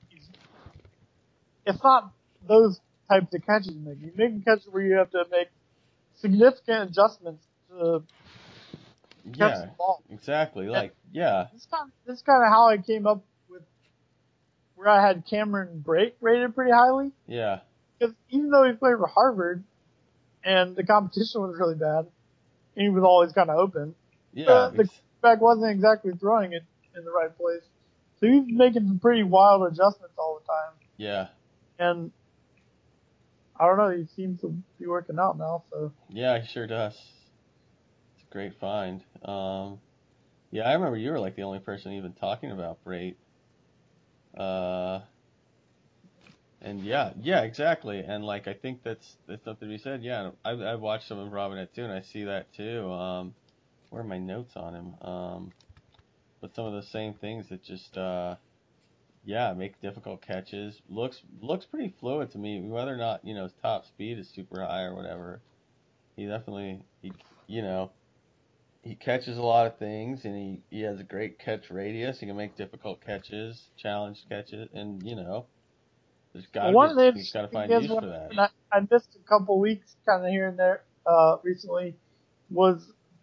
It's not those types of catches he's making. He's making catches where you have to make significant adjustments to catch
yeah,
the ball.
exactly.
And
Like yeah,
this kind of how I came up with where I had Cameron Brake rated pretty highly.
yeah,
Because even though he played for Harvard and the competition was really bad, and he was always kind of open,
yeah,
the quarterback wasn't exactly throwing it in the right place. So he's making some pretty wild adjustments all the time.
yeah,
And I don't know, he seems to be working out now. So
yeah. He sure does. It's a great find. Yeah, I remember you were like the only person even talking about Brait. Uh, and yeah, exactly. And like I think that's something to be said. Yeah, I've watched some of Robinette too, and I see that too. Where are my notes on him? But some of the same things that just yeah, make difficult catches. Looks pretty fluid to me. Whether or not his top speed is super high or whatever, he definitely you know he catches a lot of things, and he has a great catch radius. He can make difficult catches, challenged catches, and
well, one of the
he's
interesting
got to
things
find
is
use for that.
when I missed a couple weeks kind of here and there recently was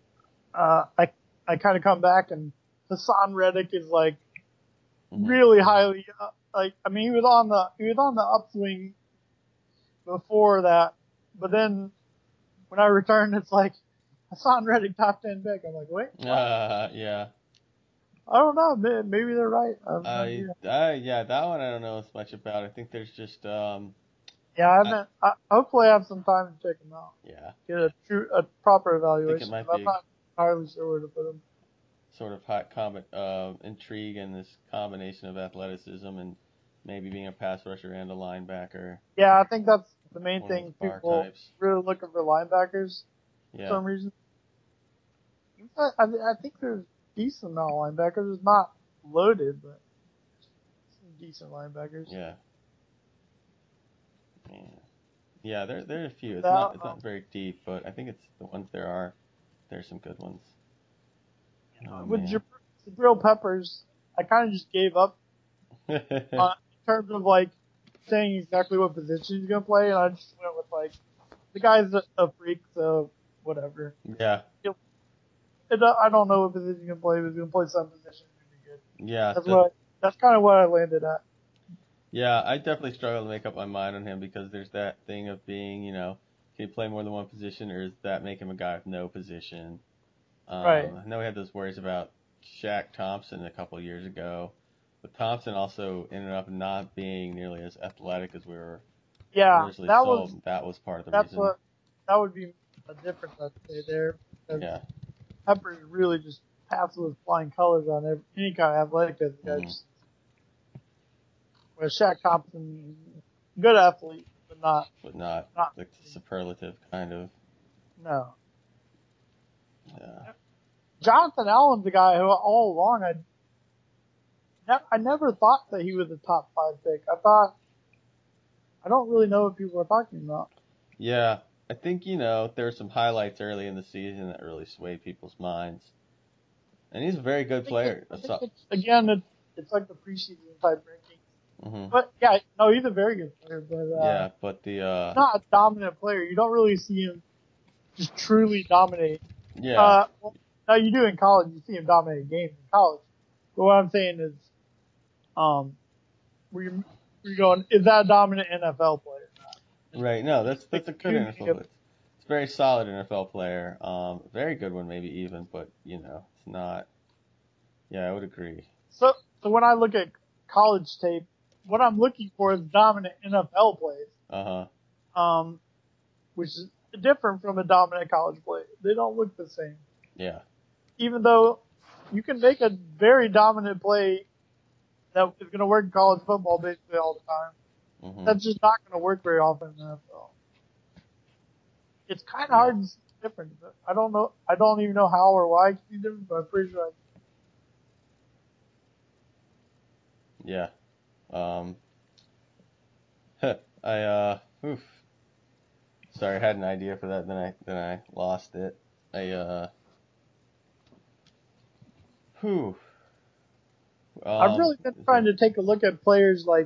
I kind of come back and Hassan Reddick is like
Hmm.
really highly like I mean he was on the upswing before that, but then when I returned it's like Hassan Reddick top 10 pick. I'm like wait what?
Yeah.
I don't know, maybe they're right. I have no
I,
idea.
I yeah, that one I don't know as much about. I think there's just
Yeah, I
I
haven't. Hopefully, I have some time to check them out,
yeah,
get a proper
I think it
evaluation.
might
But I'm
be
not entirely sure where to put them.
sort of hot comet intrigue and this combination of athleticism and maybe being a pass rusher and a linebacker,
Yeah, I think that's the main
one of those
thing.
bar
People
types.
really looking for linebackers for
Yeah,
some reason. I think there's decent amount of linebackers. It's not loaded, but some decent linebackers.
yeah, yeah. Yeah, there's a few.
Now,
It's not very deep, but I think it's the ones there are. There's some good ones. Oh
with
man.
Jabril Peppers, I kind of just gave up in terms of like saying exactly what position he's gonna play, and I just went with like the guy's a freak, so whatever.
Yeah,
I don't know what position he's gonna play, but he's gonna play some position. He's gonna be good.
yeah.
That's kind of what I landed at.
Yeah, I definitely struggle to make up my mind on him because there's that thing of being, can he play more than one position, or does that make him a guy with no position?
Right.
I know we had those worries about Shaq Thompson a couple of years ago, but Thompson also ended up not being nearly as athletic as we were
Yeah,
originally sold. And that was part of the
that's
reason.
what that would be a difference I'd say there because
Yeah.
Peppers really just passes with flying colors on any kind of athletic as the guy.
Hmm.
Whereas Shaq Thompson, good athlete, but
But not
not
like the superlative kind of.
no.
Yeah.
Jonathan Allen's a guy who all along I never thought that he was a top 5 pick. I don't really know what people are talking about.
Yeah. I think, there were some highlights early in the season that really swayed people's minds. And he's a very good player.
I think it's like the preseason type rankings.
Hmm.
But yeah, no, he's a very good player, but
Yeah, but
he's not a dominant player. You don't really see him just truly dominate.
yeah,
Well, now you do in college. You see him dominate games in college. But what I'm saying is, you're going, is that a dominant NFL player?
Right. No, that's a good
Too
NFL
many of-
player. It's a very solid NFL player. Very good one maybe even, but it's not. Yeah, I would agree.
So when I look at college tape, what I'm looking for is dominant NFL plays,
Uh huh.
which is different from a dominant college play. They don't look the same.
Yeah.
Even though you can make a very dominant play that is going to work in college football basically all the time,
Mhm.
that's just not going to work very often in the NFL. It's kind of
Yeah.
hard to see the difference. I don't know. I don't even know how or why it can be different, but I'm pretty sure.
Yeah. Um. Oof. Sorry, I had an idea for that, then I lost it. Whew.
I've really been
Is
trying
there?
to take a look at players like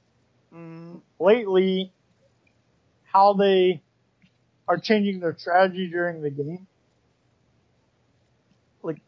lately, how they are changing their strategy during the game. Like,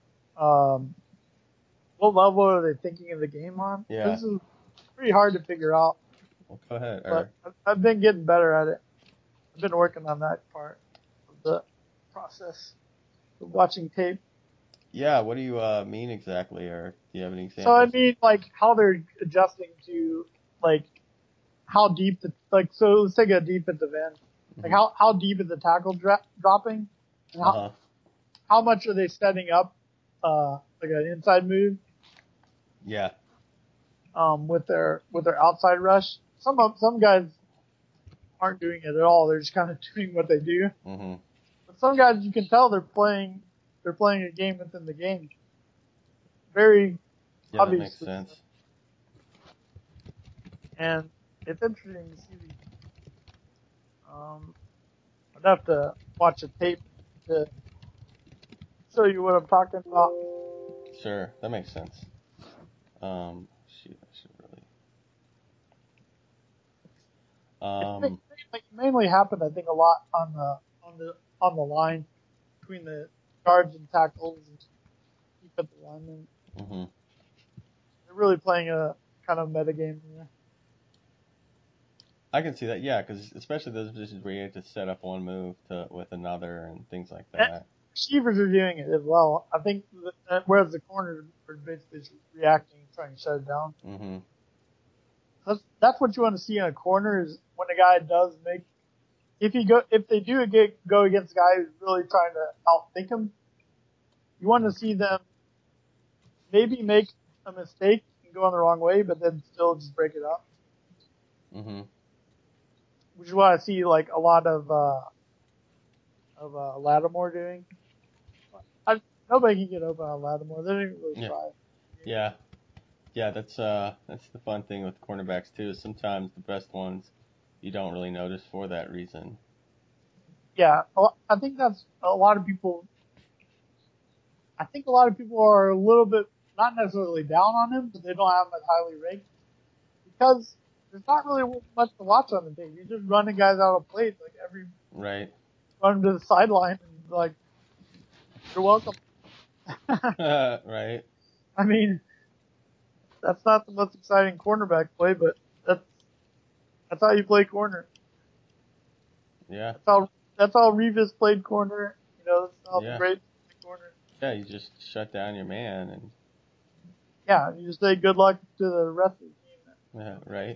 what level are they thinking of the game on?
Yeah.
This is pretty hard to figure out,
Well, go ahead.
but
Or
I've been getting better at it. I've been working on that part of the process of watching tape.
yeah. What do you mean exactly? Or do you have any
So I
examples?
mean, like how they're adjusting to like how deep so let's take a defensive end. Like
Mhm.
how deep is the tackle dropping, and
Uh huh.
how much are they setting up like an inside move
Yeah.
with their outside rush. Some guys aren't doing it at all. They're just kind of doing what they do.
Mhm.
But some guys you can tell they're playing a game within the game. Very
Yeah, that makes
obviously.
sense.
And it's interesting to see these. I'd have to watch a tape to show you what I'm talking about.
Sure, that makes sense. Shoot, I should really.
It's
Um,
mainly happened, I think, a lot on the line between the guards and tackles and defensive linemen.
mhm.
They're really playing a kind of meta game here.
I can see that. Yeah, because especially those positions where you have to set up one move with another and things like
And
that.
receivers are doing it as well. I think whereas the corners are basically just reacting and trying to shut it down.
Mhm.
That's what you want to see in a corner is when a guy does make if they do go against a guy who's really trying to outthink him, you want to see them maybe make a mistake and go on the wrong way, but then still just break it up.
Mhm.
Which is what I see like a lot of Lattimore doing. Nobody can get open on Lattimore. They didn't really
Yeah.
try.
Yeah. Yeah. That's the fun thing with cornerbacks too. Is sometimes the best ones you don't really notice for that reason.
Yeah, I think that's a lot of people. I think a lot of people are a little bit not necessarily down on him, but they don't have him as highly ranked because there's not really much to watch on the tape. You're just running guys out of plays like every
Right.
run him to the sideline and like you're welcome.
Right.
I mean, that's not the most exciting cornerback play, but that's that's how you play corner.
Yeah.
That's how Revis played corner. You know, that's how the
Yeah.
great played corner.
Yeah. You just shut down your man and
Yeah, you just say good luck to the rest of the team.
yeah. Right.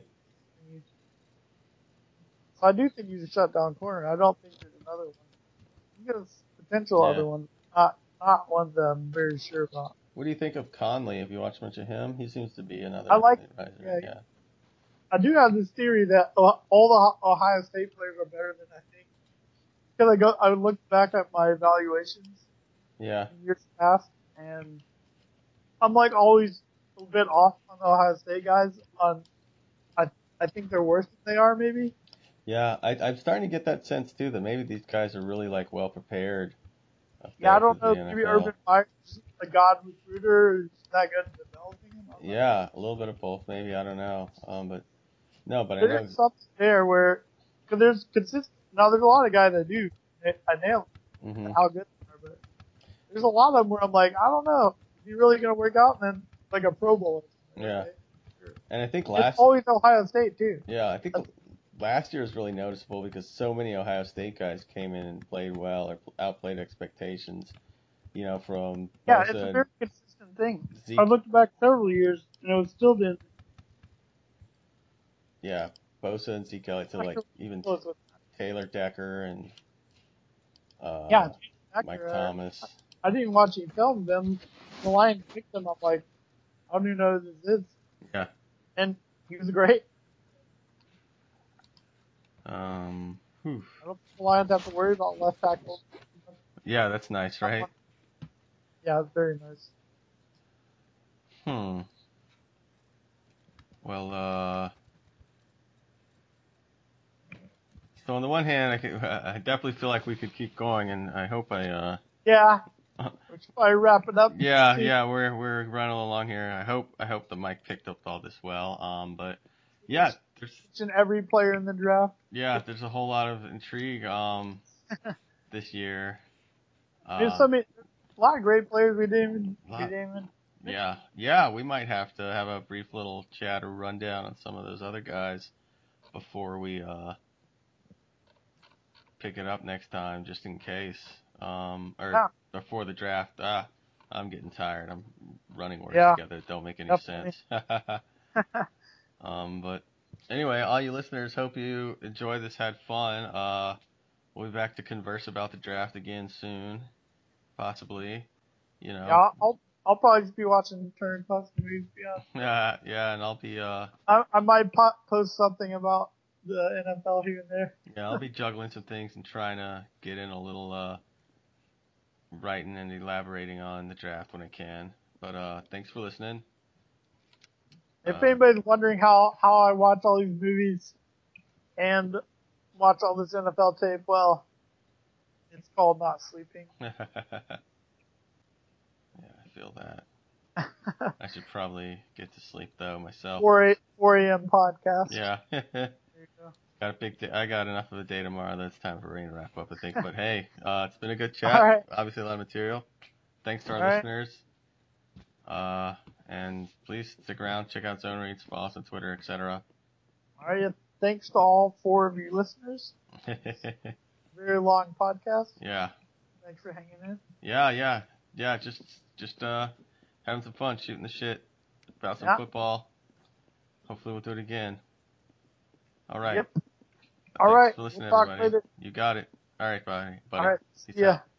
So I do think you should shut down corner. I don't think there's another one. I think there's potential
Yeah.
other ones, not ones that I'm very sure about.
What do you think of Conley? Have you watched much of him? He seems to be
I
another
like,
advisor.
yeah,
Yeah.
I do have this theory that all the Ohio State players are better than I think. Because I look back at my evaluations
Yeah.
in years past, and I'm like always a bit off on the Ohio State guys. I I think they're worse than they are, maybe.
Yeah. I'm starting to get that sense too that maybe these guys are really like well prepared up
Yeah, I
there for
don't
the
know. Maybe
NFL.
Urban Meyer's a god recruiter who's not good at developing him. I'm not sure.
Yeah, a little bit of both, maybe. I don't know. But no, but I
There is
know.
something there where, cause there's consistent, now there's a lot of guys that do, I nail
Hmm.
how good they are, but there's a lot of them where I'm like, I don't know, is he really going to work out? And then like a Pro Bowl or something,
Yeah.
okay.
And I think
It's always Ohio State too.
I think last year was really noticeable because so many Ohio State guys came in and played well or outplayed expectations. From
Yeah, it's
Bosa
a
and
very consistent thing. I
Zeke.
looked back several years and it was still been
Yeah, Bosa and Zeke Elliott to like even
close with.
Taylor Decker and
Yeah,
Mike
James
Thomas.
I didn't watch any film of them. The Lions picked them. I'm like, I don't even know who this is.
Yeah.
And he was great.
Whew.
I don't think the Lions have to worry about left tackle.
Yeah, that's nice, right?
Yeah, it's very nice.
Well, so on the one hand, I definitely feel like we could keep going, and I hope
Yeah, we should probably wrap it up.
yeah, we're running along here. I hope the mic picked up all this well. But yeah, there's
Mention every player in the draft.
there's a whole lot of intrigue this year.
There's a lot of great players we didn't even.
Yeah, we might have to have a brief little chat or rundown on some of those other guys before we pick it up next time, just in case. Or before the draft. I'm getting tired. I'm running words together that don't make any sense. But anyway, all you listeners, hope you enjoyed this, had fun. We'll be back to converse about the draft again soon, possibly.
Yeah, I'll probably just be watching Turner Classic movies.
Yeah, and I'll be
I might post something about the NFL here and there.
Yeah, I'll be juggling some things and trying to get in a little writing and elaborating on the draft when I can. But thanks for listening.
If anybody's wondering how I watch all these movies and watch all this NFL tape, well, it's called not sleeping.
Yeah, I feel that. I should probably get to sleep though myself.
4 a.m. podcast.
Yeah.
There you go.
Got a big day. I got enough of a day tomorrow that it's time for Rain to wrap up, I think. But hey, it's been a good chat.
All right.
Obviously a lot of material. Thanks to our listeners. And please stick around, check out Zone Reads, follow us on Twitter, etc.
All right. Thanks to all 4 of you listeners. Very long podcast.
Yeah.
Thanks for hanging in.
Yeah. Just having some fun, shooting the shit about some football. Hopefully we'll do it again. All right.
Yep.
Thanks for listening,
We'll talk
everybody.
later.
You got it. All right, bye, buddy.
All right.
Peace
Yeah.
out.